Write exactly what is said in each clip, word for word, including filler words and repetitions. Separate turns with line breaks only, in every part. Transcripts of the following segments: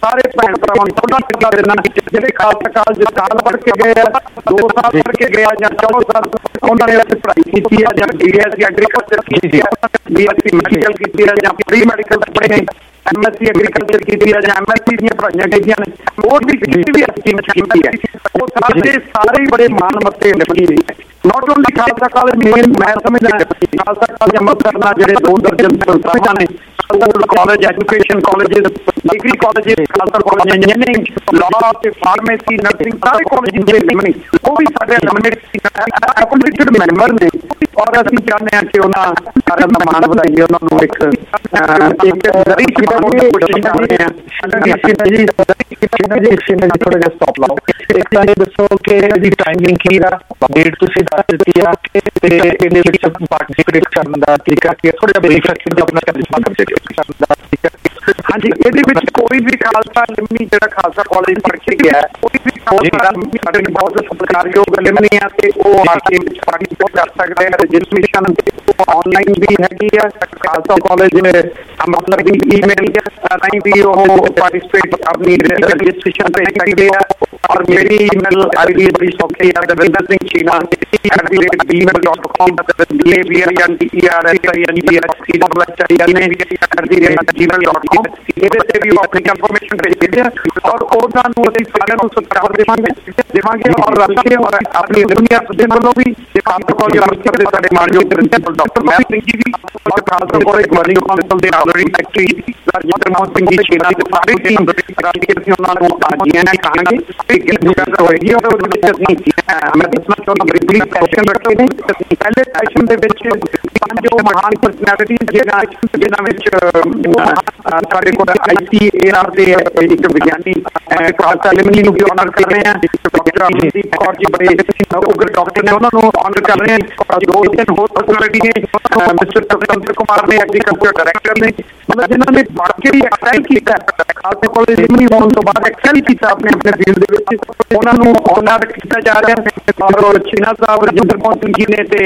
सारे भैन भरावां नूं थोड़ा सिक्का देना जिहड़े खालसा कालज साल पढ़ के गए दो साल पढ़ के गया जां चौदह साल उन्होंने उत्थे पढ़ाई की है जां डी एस सी एग्रीकल्चर की है बी एस सी मैडिकल की है जां प्री मैडिकल पढ़े हैं एम एस सी एग्रीकल्चर की है जां एम एस सी दी पढ़ाइयां गई ने और भी जितनी भी स्कीम की है वो सारे सारे ही बड़े मान मत्ते लगी नॉट ओनली खालसा कॉलेज मेन मैं समझदा खालसा कॉलेज अमृतसर ना जेडे दो दर्जन संस्थावां ने school college education colleges degree colleges Khalsa college engineering law ते फार्मेसी नर्सिंग सारे कॉलेज जे ने वो भी साडे एकोमोडेटेड मेंबर ने और असं चाहते हैं कि उन्होंने सारे का मान बढ़ाइए उन्होंने एक थोड़ा जिहा स्टॉप लाओ एक तो दसो कि टाइमिंग की डेट तुसीं दस दित्ती आ ते इहदे विच पार्टिसिपेट करन दा तरीका की थोड़ा ब्रीफ अपना कर हाँ जी ये कोई भी खालसा लिमनी जो खालसा कॉलेज पढ़ के गया कोई भी साढ़े बहुत सत्कारयोग लिमनी है पार्टिसिपेट कर सकते हैं रजिस्ट्रेशन ऑनलाइन भी हैगी है खालसा कॉलेज मतलब भी ईमेल राही भी पार्टिसिपेट अपनी रजिस्ट्रेशन कर सकते हैं और मेरी ईमेल आई डी बड़ी सौखी है Ravinder Singh Cheena at the rate Gmail dot com D A B L N D E R S I N G H C double H I N A at the rate Gmail dot com ਇਹਦੇ ਤੇ ਵੀ ਆਪਣੀ information ਭੇਜਦੇ ਆ ਔਰ ਉਹਨਾਂ ਨੂੰ ਅਸੀਂ ਸਾਰਿਆਂ ਨੂੰ ਸਤਿਕਾਰ ਦੇਵਾਂਗੇ ਦੇਵਾਂਗੇ ਔਰ ਰੱਖ ਕੇ ਔਰ ਆਪਣੀ ਦੁਨੀਆ ਦੇ ਵੱਲੋਂ ਵੀ ਖਾਲਸਾ ਕਾਲਜ ਅੰਮ੍ਰਿਤਸਰ ਦੇ ਸਾਡੇ ਮਾਨਯੋਗ ਪ੍ਰਿੰਸੀਪਲ ਡਾਕਟਰ ਮਹਿਰ ਸਿੰਘ ਜੀ ਵੀ ਔਰ ਖਾਲਸਾ ਕਾਲਜ ਗਵਰਨਿੰਗ ਕਾਉਂਸਲ ਦੇ ਆਲਰੇਡੀ ਸੈਕਟਰੀ ਰਾਜਿੰਦਰ ਮੋਹਨ ਸਿੰਘ ਜੀ ਸ਼ੇਰਾ ਦੇ ਸਾਰੇ ਟੀਮ ਰਾਜ ਕੇ ਅਸੀਂ ਉਹਨਾਂ ਨੂੰ ਆਜੀਆਂ ਨੇ ਕਹਾਂਗੇ ਕਿ ਕਿੰਨੀ ਗੱਲ ਹੋਏਗੀ ਔਰ ਉਹਦੇ ਵਿੱਚ ਅਸੀਂ ਮੈਂ ਦੱਸਣਾ ਚਾਹੁੰਦਾ ਬਰੀਫਲੀ ਸੈਸ਼ਨ ਰੱਖੇ ਨੇ ਪਹਿਲੇ ਸੈਸ਼ਨ ਦੇ ਵਿੱਚ ਪੰਜ ਜੋ ਮਹਾਨ ਪਰਸਨੈਲਿਟੀਜ਼ ਜਿਹਨਾਂ ਜਿਹਨਾਂ ਵਿੱਚ ਸਾਡੇ ਕੋਲ आई सी ए आर ਦੇ ਇੱਕ ਵਿਗਿਆਨੀ ਖਾਲਸਾ ਲਿਮਨੀ ਨੂੰ ਵੀ ਆਨਰ ਕਰ ਰਹੇ ਹਨ ਡਾਕਟਰ ਅਮਨਦੀਪ ਕੌਰ ਜੀ ਬੜੇ ਉਗਰ ਡਾਕਟਰ ਨੇ ਉਹਨਾਂ ਨੂੰ ਆਨਰ ਕਰ ਰਹੇ ਹਨ ਦੋ ਤਿੰਨ ਹੋਰ ਪਰਸਨੈਲਿਟੀ ਨੇ ਮਿਸਟਰ ਸਤਿੰਦਰ ਕੁਮਾਰ ਨੇ ਐਗਰੀਕਲਚਰ ਡਾਇਰੈਕਟਰ ਨੇ ਮਤਲਬ ਜਿਨ੍ਹਾਂ ਨੇ ਪੜ੍ਹ ਕੇ ਵੀ ਐਕਸੈਲ ਕੀਤਾ ਖਾਲਸਾ ਕਾਲਜ ਲਿਮਨੀ ਹੋਣ ਤੋਂ ਬਾਅਦ ਐਕਸੈਲ ਕੀਤਾ ਆਪਣੇ ਆਪਣੇ ਫੀਲਡ ਦੇ ਵਿੱਚ ਉਹਨਾਂ ਨੂੰ ਆਨਰ ਕੀਤਾ ਜਾ ਰਿਹਾ ਹੈ ਔਰ ਚੀਨਾ ਸਾਹਿਬ ਰਜਿੰਦਰ ਮੋਹਨ ਸਿੰਘ ਜੀ ਨੇ ਤੇ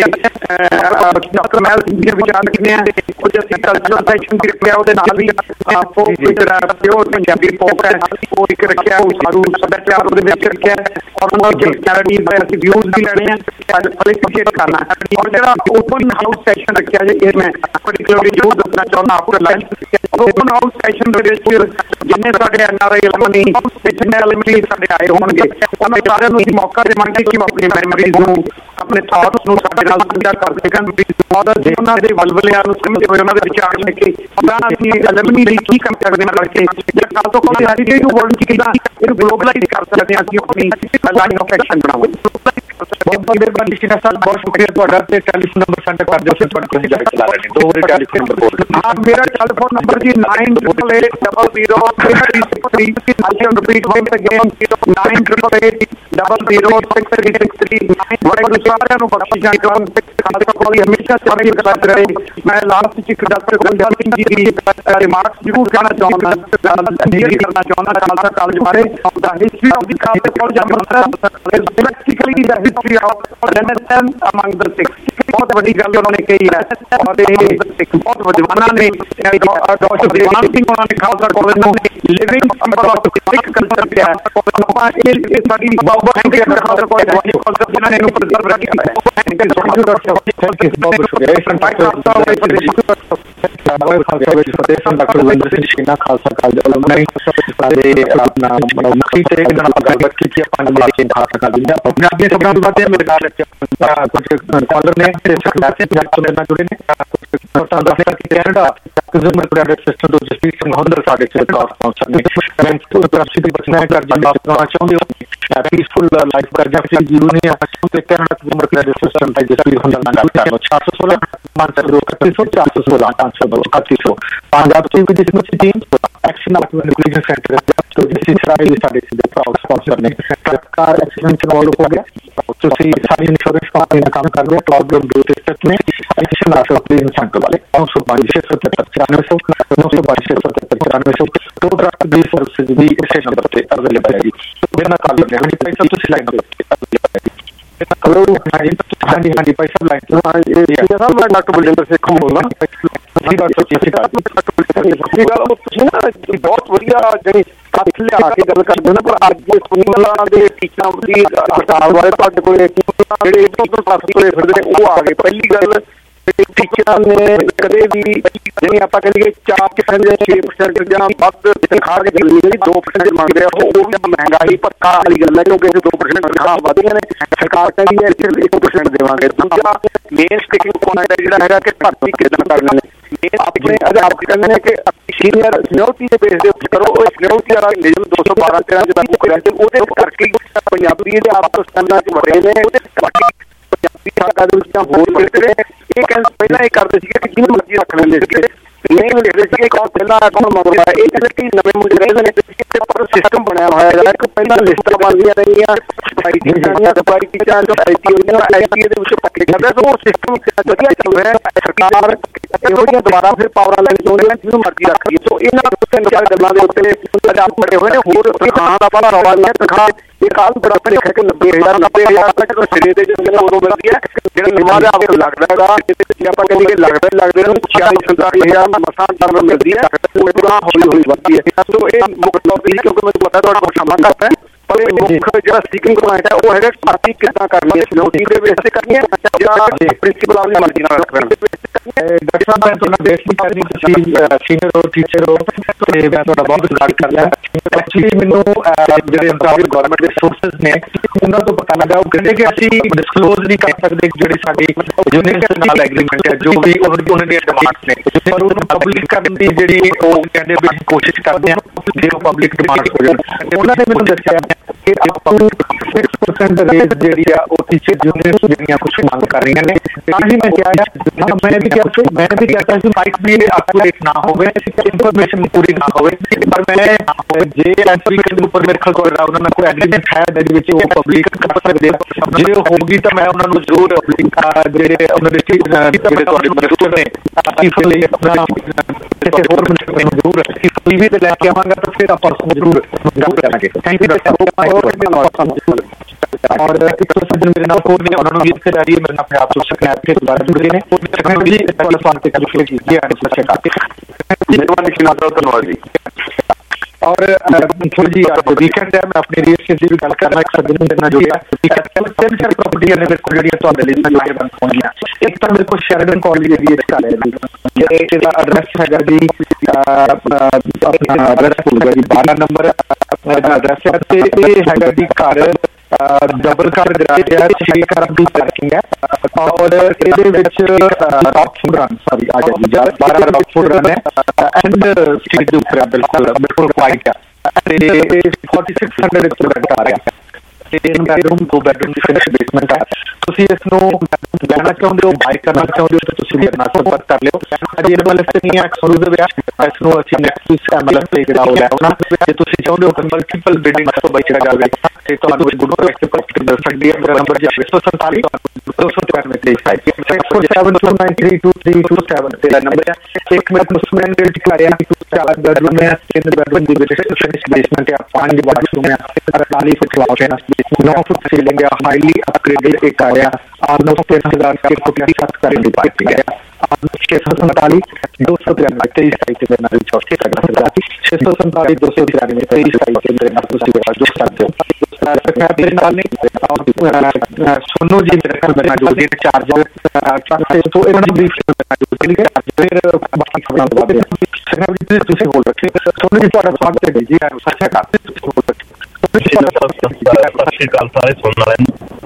ਡਾਕਟਰ ਮਹਿਲ ਸਿੰਘ ਜੀ ਵਿਚਾਰ ਕਿੰਨੇ ਆ ਕੁਝ ਅਸੀਂ ਕਲਚਰਲ ਸੈਕਸ਼ਨ ਵੀ ਰੱਖਿਆ ਉਹਦੇ ਨਾਲ ਵੀ ਆਪੋ ਜਿਹੜਾ ਪਿਓਰ ਪੰਜਾਬੀ ਫੋਕ ਹੈ ਉਹ ਇੱਕ ਰੱਖਿਆ ਉਹ ਸਾਰੂ ਸੱਭਿਆਚਾਰ ਉਹਦੇ ਵਿੱਚ ਰੱਖਿਆ ਔਰ ਉਹ ਚੈਰਿਟੀ ਦੇ ਅਸੀਂ ਵਿਊਜ਼ ਵੀ ਲੈਣੇ ਆ ਫੈਸਿਲਿਟੇਟ ਕਰਨਾ ਔਰ ਜਿਹੜਾ ਓਪਨ ਹਾਊਸ ਸੈਸ਼ਨ ਰੱਖਿਆ ਜੇ ਇਹ ਮੈਂ ਪਰਟੀਕੂਲਰਲੀ ਜੋ ਦੱਸਣਾ ਚਾਹੁੰਦਾ ਆਪਕੋ ਲਾਈਵ ਓਪਨ ਹਾਊਸ ਸੈਸ਼ਨ ਦੇ ਵਿੱਚ ਜਿੰਨੇ ਸਾਡੇ ਐਨ ਆਰ ਆਈ ਐਲਮਨੀ ਤੇ ਜਿੰਨੇ ਐਲਮਨੀ ਸਾਡੇ ਆਏ ਹੋਣਗੇ ਉਹਨਾਂ ਸਾਰਿਆਂ ਨੂੰ ਇਹ ਮੌਕਾ ਦੇਵਾਂਗੇ ਕਿ ਉਹ ਆਪਣੀ ਮੈਮਰੀਜ਼ ਨੂੰ ਆਪਣੇ ਥਾਟਸ ਨੂੰ ਸਾਡੇ ਨਾਲ ਸਾਂਝਾ ਕਰ ਸਕਣ ਔਰ ਉਹਨਾਂ ਦੇ ਵਲਵਲਿਆਂ ਨੂੰ ਸਮਝ ਹੋਏ ਉਹਨਾਂ ਦੇ ਵਿਚਾਰ ਲੈ ਕੇ ਉਹਨਾਂ ਅਸੀਂ ਐਲਮਨੀ ਲਈ ਕੀ ਕੰਮ ਕਰਦੇ ਹਾਂ ਕਰਕੇ ਜੇ ਖਾਲਸਾ ਕਾਲਜ ਹੈਰੀਟੇਜ ਨੂੰ ਵਰਲਡ ਚ ਕਿਦਾਂ ਇਹਨੂੰ ਗਲੋਬਲਾਈਜ਼ ਕਰ ਸਕਦੇ ਹਾਂ ਅਸੀਂ ਆਪਣੀ ਲਾਈਨ ਆਫ ਐਕਸ਼ਨ ਬਣਾਵਾਂਗੇ ਬਹੁਤ ਬਹੁਤ ਮਿਹਰਬਾਨੀ ਸ਼ਿਨਾ ਸਾਹਿਬ ਬਹੁਤ ਸ਼ੁਕਰੀਆ ਤੁਹਾਡਾ ਤੇ ਟੈਲੀਫੋਨ ਨੰਬਰ ਸੈਂਡ ਕਰ ਦਿਓ ਫਿਰ ਤੁਹਾਡੇ ਕੋਲ ਜਾ ਕੇ ਚਲਾ ਰਹੇ ਨੇ ਦੋ ਵਾਰ ਟੈਲੀਫੋਨ ਨੰਬਰ ਹਾਂ ਮੇਰਾ ਟੈਲੀਫੋਨ ਨੰਬਰ ਜੀ nine triple eight double zero three six three I am repeat once again nine triple eight double zero six three six three Waheguru ਸਾਰਿਆਂ ਨੂੰ ਬਖਸ਼ਿਸ਼ਾਂ ਕਰਨ ਖਾਲਸਾ ਕਾਲਜ ਹਮੇਸ਼ਾ ਚੜ੍ਹਦੀ ਕਲਾ ਚ ਰਹੇ ਮੈਂ ਲਾਸਟ ਚ ਇੱਕ ਡਾਕਟਰ ਗੁਰਦਿਆਲ ਸਿੰਘ ਜੀ ਦੀ ਰਿਮਾਰਕਸ ਜ਼ਰੂਰ ਕਹਿਣਾ ਚਾਹੁੰਦਾ ਕਲੀਅਰ ਕਰਨਾ ਚਾਹੁੰਦਾ ਖਾਲਸਾ ਕਾਲਜ ਬਾਰੇ ਦਾ history of the Khalsa college Amritsar is practically ਦਾ history of renaissance among the Sikhs ਬਹੁਤ ਵੱਡੀ ਗੱਲ ਉਹਨਾਂ ਨੇ ਕਹੀ ਹੈ ਔਰ ਇਹ ਬਹੁਤ ਵਿਦਵਾਨਾਂ ਨੇ ਡਾਕਟਰ ਦੀਵਾਨ ਸਿੰਘ ਉਹਨਾਂ ਨੇ ਖਾਲਸਾ ਕਾਲਜ ਨੂੰ living symbol of Sikh culture ਕਿਹਾ ਆਪਾਂ ਇਹ ਸਾਡੀ ਬਾਬਾ ਹੈਂਡ ਖਾਲਸਾ ਕਾਲਜ ਜਿਹਨਾਂ ਨੇ ਇਹਨੂੰ ਪ੍ਰਜ਼ਰਵ ਰੱਖਿਆ ਹੈ thank you doctor thank you ਬਹੁਤ ਸ਼ੁਕਰੀਆ doctor Ravinder Singh Sheena Khalsa college alumni ਸਾਰੇ ਆਪਣਾ ਮੁਖੀ ਤੇ ਇਹਨਾਂ ਨਾਲ ਗੱਲਬਾਤ ਕੀਤੀ ਆਪਾਂ ਨੇ ਕਿ ਖਾਲਸਾ ਕਾਲਜ ਦਾ ਪੰਜਾਬੀ ਸਭਾ ਦੀ ਬਾਤ ਹੈ ਮੇਰੇ ਨਾਲ ਕੁਝ ਕਾਲਰ ਨੇ ਤੇ ਸਾਡੇ ਪੰਜਾਬ ਤੋਂ ਨਾਲ ਜੁੜੇ ਨੇ ਤਾਂ ਦੱਸਿਆ ਕਿ ਕੈਨੇਡਾ ਕੰਜ਼ਿਊਮਰ ਪ੍ਰੋਡਕਟ ਸਿਸਟਮ ਤੋਂ ਜਸਪੀਤ ਸਿੰਘ ਹੁੰਦਰ ਸਾਡੇ ਚ ਕਲਾਸ ਪਹੁੰਚਣ ਨੇ ਮੈਂ ਤੋਂ ਪ੍ਰਸਿੱਧ ਬਚਨਾ ਕਰ ਜਿੰਦਾ ਕਰਨਾ ਚਾਹੁੰਦੇ ਹੋ ਪੀਸਫੁਲ ਲਾਈਫ ਕਰ ਜਾਂ ਕਿਸੇ ਜੀਵਨ ਨੇ ਤੇ ਕੈਨੇਡਾ ਕੰਜ਼ਿਊਮਰ ਪ੍ਰੋਡਕਟ ਸਿਸਟਮ ਦਾ ਜਸਪੀਤ ਹੁੰਦਰ ਨਾਲ ਗੱਲ ਕਰੋ ਚਾਰ ਸੌ सोलह पाँच सौ इकतीस सौ चार सौ सोलह पाँच सौ इकतीस सौ पंजाब की जिसमें टीम एक्शन इंक्लूजन सेंटर तो जिस तरह साढ़े स्पॉन्सर ने सरकार एक्सीडेंट इन्वॉल्व हो गया तो सारी इंश्योरेंस कंपनी का काम कर रहे हैं प्रॉब्लम दो स्टेट में एक्शन सेंटर वाले नौ सौ बाईस छः सौ तिहत्तर तिरानवे सौ नौ सौ बाईस छः सौ तिहत्तर तिरानवे सौ तो ट्रक भी सर्विस भी इस नंबर पर अवेलेबल है जी बिना कॉल करने हमें पैसा तो सिलाई हेलो हाँ जी हाँ जी हाँ जी भाई साहब लाइन हाँ जी साहब मैं डॉक्टर बलजिंदर सिंह बोलना जी डॉक्टर जी गल तुसीं ना बहुत वधिया जानी तत्थ लिया के गल करदे ना पर अज स्कूलां दे टीचरां दी हड़ताल वाले तुहाडे कोल जिहड़े टीचर पास तुरे फिरदे ने ओह आ गए। पहली गल टीचरां ने कदे भी जिवें आपां कहिए चार परसेंट या छे परसेंट जां वध तनखाह दे गल नहीं दो परसेंट मंग रहे हो ओह भी महंगाई भत्ता वाली गल है क्योंकि दो परसेंट तनखाह वधियां ने सरकार कहती है सिर्फ एक परसेंट देवांगे। दूजा मेन स्टिकिंग पॉइंट है जिहड़ा हैगा कि भर्ती किदां करनी है अपने अध्यापक कहने कि सीनियर सिनियोरिटी के बेस के करो सिनियोरिटी वाला नियम दो सौ बारह तेरह जो रहते वो करके पंजाबी अध्यापक स्टैंडर्ड बड़े ने पहला ये करते थे कि जिन्हें मर्जी रख लेंगे नहीं लिखते थे कौन पहला कौन मंगवा है एक कि नवे मुझे रहे पर सिस्टम बनाया हुआ है कि पहला लिस्ट बनदियां रहियां सफाई जानियां सफाई टीचर जो आईटी होंगे आईटी दे विच पक्के करदा तो वो सिस्टम वधिया चल रहा है। सरकार ਇਹੋੜੀਆਂ ਦੁਬਾਰਾ ਫਿਰ ਪਾਵਰਾਂ ਲੈਣ ਚਾਹੁੰਦੇ ਨੇ ਜਿਹਨੂੰ ਮਰਜ਼ੀ ਰੱਖ ਲਈਏ। ਸੋ ਇਹਨਾਂ ਤਿੰਨ ਚਾਰ ਗੱਲਾਂ ਦੇ ਉੱਤੇ ਅਧਿਆਪਕ ਬੜੇ ਹੋਏ ਨੇ। ਹੋਰ ਤਨਖਾਹ ਦਾ ਬੜਾ ਰੌਲਾ ਨਹੀਂ ਹੈ। ਤਨਖਾਹ ਇਹ ਕਾਲ ਬੜਾ ਲਿਖਿਆ ਕਿ ਨੱਬੇ ਹਜ਼ਾਰ ਨੱਬੇ ਹਜ਼ਾਰ ਤੱਕ ਸਿਰੇ ਤੇ ਜਿਹੜਾ ਉਦੋਂ ਮਿਲਦੀ ਹੈ ਜਿਹੜਾ ਨਿਵਾਂ ਦਾ ਆਪ ਲੱਗਦਾ ਹੈਗਾ ਜੇ ਆਪਾਂ ਕਹਿੰਦੇ ਲੱਗਦਾ ਲੱਗਦੇ ਨੂੰ ਚਾਲੀ ਸੰਤਾਲੀ ਹਜ਼ਾਰ ਮਸਾਂ ਡਾਲਰ ਮਿਲਦੀ ਹੈ ਉਹ ਇਦਾਂ ਹੌਲੀ ਹੌਲੀ ਵੱਧਦੀ ਹੈ। ਸੋ ਇਹ ਮੁੱਖ ਤੌਰ ਤੇ ਕਿਉਂਕਿ ਮੈਨੂੰ ਪਤਾ ਤੁਹਾਡਾ ਕੋਲ ਸਮਾਂ ਘੱਟ ਹੈ ਪਰ ਇਹ ਮੁੱਖ ਜਿਹੜਾ ਸਟਿਕਿੰਗ ਪੁਆਇੰਟ ਹੈ ਉਹ ਹੈਗਾ ਭਰਤੀ ਕਿੱਦਾਂ ਕਰਨੀ ਹੈ ਸਿਨੋਟੀ ਦੇ ਬੇਸ ਤੇ ਕਰਨੀ ਹੈ ਜਾਂ ਪ੍ਰਿੰਸੀਪਲ ਆਪਣੀ ਮਰਜ਼ੀ ਨਾਲ ਰੱਖਣਾ। डॉक्टर साहब मैं थोड़ा बेस नहीं करनी सीनियर हो टीचर हो तो मैं थोड़ा बहुत रिगार्ड कर लिया एक्चुअली मैनू जो एम्प्लॉय गवर्नमेंट के सोर्सेज ने उन्होंने तो पता लगा वो कहते कि असं डिस्कलोज नहीं कर सकते जी साड़ी यूनियन नाल एग्रीमेंट है जो भी उन्होंने डिमांड्स ने पर उन्होंने पब्लिक करने की जी कहते भी कोशिश करते हैं जो पब्लिक डिमांड हो जाए उन्होंने मैंने दसिया कि सिक्स परसेंट रेट जी टीचर यूनियन जी कुछ मांग कर रही ने मैं क्या मैं भी मैंने भी कहता कि माइक भी एक्यूरेट ना हो इन्फॉर्मेशन पूरी ना हो पर मैं जे एसपी के ऊपर मेरे ख्याल कोई उन्होंने कोई एग्रीमेंट है वो पब्लिक कर सकते जे होगी तो मैं उन्होंने जरूर जेडे मिनिस्टर ने अपना होर मिनिस्टर ने जरूर टीवी ते लैके आवांगा तो फिर आप जरूर गल करांगे। थैंक यू और मेरे नाम होर ने उन्होंने भी इत्थे जारी मेरे नाम अपने आप सोच सकते हैं दोबारा जुड़ गए ने जी सवाल पे कल की धन्यवाद जी। और थोड़ी जी वीकेंड है मैं अपनी रेस से भी गल करना एक सज्जन करना जो है तीन चार प्रॉपर्टियां ने मेरे को जड़ी ਤੁਹਾਡੇ ਲਈ ਲਾਗੇ ਬਣ ਪਹੁੰਚੀਆਂ। ਇੱਕ ਤਾਂ ਮੇਰੇ ਕੋਲ ਸ਼ੈਰਡਨ ਕਾਲਜ ਦੀ ਇੱਕ ਘਰ ਹੈ ਜੀ ਇਹਦਾ ਐਡਰੈਸ ਹੈਗਾ ਜੀ ਆਪਣਾ ਐਡਰੈਸ ਭੁੱਲ ਗਿਆ ਜੀ ਬਾਰਾਂ ਨੰਬਰ ਇਹਦਾ ਐਡਰੈਸ ਹੈ ਤੇ ਇਹ ਹੈਗਾ ਜੀ ਘਰ डबल कार गराज है छे कार की पार्किंग है और ਇਹਦੇ ਵਿੱਚ ਰੌਕਫੋਰਡ ਰਨ ਸੌਰੀ ਆ ਗਿਆ ਜੀ ਬਾਰਾਂ ਰੌਕਫੋਰਡ ਰਨ ਹੈ ਐਂਡ ਸਟਰੀਟ ਦੇ ਉੱਪਰ ਬਿਲਕੁਲ ਬਿਲਕੁਲ ਵਾਈਟ ਹੈ ਤੇ फोर्टी सिक्स हंड्रेड ਸਟੂਡੈਂਟ ਆ ਰਿਹਾ तीन बेडरूम दो बेडरूम की फिनिश बेसमेंट है। तुसीं इसनूं लेना चाहुंदे हो बाय करना चाहुंदे हो तो तुसीं मेरे नाल संपर्क कर लिओ। अजे एमएलएस ते नहीं है एक्सक्लूसिव है इसनूं असीं नेक्स्ट एमएलएस ते जेहड़ा हो लेना जे तुसीं चाहुंदे हो कि मल्टीपल बिल्डिंग तो बेचा जावे ते तुहानूं गुड प्रोडक्ट प्रॉपर्टी दस सकदी है। मेरा नंबर जी एक सौ सैंतालीस दो सौ तिरानवे तेईस four seven two nine three two three two seven तेरा नंबर है। एक मिनट मुस्लिम बिल्ड कर रहा चार बेडरूम है तीन बेडरूम दी फिनिश बेसमेंट है पांच वाशरूम है अड़तालीस फुट क्लास है नौ फुट सीलिंग है हाईली अपग्रेडेड एक आया ऑलमोस्ट तीन हजार के फुट की सात करेंगे पार्किंग है छह सौ सैंतालीस दो सौ तिरानवे तेईस तारीख के नाम चौथी तक छह सौ सैंतालीस दो सौ तिरानवे तेईस तारीख के नाम जो सकते हो मेरे नाल नहीं सुनो जी मेरे ख्याल में जो डेट चार्ज तो इन्होंने ब्रीफ फिर बाकी खबरां बाद में तुसीं होल्ड रखे सुनो जी तुहाडा स्वागत है जी सच्चा का सत श्री अकाल सारे सुनने वाले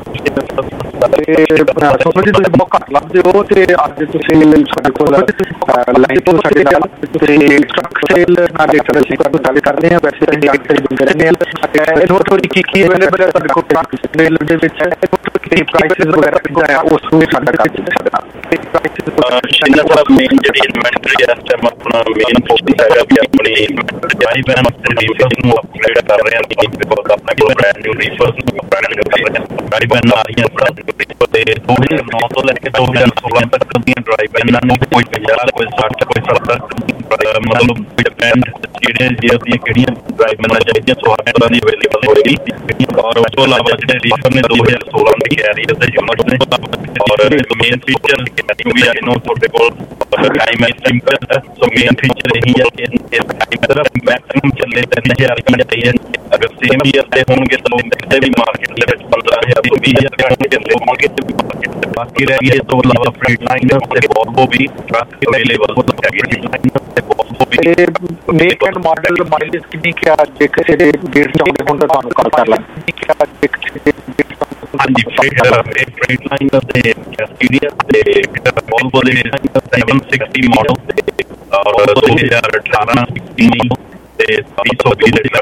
सोनो जी तुसीं बहुत घੱਟ ਲੱਭਦੇ ਹੋ ਤੇ ਅੱਜ ਤੁਸੀਂ ਸਾਡੇ ਕੋਲ ਲਾਈਨ ਤੋਂ ਸਾਡੇ ਨਾਲ ਤੇ ਟਰੱਕ ਸੇਲ ਨਾਲ ਰਿਲੇਟਡ ਅਸੀਂ ਤੁਹਾਨੂੰ ਗੱਲ ਕਰਦੇ ਹਾਂ। ਵੈਸੇ ਅਸੀਂ ਅੱਗੇ ਤੇ ਕਰਦੇ ਹਾਂ ਇਹ ਥੋੜੀ ਕੀ ਕੀ ਅਵੇਲੇਬਲ ਹੈ ਸਾਡੇ ਕੋਲ ਟਰੱਕ ਸੇਲ ਦੇ ਵਿੱਚ ਕੀ ਪ੍ਰਾਈਸਿਸ ਵਗੈਰਾ ਕਿੰਨਾ ਹੈ ਉਸ ਨੂੰ ਸਾਡਾ ਕਰ ਸਾਡੇ ਨਾਲ
ਮੇਨ ਜਿਹੜੀ ਇਨਵੈਂਟਰੀ ਇਸ ਟਾਈਮ ਆਪਣਾ ਮੇਨ ਫੋਕਸ ਹੈਗਾ ਵੀ ਆਪਣੀ ਡਰਾਈਵਰ ਰੀਫਰਸ ਨੂੰ ਅਪਗ੍ਰੇਡ ਕਰ ਰਹੇ ਹਾਂ ਬਿਕੋਜ਼ ਆਪਣੇ ਕੋਲ ਬ੍ਰਾਂਡ ਨਿਊ ਰੀਫਰਸ ਨੂੰ ਅਪਗ੍ਰੇਡ ਕਰ ਰਹੇ ਹਾਂ ਡਰਾਈਵਰ ਆ ਰਹੀਆਂ ਤੇ ਦੋ ਹਜ਼ਾਰ ਨੌ ਤੋਂ ਲੈ ਕੇ ਦੋ ਹਜ਼ਾਰ ਸੋਲਾਂ ਤੱਕ ਦੀਆਂ ਡਰਾਈਵਰ ਇਹਨਾਂ ਨੂੰ ਕੋਈ ਪੰਜਾਹ ਕੋਈ ਸੱਠ ਕੋਈ ਸੱਤਰ ਮਤਲਬ ਡਿਪੈਂਡ ਜਿਹੜੇ ਜਿਹੜੀਆਂ ਕਿਹੜੀਆਂ ਡਰਾਈਵ ਮਿਲਣਾ ਚਾਹੀਦੀਆਂ ਸੋ ਹਰ ਤਰ੍ਹਾਂ ਦੀ ਅਵੇਲੇਬਲ ਹੋਏਗੀ ਔਰ ਉਸ ਤੋਂ ਇਲਾਵਾ ਜਿਹੜੇ ਰੀਫਰ ਨੇ ਦੋ ਹਜ਼ਾਰ ਸੋਲਾਂ ਦੀ ਕੈਰੀਅਰ ਦੇ ਯੂਨਿਟ ਨੇ ਔਰ ਮੇਨ ਫੀਚਰ ਵੀ ਆਈ ਨੋ ਤੁਹਾਡੇ ਕੋਲ ਟਾਈਮ ਹੈ ਸਿੰਪਲ ਸੋ ਮੇਨ ਫੀਚਰ ਇਹੀ ਹੈ ਕਿ ਇਸ ਤਰ੍ਹਾਂ ਮੈਕਸਿਮਮ ਚੱਲੇ ਤਿੰਨ ਹਜ਼ਾਰ ਦੀ ਚਾਹੀਏ ਅਗਰ ਸੇਮ ਈਅਰ ਤੇ ਹੋਣਗੇ ਤਾਂ ਕਿਤੇ ਵੀ ਮਾਰਕੀਟ ਦੇ ਵਿੱਚ ਪੰਦਰਾਂ ਹਜ਼ਾਰ ਤੋਂ ਵੀਹ ਹਜ਼ਾਰ ਤੱਕ ਚੱਲੇ ਹੋਣਗੇ ਬਾਕੀ ਰਹਿ ਗਏ ਤੋਂ ਇਲਾਵਾ ਫreight ਲਾਈਨਰ ਤੇ ਵੋਲਵੋ ਵੀ ਟਰੱਕ ਅਵੇਲੇਬਲ ਹੈਗੇ
ਮੇਕ ਐਂਡ ਮਾਡਲ ਮਾਈਲੇਜ ਕਿੰਨੀ ਕਿਆ ਜੇ ਕਿਸੇ ਦੇ ਡੇਢ ਚਾਹੁੰਦੇ ਹੋਣ ਤਾਂ ਤੁਹਾਨੂੰ ਕਾਲ ਕਰ ਲਾਂਗੇ
ਹਾਂਜੀ ਫreight ਲਾਈਨਰ ਤੇ ਕੈਸਕੀਡੀਆ ਤੇ ਵੋਲਵੋ ਦੇ ਸੈਵਨ ਸਿਕਸਟੀ ਮਾਡਲ ਔਰ ਦੋ ਹਜ਼ਾਰ ਅਠਾਰਾਂ ਤੇ ਤੀਹ ਸੌ ਵੀਹ ਦੇ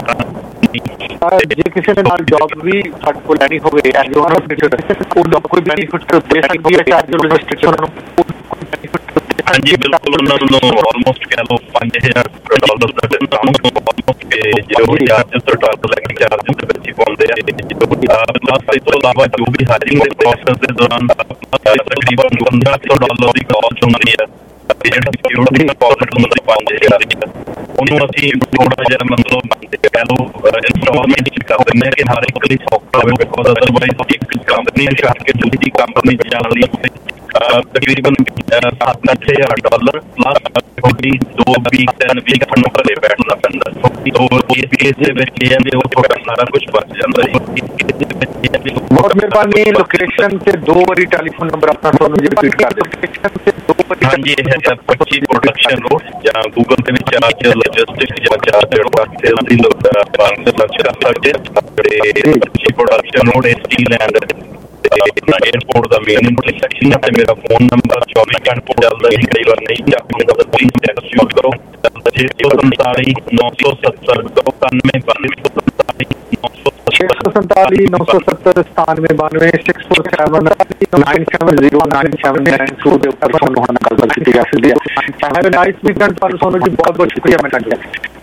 ਜੇ ਕਿਸੇ ਦੇ ਨਾਲ ਜੌਬ ਵੀ ਸਾਡੇ ਕੋਲ ਲੈਣੀ ਹੋਵੇ ਉਹਦਾ ਕੋਈ ਬੈਨੀਫਿਟ ਦੇ ਸਕਦੀ ਹੈ ਚਾਰਜ ਰਜਿਸਟ੍ਰੇਸ਼ਨ ਨੂੰ
ਹਾਂਜੀ ਬਿਲਕੁਲ ਉਹਨਾਂ ਨੂੰ ਆਲਮੋਸਟ ਕਹਿ ਲਓ ਪੰਜ ਹਜ਼ਾਰ ਡਾਲਰ ਦਾ ਡਿਸਕਾਊਂਟ ਤੇ ਜੋ ਚਾਰਜਸ ਤੋਂ ਡਾਲਰ ਲੈ ਕੇ ਚਾਰਜਸ ਦੇ ਵਿੱਚ ਹੀ ਪਾਉਂਦੇ ਆ ਪਲੱਸ ਇਸ ਤੋਂ ਇਲਾਵਾ ਜੋ ਵੀ ਹਾਇਰਿੰਗ ਦੇ ਪ੍ਰੋਸੈਸ ਦੇ ਦੌਰਾਨ ਤਕਰੀਬਨ ਪੰਦਰਾਂ ਸੌ ਡਾਲਰ ਦੀ ਕਾਸਟ ਹੁੰਦੀ ਹੈ ਤੇ ਜਿਹੜੀ ਸਿਕਿਉਰਿਟੀ ਡਿਪੋਜ਼ਿਟ ਹੁੰਦੀ ਪੰਜ ਹਜ਼ਾਰ ਦੀ ਉਹਨੂੰ ਅਸੀਂ ਥੋੜਾ ਜਿਹਾ ਮਤਲਬ ਕਹਿ ਲਓ ਇੰਸਟਾਲਮੈਂਟ ਚ ਕਰ ਦਿੰਦੇ ਕਿ ਹਰ ਇੱਕ ਲਈ ਸੌਖਾ ਹੋਵੇ ਬਿਕੋਜ਼ ਅਦਰਵਾਈਜ਼ ਇੱਕ ਕੰਪਨੀ ਛੱਡ ਕੇ ਦੂਜੀ ਕੰਪਨੀ ਜਾਣ ਲਈ ਤਕਰੀਬਨ ਸੱਤ ਅੱਠ ਹਜ਼ਾਰ ਡਾਲਰ ਪਲੱਸ ਤੁਹਾਡੀ ਦੋ ਵੀਕ ਤਿੰਨ ਵੀਕ ਤੁਹਾਨੂੰ ਘਰੇ ਬੈਠਣਾ ਪੈਂਦਾ ਸੋ ਇਸ ਕੇਸ ਦੇ ਵਿੱਚ ਇਹ ਹੈ ਉਹ ਤੁਹਾਡਾ ਸਾਰਾ ਕੁਝ ਬਚ ਜਾਂਦਾ ਹੈ
ਬਹੁਤ ਮਿਹਰਬਾਨੀ ਲੋਕੇਸ਼ਨ ਤੇ ਦੋ ਵਾਰੀ ਟੈਲੀਫੋਨ ਨੰਬਰ ਆਪਣਾ ਤੁਹਾਨੂੰ ਜੀ ਰਿਪੀਟ ਕਰ ਦਿਓ
ਹਾਂਜੀ ਇਹ ਹੈਗਾ ਪੱਚੀ ਪ੍ਰੋਡਕਸ਼ਨ ਰੋਡ ਜਾਂ ਗੂਗਲ ਦੇ ਵਿੱਚ ਆ ਕੇ ਲੌਜਿਸਟਿਕਸ ਜਾਂ ਚਾਰਜ ਰੋਡ ਤੇ ਅਸੀਂ ਲੋਕ ਬਾਅਦ ਸਰਚ ਕਰ ਸਕਦੇ ਤੇ ਪੱਚੀ production road steel and airport ਦਾ ਮੇਨ ਇੰਟਰਸੈਕਸ਼ਨ ਹੈ ਤੇ ਮੇਰਾ ਫੋਨ ਨੰਬਰ ਚੌਵੀ ਘੰਟੇ ਚੱਲਦਾ ਹੈ ਕਈ ਵਾਰ ਨਹੀਂ ਚੱਕਦਾ ਤਾਂ ਪਲੀਜ਼ ਟੈਕਸਟ ਯੂਜ਼ ਕਰੋ ਛੇ ਸੌ ਸੰਤਾਲੀ ਨੌ ਸੌ ਸੱਤਰ ਇਕਾਨਵੇਂ ਬਾਨਵੇਂ
ਛੇ ਸੌ ਸੰਤਾਲੀ ਨੌ ਸੌ ਸੱਤਰ ਸਤਾਨਵੇਂ ਬਾਨਵੇਂ six four seven nine seven zero nine seven nine two ਦੇ ਉੱਪਰ ਤੁਹਾਨੂੰ ਹੁਣ ਗੱਲ ਕੀਤੀ ਜਾ ਸਕਦੀ ਹੈ ਹੈਵ ਅ ਨਾਈਸ ਵੀਕਐਂਡ ਤੁਹਾਨੂੰ ਸੋਨੂੰ ਜੀ ਬਹੁਤ ਬਹੁਤ ਸ਼ੁਕਰੀਆ ਮੈਂ ਤੁਹਾਡਾ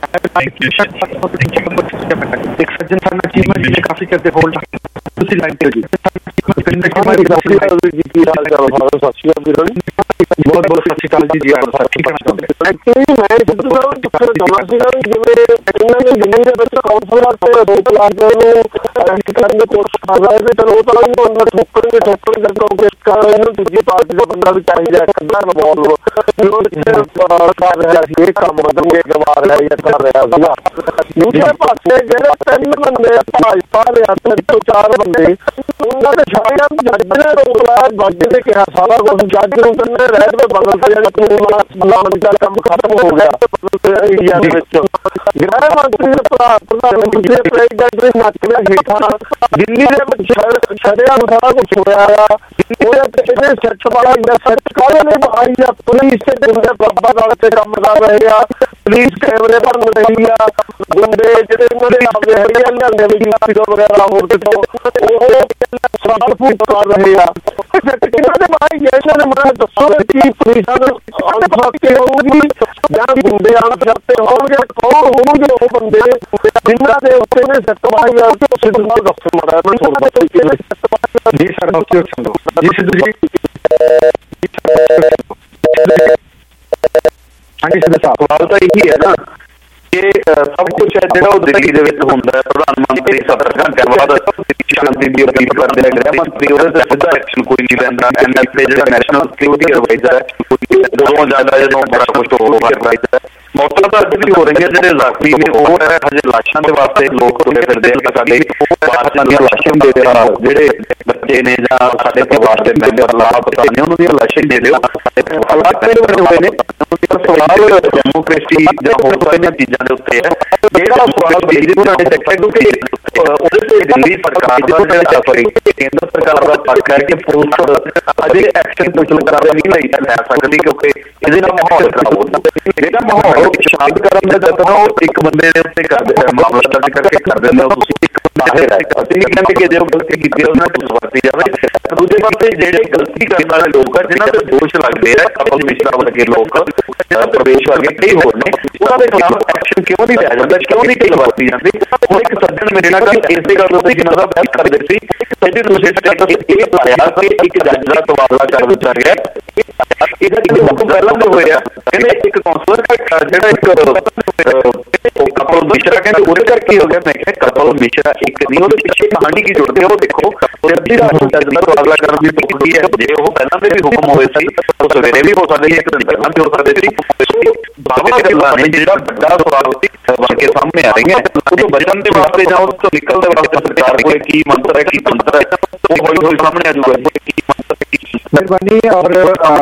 ਇੱਕ ਸੱਜਣ ਸਾਡਾ ਚੀਮਾ ਜੀ ਕਾਫੀ ਕਰਦੇ ਹੋਲਡ ਤੁਸੀਂ ਲਾਈਨ ਤੇ ਜੀ ਬਹੁਤ ਬਹੁਤ ਸਤਿ ਸ਼੍ਰੀ ਅਕਾਲ ਜੀ ਜੀ ਆਪ ਠੀਕ ਹੈ
ਐਕਚੁਅਲੀ ਮੈਂ ਜਦੋਂ ਚਾਹੁੰਦਾ ਸੀਗਾ ਜਿਵੇਂ ਇਹਨਾਂ ਨੇ ਜਿੰਨੇ ਦੇ ਵਿੱਚ ਕਾਉਂਸਲਰ ਤੇ ਦੋ ਤਲਾਕ ਨੂੰ ਕਰਨ ਦੀ ਕੋਸ਼ਿਸ਼ ਕਰ ਰਹੇ ਨੇ ਚਲੋ ਉਹ ਤਾਂ ਨੂੰ ਅੰਦਰ ਠੋਕਣਗੇ ਠੋਕਣਗੇ ਕਰਕੇ ਕਰ ਇਹਨੂੰ ਦੂਜੀ ਪਾਰਟੀ ਦਾ ਬੰਦਾ ਵੀ ਚਾਹੀਦਾ ਕੱਢਾ ਰਿਵੋਲਵ ਉਹ ਕਰ ਰਿਹਾ ਸੀ ਇਹ ਕੰਮ ਬਦਲਗੇ ਗਵਾ ਰਿਹਾ ਜਾਂ ਕਰ ਰਿਹਾ ਸੀਗਾ ਦੂਜੇ ਪਾਸੇ ਜਿਹੜੇ ਤਿੰਨ ਬੰਦੇ ਭਾਜਪਾ ਦੇ ਹੱਥ ਤੋਂ ਚਾਰ ਬੰਦੇ ਉਹਨਾਂ ਦੇ ਸਾਰਿਆਂ ਨੂੰ ਜੱਜ ਨੇ ਰੋਕਲਾ ਜੱਜ ਨੇ ਕਿਹਾ ਸਾਰਾ ਕੁਝ ਜੱਜ ਨੂੰ ਕਹਿੰਦੇ ਰਹਿ ਦੇ ਬਦਲ ਤੇ ਜਿਹੜਾ ਕਾਨੂੰਨ ਦਾ ਕੰਮ ਖਤਮ ਹੋ ਗਿਆ ਇੰਡੀਆ ਦੇ ਵਿੱਚ ਗ੍ਰਹਿ ਮੰਤਰੀ ਦੇ ਪ੍ਰਧਾਨ ਮੰਤਰੀ ਦੇ ਪ੍ਰੈਜ਼ੀਡੈਂਟ ਦੇ ਨੱਕ ਦੇ ਹੇਠਾਂ ਦਿੱਲੀ ਦੇ ਵਿੱਚ ਛੜਿਆ ਨੂੰ ਸਾਰਾ ਕੁਝ ਹੋਇਆ ਆ ਉਹਦੇ ਜਿਹੜੇ ਸੈਕਟ ਵਾਲਾ ਇੰਦਾ ਸੈਕਟ ਕਾਹਦੇ ਨੇ ਬਹਾਈ ਆ ਪੁਲਿਸ ਤੇ ਗੁੰਡੇ ਬੱਬਾ ਨਾਲ ਤੇ ਕੰਮ ਕਰ ਰਹੇ ਆ ਪੁਲਿਸ ਕੈਮਰੇ ਪਰ ਰਹੀ ਆ ਗੁੰਡੇ ਜਿਹੜੇ ਉਹਨਾਂ ਦੇ ਆਪਦੇ ਹਰੀਆਂ ਲਿਆਂਦੇ ਵੀ ਲਾਪੀਡੋ ਵਗੈਰਾ ਹੋਰ ਕਿਤੋਂ ਉਹ ਸਵਾਲ ਪੁੱਛ ਕਰ ਰਹੇ ਆ ਇਹਨਾਂ ਦੇ ਬਾਈ ਇਹਨਾਂ ਨੇ ਮੈਨੂੰ ਦੱਸੋ ਕਿ ਪੁਲਿਸ ਨੂੰ ਅਨਫਾਕ ਕੇ ਹੋਊਗੀ ਜਾਂ ਗੁੰਡੇ ਅਨਫਾਕ ਹੋਣਗੇ ਕੌਣ ਹੋਣਗੇ ਉਹ ਬੰਦੇ ਜਿਨ੍ਹਾਂ ਦੇ ਉੱਤੇ ਨੇ ਸੱਤਵਾਈ ਆ ਕਿ ਸਿੱਧੂ ਨਾਲ ਦੱਸੋ ਮਾੜਾ ਮੈਂ ਤੁਹਾਨੂੰ
ਜੀ ਸਰ ਓਕੇ ਜੀ ਸਿੱਧੂ ਜੀ ਹਾਂਜੀ ਸਿੱਧੂ ਸਾਹਿਬ
ਸਵਾਲ ਤਾਂ ਇਹੀ ਹੈ ਨਾ ਕਿ ਸਭ ਕੁਛ ਹੈ ਜਿਹੜਾ ਉਹ ਦਿੱਲੀ ਦੇ ਵਿੱਚ ਹੁੰਦਾ ਹੈ ਪ੍ਰਧਾਨ ਮੰਤਰੀ ਸੱਤਰ ਘੰਟਿਆਂ ਬਾਅਦ ਸ਼ਾਂਤੀ ਦੀ ਅਪੀਲ ਕਰਦੇ ਹੈ ਗ੍ਰਹਿ ਮੰਤਰੀ ਉਹਦੇ ਤੇ ਸਿੱਧਾ ਐਕਸ਼ਨ ਕੋਈ ਨਹੀਂ ਲੈਂਦਾ ਐਨ ਐਸ ਏ ਜਿਹੜਾ ਨੈਸ਼ਨਲ ਸਿਕਿਉਰਿਟੀ ਐਡਵਾਈਜ਼ਰ ਹੈ ਦੋਨੋਂ ਜ਼ਿਆਦਾ ਜਦੋਂ ਬੜਾ ਕੁਛ ਹੋ ਰਿਹਾ ਹੈ ਮੌਤਾਂ ਤਾਂ ਅੱਜ ਵੀ ਹੋ ਰਹੀਆਂ ਜਿਹੜੇ ਜ਼ਖਮੀ ਨੇ ਉਹ ਹੈ ਹਜੇ ਲਾਸ਼ਾਂ ਦੇ ਵਾਸਤੇ ਲੋਕ ਤੁਰੇ ਫਿਰਦੇ ਨੇ ਸਾਡੇ ਬਾਹਰ ਦੀਆਂ ਲਾਸ਼ਾਂ ਦੇ ਜਿਹੜੇ ਬੱਚੇ ਨੇ ਜਾਂ ਸਾਡੇ ਪਰਿਵਾਰ ਦੇ ਮੈਂਬਰ ਲਾਪਤਾ ਨੇ ਉਹਨਾਂ ਦੀਆਂ ਲਾਸ਼ਾਂ ਦੇ ਦਿਓ ਹਾਲਾਤ ਇਹ ਹੋਏ ਨੇ ਸਵਾਲ ਡੈਮੋਕ੍ਰੇਸੀ ਜਾਂ ਹੋਰ ਸਾਰੀਆਂ ਚੀਜ਼ਾਂ ਦੇ ਉੱਤੇ ਹੈ ਜਿਹੜਾ ਸਵਾਲ ਬਿਜਲੀ ਨੂੰ ਸਾਡੇ ਚੱਕਿਆ ਕਿਉਂਕਿ ਉਹਦੇ ਤੇ ਦਿੱਲੀ ਸਰਕਾਰ ਦਾ ਸੌਰੀ ਕੇਂਦਰ ਸਰਕਾਰ ਦਾ ਪੱਖ ਹੈ ਕਿ ਪੁਲਿਸ ਅਜੇ ਐਕਸ਼ਨ ਕੁਝ ਕਰਾਵੇ ਨਹੀਂ ਲਈ ਲੈ ਸਕਦੀ, ਕਿਉਂਕਿ ਇਹਦੇ ਨਾਲ ਮਾਹੌਲ ਖਰਾਬ ਹੁੰਦਾ। ਜਿਹੜਾ ਮਾਹੌਲ ਸ਼ਾਂਤ ਕਰਨ ਦਾ ਯਤਨ ਉਹ ਇੱਕ ਬੰਦੇ ਦੇ ਉੱਤੇ ਕਰਦੇ ਮਾਮਲਾ ਦਰਜ ਕਰਕੇ ਕਰ ਦਿੰਦੇ ਹੋ ਤੁਸੀਂ, ਇੱਕ ਅਸੀਂ ਕਹਿੰਦੇ ਕਿ ਜੇ ਉਹ ਗਲਤੀ ਕੀਤੀ ਉਹਨਾਂ ਨੂੰ ਵਰਤੀ ਜਾਵੇ। ਦੂਜੇ ਪਾਸੇ ਜਿਹੜੇ ਗਲਤੀ ਕਰਨ ਵਾਲੇ ਲੋਕ ਆ ਜਿਨ੍ਹਾਂ ਦੇ ਦੋਸ਼ ਲੱਗਦੇ ਆ, ਕਪਲ ਮਿਸ਼ਰਾ ਵਰਗੇ ਲੋਕ, ਪ੍ਰਵੇਸ਼ ਵਰਗੇ ਕਈ ਹੋਰ ਨੇ, ਉਹਨਾਂ ਦੇ ਖਿਲਾਫ ਐਕਸ਼ਨ ਕਿਉਂ ਨਹੀਂ ਲਿਆ ਜਾਂਦਾ, ਕਿਉਂ ਨਹੀਂ ਢਿੱਲ ਵਰਤੀ ਜਾਂਦੀ? ਹੁਣ ਇੱਕ ਸੱਜਣ ਮੇਰੇ ਨਾਲ ਇਸੇ ਗੱਲ ਉੱਤੇ ਜਿਨ੍ਹਾਂ ਦਾ ਬਹਿਸ ਕਰਦੇ ਸੀ, ਕਹਿੰਦੇ ਤੁਸੀਂ ਸਟੇਟਸ ਇਹ ਪਾਇਆ ਕਿ ਇੱਕ ਜੱਜ ਦਾ ਤਬਾਦਲਾ ਕਰ ਦਿੱਤਾ ਗਿਆ। ਇਹਦਾ ਇੱਕ ਹੁਕਮ ਪਹਿਲਾਂ ਤੋਂ ਹੋਇਆ, ਕਹਿੰਦੇ ਇੱਕ ਕੌਂਸਲਰ ਜਿਹੜਾ ਇੱਕ ਕਪਲ ਮਿਸ਼ਰਾ ਕਹਿੰਦੇ ਉਹਦੇ ਕਰਕੇ ਹੋ ਗਿਆ। ਮੈਂ ਕਿਹਾ ਕਪਲ ਮਿਸ਼ਰਾ ਇੱਕ ਨਹੀਂ, ਉਹਦੇ ਪਿੱਛੇ ਕਹਾਣੀ ਕੀ ਜੁੜਦੀ ਹੈ ਉਹ ਦੇਖੋ। ਜੱਜੀ ਦਾ ਜੱਜ ਦਾ ਤਬਾਦਲਾ ਕਰਨ ਦੀ ਪ੍ਰਕਿਰਿਆ ਹੈ, ਜੇ ਉਹ ਪਹਿਲਾਂ ਦੇ ਵੀ ਹੁਕਮ ਹੋਏ ਸੀ ਉਹ ਸਵੇਰੇ ਵੀ ਹੋ ਸਕਦੇ ਸੀ, ਇੱਕ ਦਿਨ ਪਹਿਲਾਂ ਵੀ ਹੋ ਸਕਦੇ ਸੀ। ਬਾਬਾ ਗੱਲਾਂ ਨੇ ਜਿਹੜਾ ਵੱਡਾ ਸਵਾਲ ਬਣ ਕੇ ਸਾਹਮਣੇ ਆ ਰਹੀਆਂ, ਉਹ ਤੋਂ ਬਚਣ ਦੇ ਵਾਸਤੇ ਜਾਂ ਉਸ ਤੋਂ ਨਿਕਲਣ ਦੇ ਵਾਸਤੇ ਸਰਕਾਰ ਕੋਲ ਕੀ ਮੰਤਰ ਹੈ, ਕੀ ਤੰਤਰ ਹੈ, ਉਹ ਹੌਲੀ ਹੌਲੀ ਸਾਹਮਣੇ ਆ ਜਾਊਗਾ।
ਮਿਹਰਬਾਨੀ। ਔਰ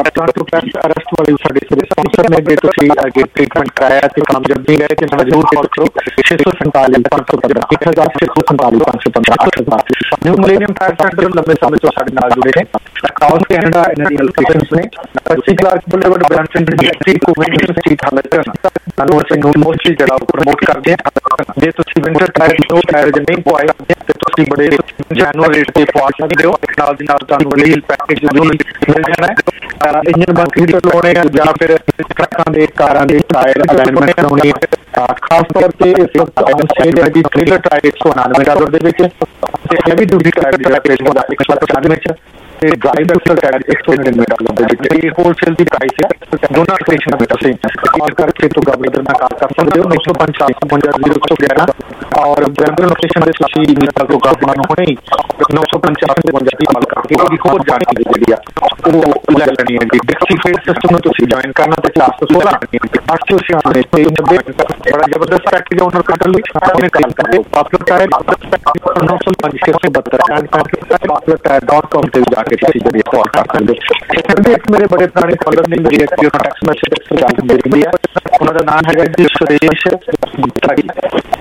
ਅਰੈਸਟ ਵਾਲੀ ਸਾਡੇ ਸਪਾਂਸਰ ਨੇ ਜੇ ਤੁਸੀਂ ਅੱਗੇ ਟ੍ਰੀਟਮੈਂਟ ਕਰਾਇਆ ਤੇ ਕਾਮਯਾਬ ਨਹੀਂ ਰਹੇ ਤੇ ਨਾਲ ਜ਼ਰੂਰ ਕਾਲ ਕਰੋ ਛੇ ਸੌ ਸੰਤਾਲੀ ਪੰਜ ਸੌ ਪੰਦਰਾਂ ਇੱਕ ਹਜ਼ਾਰ ਛੇ ਸੌ ਸੰਤਾਲੀ ਪੰਜ ਸੌ ਪੰਦਰਾਂ ਅੱਠ ਹਜ਼ਾਰ। ਨਿਊ ਮਿਲੇਨੀਅਮ ਟਾਇਰ ਸੈਂਟਰ ਲੰਬੇ ਸਮੇਂ ਤੋਂ ਸਾਡੇ ਨਾਲ ਜੁੜੇ ਨੇ। ਅਕਾਊਂਟ ਕੈਨੇਡਾ ਇਹਨਾਂ ਦੀ ਲੋਕੇਸ਼ਨਸ ਨੇ ਪੱਚੀ Clark boulevard Brampton district Covington street Hamilton. ਸਾਨੂੰ ਅਸੀਂ ਨੂੰ ਮੋਸਟਲੀ ਜਿਹੜਾ ਪ੍ਰਮੋਟ ਕਰਦੇ ਹਾਂ। ਜੇ ਤੁਸੀਂ ਵਿੰਟਰ ਟਾਇਰ ਨੋ ਟਾਇਰ ਜੇ ਨਹੀਂ ਪਵਾਏ ਤੇ ਤੁਸੀਂ ਬੜੇ ਜੈਨੂਅਲ ਰੇਟ ਤੇ ਪਵਾ ਸਕਦੇ ਹੋ। ਨਾਲ ਦੀ ਨਾਲ ਤੁਹਾਨੂੰ ਰੀਲ ਪੈਕੇਜ ਮਿਲ ਜਾਣਾ ਹੈ। ਇੰਜਨ ਬੰਦ ਹੀਟਰ ਲਾਉਣੇ ਜਾਂ ਫਿਰ ਟਰੱਕਾਂ ਦੇ ਕਾਰਾਂ ਦੇ ਟਾਇਰ ਅਲਾਈਨਮੈਂਟ ਕਰਾਉਣੀ ਹੈ। ਖਾਸ ਤੌਰ ਤੇ ਇਸ ਵਕਤ ਜਿਹੜੀ ਟ੍ਰੇਲਰ ਟਾਇਰ ਇੱਕ ਸੌ ਉਨਾਨਵੇਂ ਡਾਲਰ ਦੇ ਵਿੱਚ ਤੇ ਹੈਵੀ ਡਿਊਟੀ ਟਾਇਰ ਜਿਹੜਾ ਪੇਸ਼ ਹੁੰਦਾ ਇੱਕ ਸੌ ਪਚਾਨਵੇਂ ਵਿੱਚ ਤੇ ਡਰਾਈਵਰ ਫੁੱਲ ਟਾਇਰ ਇੱਕ ਸੌ ਨੜਿਨਵੇਂ ਡਾਲਰ ਦੇ ਵਿੱਚ। ਇਹ ਹੋਲਸੇਲ ਦੀ ਪ੍ਰਾਈਸ ਹੈ ਦੋਨਾਂ ਲੋਕੇਸ਼ਨਾਂ ਵਿੱਚ। ਤੁਸੀਂ ਕਾਲ ਕਰਕੇ ਤੋਂ ਗਵਰਨਰ ਨਾਲ ਕਾਲ ਕਰ ਸਕਦੇ ਹੋ ਨੌ ਸੌ ਪੰਜ ਚਾਰ ਸੌ ਪੰਜਾਹ ਜ਼ੀਰੋ ਇੱਕ ਸੌ ਗਿਆਰਾਂ ਔਰ ਬ੍ਰੈਂਡਨ ਲੋਕੇਸ਼ਨ ਦੇ ਤੁਸੀਂ ਮਿੱਤਰ ਤੋਂ ਕਾਲ ਨੂੰ ਹੁਣੇ ਨੌ ਸੌ ਪੰਜ ਚਾਰ ਸੌ ਪੰਜਾਹ ਦੀ ਕਾਲ ਕਰਕੇ ਇਹਦੀ ਹੋਰ ਜਾਣਕਾਰੀ ਜਿਹੜੀ ਆ ਉਹ ਲੈ ਲੈਣੀ ਹੈ। ਡਿਕਸੀ ਫੀਡ ਸਿਸਟਮ ਨੂੰ ਤੁਸੀਂ ਜੁਆਇਨ ਕਰਨਾ ਤੇ ਚਾਰ ਸੌ ਸੋਲਾਂ ਅੱਠ ਸੌ ਛਿਆਨਵੇਂ ਤੇ ਨੱਬੇ ਬੜਾ ਜ਼ਬਰਦਸਤ ਪੈਕੇਜ ਓਨਰ ਕੱਢ ਲਈ ਉਹਨੇ ਕਾਲ ਕਰਦੇ ਪਾਪੂਲਰ ਟਾਇਰ ਨੌ ਸੌ ਪੰਜ ਛੇ ਸੌ ਬੱਤਰ ਪਾਪੂਲਰ ਟਾਇਰ ਡਾਟ ਕਾਮ ਤੇ ਜਾ ਕੇ ਤੁਸੀਂ ਜਿਹੜੀ ਕਾਲ ਕਰ ਸਕਦੇ ਹੋ। ਇੱਕ ਮੇਰੇ ਬੜੇ ਪੁਰਾਣੇ ਕਾਲਰ ਨੇ ਮੇਰੀ ਇੱਕ ਟੈਕਸਟ ਮੈਸੇਜ ਗੱਲ ਮਿਲਦੀ ਹੈ। ਉਹਨਾਂ ਦਾ ਨਾਮ ਹੈਗਾ ਜੀ ਸੁਰੇਸ਼ ਗੁਪਤਾ ਜੀ।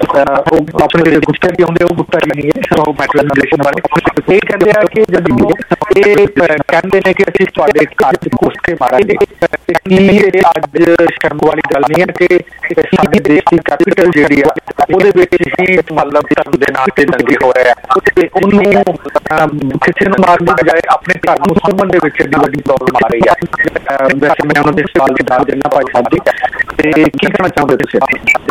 ਉਹ ਆਪਣੇ ਜਿਹੜੇ ਗੁਪਤਾ ਜੀ ਹੁੰਦੇ ਉਹ ਗੁਪਤਾ ਜੀ ਨਹੀਂ ਹੈ, ਉਹ ਮੈਟਰਲ ਰਿਲੇਸ਼ਨ ਵਾਲੇ। ਇਹ ਕਹਿੰਦੇ ਆ ਕਿ ਜਦੋਂ ਇਹ ਕਹਿੰਦੇ ਨੇ ਕਿ ਅਸੀਂ ਤੁਹਾਡੇ ਘਰ ਚ ਘੁਸ ਕੇ ਮਾਰਾਂਗੇ, ਇਹ ਅੱਜ ਸ਼ਰਮ ਵਾਲੀ ਗੱਲ ਨਹੀਂ ਹੈ ਕਿ ਸਾਡੇ ਦੇਸ਼ ਦੀ ਕੈਪੀਟਲ ਜਿਹੜੀ ਆ ਉਹਦੇ ਵਿੱਚ ਹੀ ਮਤਲਬ ਧਰਮ ਦੇ ਨਾਂ ਤੇ ਦੰਗੇ ਹੋ ਰਹੇ ਆ ਤੇ ਉਹਨੂੰ ਕਿਸੇ ਨੂੰ ਮਾਰਨ ਦੀ ਬਜਾਏ ਆਪਣੇ ਘਰ ਨੂੰ ਸਾਂਭਣ ਦੇ ਵਿੱਚ ਇੰਨੀ ਵੱਡੀ ਪ੍ਰੋਬਲਮ ਆ ਰਹੀ ਆ। ਵੈਸੇ ਮੈਂ ਉਹਨਾਂ ਦੇ ਸਵਾਲ ਦੇ ਨਾਲ ਜਿੰਨਾ ਭਾਈ ਸਾਹਿਬ ਜੀ ਤੇ ਕੀ ਕਹਿਣਾ ਚਾਹੁੰਦੇ ਤੁਸੀਂ?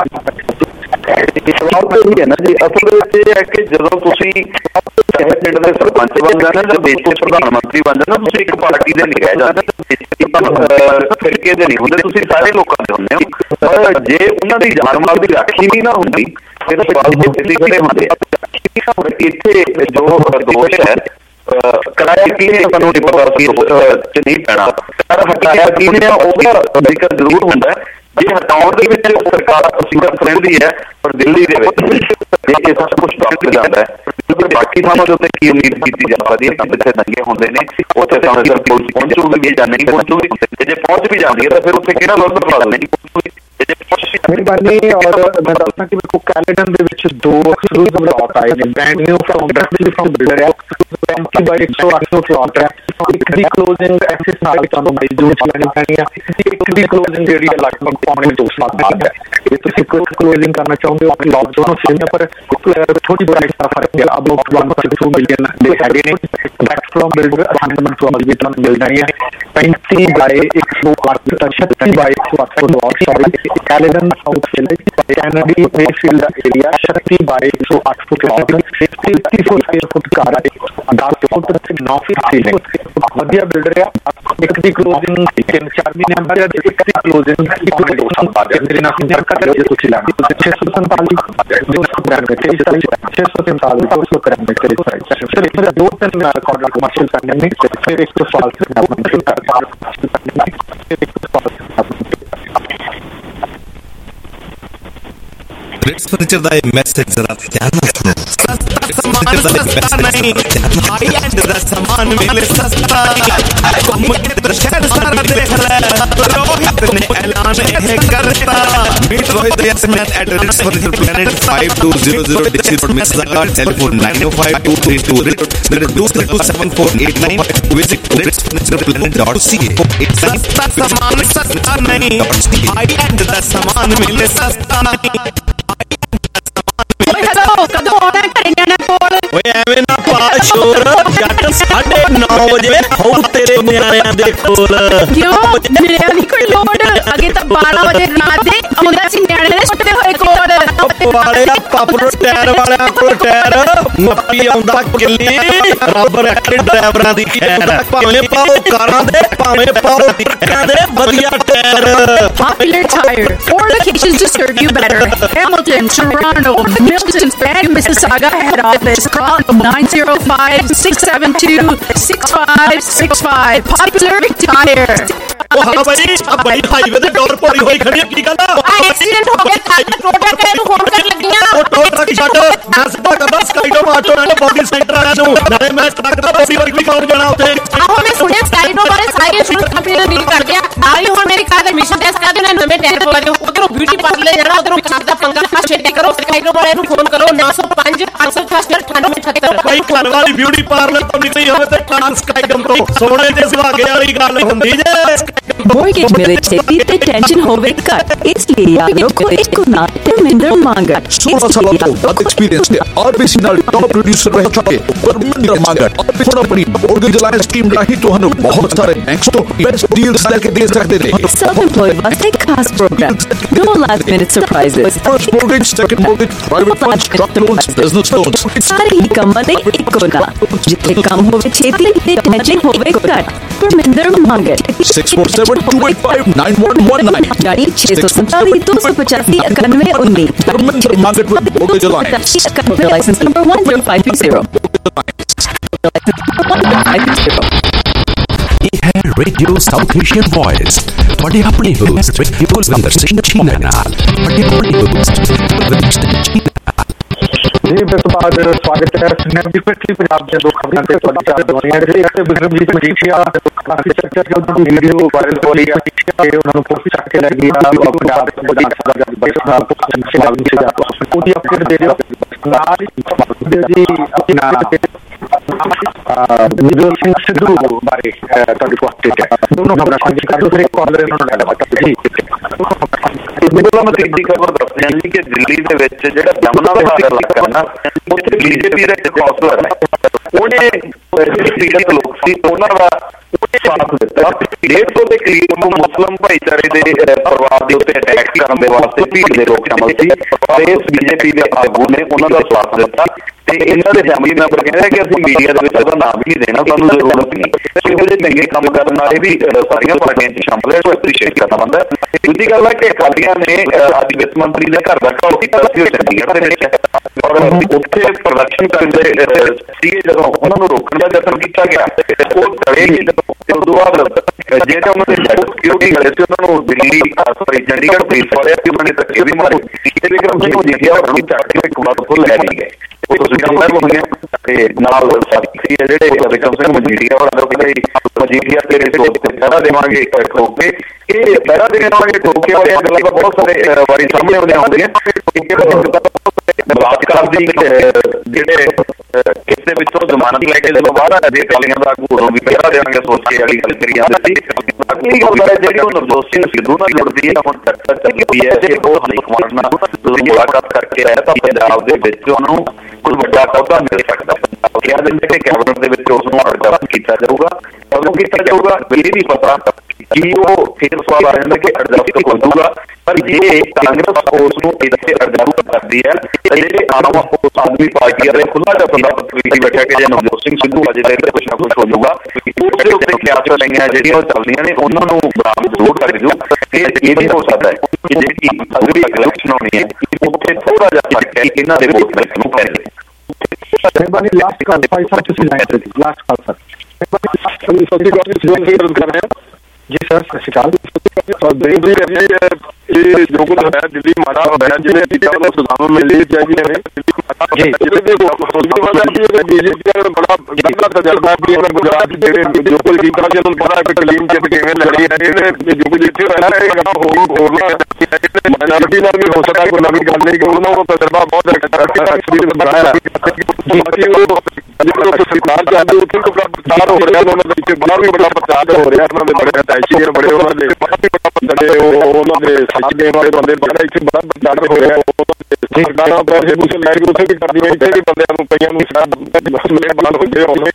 ਸਵਾਲ ਤਾਂ ਇਹ ਹੈ ਨਾ ਜੀ, ਅਸਲ ਵਿੱਚ ਇਹ ਹੈ ਕਿ ਜਦੋਂ ਤੁਸੀਂ ਚਾਹੇ ਪਿੰਡ ਦੇ ਸਰਪੰਚ ਬਣ ਜਾਣਾ ਜਾਂ ਦੇਸ਼ ਦੇ ਪ੍ਰਧਾਨ ਮੰਤਰੀ ਬਣ ਜਾਣਾ, ਤੁਸੀਂ ਇੱਕ ਪਾਰਟੀ ਦੇ ਨਹੀਂ ਰਹਿ ਜਾਂਦੇ, ਫਿਰਕੇ ਦੇ ਨਹੀਂ ਹੁੰਦੇ, ਤੁਸੀਂ ਸਾਰੇ ਲੋਕਾਂ ਦੇ ਹੁੰਦੇ ਹੋ। ਪਰ ਜੇ ਉਹਨਾਂ ਦੀ ਜਾਨ ਮਾਲ ਦੀ ਰਾਖੀ ਨਹੀਂ ਨਾ ਹੁੰਦੀ ਫਿਰ ਸਵਾਲ ਦੇ ਖੜੇ ਹੁੰਦੇ। ਇੱਥੇ ਜੋ ਦੋਸ਼ ਹੈ ਕਰਾਇਆ ਕਿਹਨੇ ਸਾਨੂੰ ਨਹੀਂ ਪਤਾ ਸੀ ਚ ਨਹੀਂ ਪੈਣਾ, ਪਰ ਹਟਾਇਆ ਕਿਹਨੇ ਉਹਦਾ ਜ਼ਿਕਰ ਜ਼ਰੂਰ ਹੁੰਦਾ। ਜੇ ਹਟਾਉਣ ਦੇ ਵਿੱਚ ਸਰਕਾਰ ਪ੍ਰੋਸੀਜਰ ਫਰੈਂਡਲੀ ਹੈ ਪਰ ਦਿੱਲੀ ਦੇ ਵਿੱਚ ਇਹ ਸਭ ਕੁਛ ਟੱਪ ਜਾਂਦਾ ਹੈ। ਕਿਉਂਕਿ ਬਾਕੀ ਥਾਵਾਂ ਦੇ ਉੱਤੇ ਕੀ ਉਮੀਦ ਕੀਤੀ ਜਾ ਸਕਦੀ ਹੈ? ਜਿੱਥੇ ਦੰਗੇ ਹੁੰਦੇ ਨੇ ਉੱਥੇ ਤਾਂ ਪੁਲਿਸ ਪਹੁੰਚੂਗੀ ਜਾਂ ਨਹੀਂ ਪਹੁੰਚੂਗੀ, ਜੇ ਪਹੁੰਚ ਵੀ ਜਾਂਦੀ ਹੈ ਤਾਂ ਫਿਰ ਉੱਥੇ ਕਿਹੜਾ ਲੋਕ ਲਾ ਨਹੀਂ ਪਹੁੰਚੂਗੀ।
ਮਿਹਰਬਾਨੀ। ਔਰ ਮੈਂ ਦੱਸਦਾ ਕਿ ਮੇਰੇ ਕੋਲ ਕੈਲੇਂਡਰ ਦੇ ਵਿੱਚ ਦੋ ਐਕਸਕਲੂਸਿਵ ਲਾਟ ਆਏ ਨੇ brand new from directly from builder ਹੈ ਪੈਂਤੀ ਬਾਈ ਇੱਕ ਸੌ ਅੱਠ ਸੌ ਲਾਟ ਹੈ। ਇੱਕ ਦੀ ਕਲੋਜ਼ਿੰਗ ਐਕਸਿਸ ਨਾਲ ਤੁਹਾਨੂੰ ਮਈ ਜੂਨ ਚ ਲੈਣੀ ਪੈਣੀ ਆ। ਇੱਕ ਦੀ ਕਲੋਜ਼ਿੰਗ ਜਿਹੜੀ ਹੈ ਲਗਭਗ ਪੌਣੇ ਦੋ ਸਾਲ ਬਾਅਦ ਹੈ। ਜੇ ਤੁਸੀਂ ਕੋਈ ਕਲੋਜ਼ਿੰਗ ਕਰਨਾ ਚਾਹੁੰਦੇ ਹੋ ਆਪਣੀ ਲਾਟ ਦੋਨੋਂ ਸੇਮ ਹੈ ਪਰ ਥੋੜੀ ਪ੍ਰਾਈਸ ਦਾ ਫਰਕ ਹੈ। About one point two million ਦੇ ਹੈਗੇ ਨੇ ਡਾਇਰੈਕਟ ਫਰਮ ਬਿਲਡਰ ਅਠਾਨਵੇਂ ਤੋਂ ਵੀ ਤੁਹਾਨੂੰ ਮਿਲ ਜਾਣੀ ਹੈ। ਪੈਂਤੀ ਬਾਈ ਇੱਕ ਸੌ ਅੱਠ ਛੱਤੀ ਬਾਈ ਇੱਕ ਸੌ ਅੱਠ lot sorry calendar outfield Kennedy Mayfield area ਛੱਤੀ ਬਾਈ ਇੱਕ ਸੌ ਅੱਠ ਫੁੱਟ ਲਾਟ ਤੀਹ ਫੁੱਟ ਫੁੱਟ ਕਾਰ ਹੈ। ਦਸ ਫੁੱਟ ਤੇ ਨੌ ਫੁੱਟ ਸੀਲਿੰਗ ਵਧੀਆ ਬਿਲਡਰ ਆ। ਇੱਕ ਦੀ ਕਲੋਜ਼ਿੰਗ ਤਿੰਨ ਚਾਰ ਮਹੀਨੇ ਬਾਅਦ, ਇੱਕ ਦੀ ਕਲੋਜ਼ਿੰਗ ਇੱਕ ਦੋ ਸਾਲ ਬਾਅਦ। ਮੇਰੇ ਨਾਲ ਸੰਪਰਕ ਕਰੋ ਜੇ ਤੁਸੀਂ ਲੈਣਾ। ਛੇ ਸੌ ਸੰਤਾਲੀ ਦੋ ਸੌ ਕਰਾਂਗੇ ਤੇਈਸ ਤਾਰੀਖ ਛੇ ਸੌ ਸੰਤਾਲੀ ਦੋ ਸੌ ਕਰਾਂਗੇ ਤੇਈਸ ਤਾਰੀਖ। ਸਰ ਇਸ ਦੋ ਤਿੰਨ ਰਿਕਾਰਡ ਕਮਰਸ਼ੀਅਲ ਕਰਨੇ ਨੇ ਫਿਰ ਇੱਕ ਸਵਾਲ
ग्रेट्स फर्नीचर ਦਾ ਇਹ ਮੈਸੇਜ ਜ਼ਰਾ ਧਿਆਨ ਨਾਲ ਸੁਣੋ। ਸਸਤਾ ਸਮਾਨ ਸਸਤਾ ਨਹੀਂ, ਹਾਈ ਐਂਡ ਦਾ ਸਮਾਨ ਮਿਲੇ ਸਸਤਾ। ਘੁੰਮ ਕੇ ਸ਼ਹਿਰ ਸਾਰਾ ਦੇਖ ਲੈ, ਰੋਹਿਤ ਨੇ ਐਲਾਨ ਇਹ ਕਰਤਾ। Meet Rohit Yasman at Greats furniture planet five two zero zero Dixie Road, Mississauga. Telephone nine oh five two three two two two seven four eight nine. Visit greats furniture planet dot c a। सस्ता सामान सस्ता नहीं, high and ਦਾ ਸਮਾਨ ਮਿਲੇ ਸਸਤਾ ਨਹੀਂ।
ਓਏ hello, ਕਦੋਂ ਆਉਣਾ ਘਰੇ ਨਿਆਣਾ ਕੋਲ?
ਓਏ ਐਵੇਂ ਨਾ ਪਾ ਸ਼ੋਰ, ਜੱਟ ਸਾਢੇ ਨੌ ਵਜੇ ਹੋਊ ਤੇਰੇ ਨਿਆਣਿਆਂ ਦੇ ਕੋਲ।
ਕਿਉਂ ਮਿਲਿਆ ਨਹੀਂ ਕੋਈ ਲੋਡ? ਅੱਗੇ ਤਾਂ ਬਾਰਾਂ ਵਜੇ ਰਾਤ ਦੇ ਆਉਂਦਾ ਸੀ ਨਿਆਣੇ ਦੇ ਸੁੱਤੇ ਹੋਏ ਕੋਲ।
ਵਾਲਿਆ ਪਾਪਰੋ ਟਾਇਰ ਵਾਲਿਆਂ ਕੋਲ ਟਾਇਰ ਮੱਪੀ ਆਉਂਦਾ ਕਿੱਲੀ, ਰੱਬ ਰੱਖੇ ਡਰਾਈਵਰਾਂ ਦੀ ਖੈਰ। ਭਾਵੇਂ ਪਾਓ ਕਾਰਾਂ ਦੇ, ਭਾਵੇਂ ਪਾਓ ਟਰੱਕਾਂ ਦੇ ਵਧੀਆ tyre.
Popular Tire, four locations to serve you better. Hamilton, Toronto, Milton, and Mississauga head office. Call nine zero five six seven two six five six five. Popular Tire.
ਉਹ ਹਾਂ ਭਾਈ, ਆ ਭਾਈ ਹਾਈਵੇ ਤੇ ਡੋਰ ਪੋਰੀ ਹੋਈ ਖੜੀ ਕੀ ਗੱਲ ਆ?
ਐਕਸੀਡੈਂਟ ਹੋ ਗਿਆ, ਕੱਲ ਟੋਟਾ ਕਰੇ ਨੂੰ ਫੋਨ ਕਰ ਲੱਗੀਆਂ।
ਉਹ ਟੋਲ ਟਰੱਕ ਛੱਡ, ਮੈਂ ਸਿੱਧਾ ਕਰਦਾ ਸਕਾਈਡੋਮ ਆਟੋ ਨਾਲ ਬੋਡੀ ਸੈਂਟਰ ਵਾਲਿਆਂ ਨੂੰ, ਨਾਲੇ ਮੈਂ ਟਰੱਕ ਦਾ ਬੋਡੀ ਵਰਕ ਵੀ ਪਾਉਣ ਜਾਣਾ ਉੱਥੇ।
ਆਹੋ ਮੈਂ ਸੁਣਿਆ ਸਕਾਈਡੋਮ ਬਾਰੇ ਸਾਰੀ ਸ਼ੁਰੂ ਕੰਪਨੀ ਡੀਲ ਕਰ ਗਿਆ। ਆਈ ਹੁਣ ਮੇਰੀ ਕਾਰ ਦਾ ਐਡਮਿਸ਼ਨ ਟੈਸਟ ਕਰਾ ਦੇਣਾ, ਨਵੇਂ ਟੈਸਟ ਪਵਾ ਦਿਓ। ਉਧਰੋਂ ਬਿਊਟੀ ਪਾਰਲਰ ਜਾਣਾ, ਉਧਰੋਂ ਕਾਰ ਦਾ ਪੰਗਾ ਛੇਤੀ ਕਰੋ। ਸਕਾਈਡੋਮ ਵਾਲਿਆਂ ਨੂੰ ਫੋਨ ਕਰੋ ਨੌ ਸੌ ਪੰਜ ਅੱਠ ਸੌ ਅਠਾਸਠ ਅਠਾਨਵੇਂ ਅਠੱਤਰ।
ਭਾਈ ਘਰ ਵਾਲੀ ਬਿਊਟੀ ਪਾਰਲਰ ਤੋਂ ਨਿਕਲੀ ਹੋਵੇ ਤੇ ਕਾਰ ਸਕਾਈਡੋਮ ਤੋਂ ਸੋਨੇ ਤੇ ਸੁਹਾਗੇ ਵਾਲੀ ਗੱਲ ਹੁੰਦੀ ਜੇ।
Mortgage मिले छेती ते टेंशन होवे कर, इसलिए याद रखो इसको ना परमिंदर मांगट।
सोलह साल तो बाद एक्सपीरियंस के आरबीसी नाल टॉप प्रोड्यूसर रह चुके परमिंदर मांगट और थोड़ा बड़ी मॉर्गेज अलायंस स्कीम राही ਤੁਹਾਨੂੰ ਬਹੁਤ ਸਾਰੇ ਬੈਂਕਸ ਤੋਂ ਬੈਸਟ ਡੀਲਸ ਲੈ ਕੇ ਦੇ ਸਕਦੇ ਨੇ।
Self employed वास्ते खास programme, no last minute surprises,
First mortgage, second mortgage, private loans, truck loans, business loans,
सारी ही कम दे इको ना। जितने कम होवे छेती ते टेंशन होवे कर, Parminder Mangat.
six four seven two eight five nine one one nine
यानी छह सौ सत्तावी दो सौ पचासी इक्यानवे उन्नीस।
Parminder Mangat with mortgage alliance.
License number one zero five two zero.
ਇਹ ਹੈ ਰੇਡੀਓ ਸਾਊਥ ਏਸ਼ੀਅਨ ਵੌਇਸ, ਤੁਹਾਡੇ ਆਪਣੇ ਹੋਸਟ ਰੇਡੀਓ ਸੰਦਰ ਸਿੰਘ ਚੀਨਾ ਨਾਲ। ਤੁਹਾਡੇ ਆਪਣੇ ਹੋਸਟ
ਜੀ ਇਸ ਤੋਂ ਬਾਅਦ ਸਵਾਗਤ ਹੈ ਸਨੈਪਡੀ ਕੁਇਕਲੀ ਪੰਜਾਬ ਦੀਆਂ ਦੋ ਖਬਰਾਂ ਤੇ ਤੁਹਾਡੀ ਚਾਰ ਦੁਨੀਆ ਦੇ ਇੱਕ ਬਿਕਰਮਜੀਤ ਮਜੀਠੀਆ ਕਾਫੀ ਚਰਚਾ ਚੱਲਦੀ ਵੀਡੀਓ ਵਾਇਰਲ ਹੋ ਰਹੀ ਹੈ ਕਿ ਉਹਨਾਂ ਨੂੰ ਪੁਲਿਸ ਚੱਕ ਕੇ ਲੈ ਗਈ ਆ ਪੰਜਾਬ ਦੇ ਵਿਧਾਨ ਸਭਾ ਦੇ ਬੈਠਕ ਨਾਲ ਉਹਦੀ ਅਪਡੇਟ ਦੇ ਦਿਓ ਨਾਲ ਜੀ ਆਪਣਾ ਨਿਰਮਲ ਸਿੰਘ ਸਿੱਧੂ ਬਾਰੇ ਤੁਹਾਡੀ ਕੋਲ ਅਪਡੇਟ ਹੈ। ਦੋਨੋਂ ਖਬਰਾਂ ਸਾਂਝੀ ਕਰ ਦਿਓ, ਫਿਰ ਇੱਕ ਕਾਲਰ ਇਹਨਾਂ ਨੂੰ ਲੈ ਲਵਾਂਗੇ ਜੀ।
ਮੈਨੂੰ ਮੈਂ ਤੀਜੀ ਖਬਰ ਦੱਸਦੀ ਹਾਂ ਜੀ ਕਿ ਦਿੱਲੀ ਦੇ ਵਿੱਚ ਜਿਹੜਾ ਯਮੁਨਾ ਵਿਹਾਰ ਇਲਾਕਾ ਨਾ, ਉੱਥੇ ਬੀਜੇਪੀ ਦਾ ਇੱਕ ਕੌਂਸਲਰ ਹੈ, ਉਹਨੇ ਪੀੜਤ ਲੋਕ ਸੀ ਉਹਨਾਂ ਦਾ ਸਾਥ ਦਿੱਤਾ। ਡੇਢ ਸੌ ਦੇ ਕਰੀਬ ਨੂੰ ਮੁਸਲਿਮ ਭਾਈਚਾਰੇ ਦੇ ਪਰਿਵਾਰ ਦੇ ਉੱਤੇ ਅਟੈਕ ਕਰਨ ਦੇ ਵਾਸਤੇ ਭੀੜ ਦੇ ਲੋਕ ਸ਼ਾਮਲ ਸੀ ਤੇ ਇਸ ਬੀਜੇਪੀ ਦੇ ਆਗੂ ਨੇ ਉਹਨਾਂ ਦਾ ਸਾਥ ਦਿੱਤਾ ਤੇ ਇਹਨਾਂ ਦੇ ਫੈਮਿਲੀ ਮੈਂਬਰ ਕਹਿੰਦੇ ਕਿ ਅਸੀਂ ਮੀਡੀਆ ਦੇ ਵਿੱਚ ਉਹਦਾ ਨਾਮ ਵੀ ਨਹੀਂ ਦੇਣਾ, ਸਾਨੂੰ ਜ਼ਰੂਰਤ ਨਹੀਂ। ਇਹੋ ਜਿਹੇ ਚੰਗੇ ਕੰਮ ਕਰਨ ਵਾਲੇ ਵੀ ਸਾਰੀਆਂ ਪਾਰਟੀਆਂ 'ਚ ਸ਼ਾਮਲ ਹੈ, ਉਹ ਐਪਰੀਸ਼ੀਏਟ ਕਰਨਾ ਬਣਦਾ। ਦੂਜੀ ਗੱਲ ਹੈ ਕਿ ਅਕਾਲੀਆਂ ਨੇ ਅੱਜ ਵਿੱਤ ਮੰਤਰੀ ਦੇ ਘਰ ਦਾ ਘਾਉ ਕੀਤਾ ਸੀ ਚੰਡੀਗੜ੍ਹ ਦੇ ਵਿੱਚ, ਔਰ ਉੱਥੇ ਪ੍ਰਦਰਸ਼ਨ ਕਰਦੇ ਸੀਗੇ ਜਦੋਂ ਉਹਨਾਂ ਨੂੰ ਰੋਕਣ ਦਾ ਯਤਨ ਕੀਤਾ ਗਿਆ ਉਹ ਡਰੇ ਗਏ। ਉਦੋਂ ਬਾਅਦ ਜਿਹੜੇ ਉਹਨਾਂ ਦੇ ਸਿਕਿਉਰਿਟੀ ਵਾਲੇ ਸੀ ਉਹਨਾਂ ਨੂੰ ਦਿੱਲੀ ਸੌਰੀ ਚੰਡੀਗੜ੍ਹ ਪੁਲਿਸ ਵਾਲੇ ਸੀ, ਉਹਨਾਂ ਨੇ ਧੱਕੇ ਵੀ ਮਾਰੇ ਤੇ ਵਿਕਰਮ ਸਿੰਘ ਮਜੀਠੀਆ ਉਹਨਾਂ ਨੂੰ ਚੱਕ ਕੇ ਇੱਕ ਵਾਰ ਕੋਲ ਲੈ ਗਏ। ਉਹ ਤਸਵੀਰਾਂ ਹੋ ਗਈਆਂ ਤੇ ਨਾਲ ਸਾਥੀ ਜਿਹੜੇ ਵਿਕਰਮ ਸਿੰਘ ਮਜੀਠੀਆ ਉਹਨਾਂ ਦੇ ਮਜੀਠੀਆ ਤੇਰੇ ਤੇ ਪਹਿਰਾ ਦੇਵਾਂਗੇ ਠੋਕ ਕੇ, ਇਹ ਪਹਿਰਾ ਦੇਵਾਂਗੇ ਠੋਕ ਕੇ ਵਾਲੀਆਂ ਗੱਲਾਂ ਬਹੁਤ ਸਾਰੇ ਵਾਰੀ ਸਾਹਮਣੇ ਆਉਂਦੀਆਂ ਹੁੰਦੀਆਂ। ਬਲਾਤਕਾਰ ਦੀ ਜਿਹੜੇ ਕਿਸੇ ਵਿੱਚੋਂ ਜ਼ਮਾਨਤ ਲੈ ਕੇ ਜਦੋਂ ਬਾਹਰ ਆ ਜੇ ਅਕਾਲੀਆਂ ਦਾ ਆਗੂ ਉਦੋਂ ਵੀ ਪਹਿਰਾ ਦੇਵਾਂਗੇ ਸੋਚ ਕੇ ਵਾਲੀ ਗੱਲ ਕਰੀ ਜਾਂਦੀ ਸੀ। ਅਗਲੀ ਗੱਲ ਹੈ ਜਿਹੜੀ ਉਹ ਨਵਜੋਤ ਸਿੰਘ ਸਿੱਧੂ ਨਾਲ ਜੁੜਦੀ ਹੈ, ਹੁਣ ਚਰਚਾ ਚੱਲੀ ਹੋਈ ਹੈ ਕਿ ਉਹ ਹਾਈ ਕਮਾਂਡ ਨਾਲ ਮੁਲਾਕਾਤ ਕਰਕੇ ਆਇਆ ਤਾਂ ਪੰਜਾਬ ਦੇ ਵਿੱਚ ਉਹਨੂੰ ਕੋਈ ਵੱਡਾ ਅਹੁਦਾ ਮਿਲ ਸਕਦਾ। ਕਿਹਾ ਜਾਂਦਾ ਕਿ ਕੈਬਨਿਟ ਦੇ ਵਿੱਚ ਉਸ ਨੂੰ ਅਰਦਾਸ ਕੀਤਾ ਜਾਊਗਾ, ਕਦੋਂ ਕੀਤਾ ਜਾਊਗਾ ਇਹ ਨਹੀਂ ਪਤਾ ਕਿ ਉਹ ਫਿਰ ਸਵਾਲ ਆ ਜਾਂਦਾ ਕਿ ਅਰਦਾਸ ਹੋ ਜਾਊਗਾ। ਪਰ ਜੇ ਕਾਂਗਰਸ ਉਸ ਨੂੰ ਇੱਥੇ ਅਰਦਾਸ ਕਰਦੀ ਹੈ ਤਾਂ ਜਿਹੜੇ ਆਮ ਆਦਮੀ ਪਾਰਟੀ ਵਾਲੇ ਖੁੱਲਾ ਜਿਹਾ ਬੰਦਾ ਪਤਵੀਟੀ ਬੈਠਾ ਕਿ ਜੇ ਨਵਜੋਤ ਸਿੰਘ ਸਿੱਧੂ ਅਜੇ ਤੱਕ ਕੁਛ ਨਾ ਕੁਛ ਹੋ ਜਾਊਗਾ, ਉਹਦੇ ਉੱਤੇ ਕਿਆਸਾਂ ਲਈਆਂ ਜਿਹੜੀਆਂ ਉਹ ਚੱਲਦੀਆਂ ਨੇ ਉਹਨਾਂ ਨੂੰ ਬਰਾਮਦ ਜ਼ਰੂਰ ਕਰ ਦਿਓ। ਇਹ ਵੀ ਹੋ ਸਕਦਾ ਹੈ ਕਿ ਜਿਹੜੀ ਅਗਲੀ ਇਲੈਕਸ਼ਨ ਹੋਣੀ ਹੈ ਉੱਥੇ ਥੋੜਾ ਜਿਹਾ ਫਰਕ ਹੈ ਇਹਨਾਂ ਦੇ ਵੋਟ ਬੈਂਕ ਨੂੰ ਪੈਣਗੇ।
ਮਿਹਰਬਾਨੀ ਲਾਸਟ ਕਾਲ ਭਾਈ ਸਾਹਿਬ ਤੁਸੀਂ ਲਾਈਨ ਤੇ ਲਾਸਟ ਕਾਲ ਸਰ। ਜੀ ਸਰ ਸਤਿ ਸ਼੍ਰੀ ਅਕਾਲ।
ਇਹ ਜੋ ਕੁਝ ਹੋਇਆ ਦਿੱਲੀ ਮਾੜਾ ਹੋਇਆ ਜਿਹਨੇ ਦਿੱਤਾ ਉਹਨੂੰ ਸਜ਼ਾਵਾਂ ਮਿਲਣੀ ਚਾਹੀਦੀਆਂ ਨੇ ਜਿਹਦੇ ਦੇ ਸੋਚਣ ਵਾਲਾ ਹੈ ਬੀਜੇਪੀ ਦਾ ਬੜਾ ਗੰਦਾ ਤਜਰਬਾ ਵੀ ਇਹਨਾਂ ਗੁਜਰਾਤ ਜਿਹੜੇ ਜੋ ਕੁਝ ਕੀਤਾ ਜਿਹਨੂੰ ਪਤਾ ਕਿ ਕਲੀਨ ਜਿੱਤ ਕਿਵੇਂ ਲੜੀ ਹੈ ਇਹਨੇ ਜੋ ਕੁਝ ਇੱਥੇ ਹੋਇਆ ਹੈ ਇਹ ਹੋਰ ਹੋਰ ਮਾਈਨੋਰਿਟੀ ਨਾਲ ਵੀ ਹੋ ਸਕਦਾ ਕੋਈ ਨਵੀਂ ਗੱਲ ਨਹੀਂ ਕਿ ਉਹਨਾਂ ਨੂੰ ਤਜਰਬਾ ਬਹੁਤ ਐਕਸਪੀਰੀਅੰਸ ਬਣਾਇਆ ਬਾਕੀ ਉਹ ਜਦੋਂ ਸਰਕਾਰ ਚਾਹਦੀ ਉੱਥੇ ਤੋਂ ਪ੍ਰਚਾਰ ਹੋ ਰਿਹਾ ਉਹਨਾਂ ਦੇ ਵਿੱਚ ਬਾਹਰ ਵੀ ਬੜਾ ਪ੍ਰਚਾਰ ਹੋ ਰਿਹਾ ਉਹਨਾਂ ਦੇ ਬੜੇ ਅਟੈਚੀ ਬੜੇ ਉਹਨਾਂ ਦੇ ਜਿਹੜੇ ਉਹਨਾਂ ਦੇ ਸਾਥ ਦੇਣ ਵਾਲੇ ਬੰਦੇ ਬੜਾ ਇੱਥੇ ਬੜਾ ਪ੍ਰਚਾਰ ਹੋ ਰਿਹਾ ਸਰਕਾਰਾਂ ਪਰ ਇਹ ਕੁਝ ਲੈ ਕੇ ਉੱਥੇ ਵੀ ਕਰਦੀਆਂ ਇੱਥੇ ਵੀ ਬੰਦਿਆਂ ਨੂੰ ਕਈਆਂ ਨੂੰ ਮੇਰੇ ਬੰਦ ਹੋ ਗਏ ਉਹਨਾਂ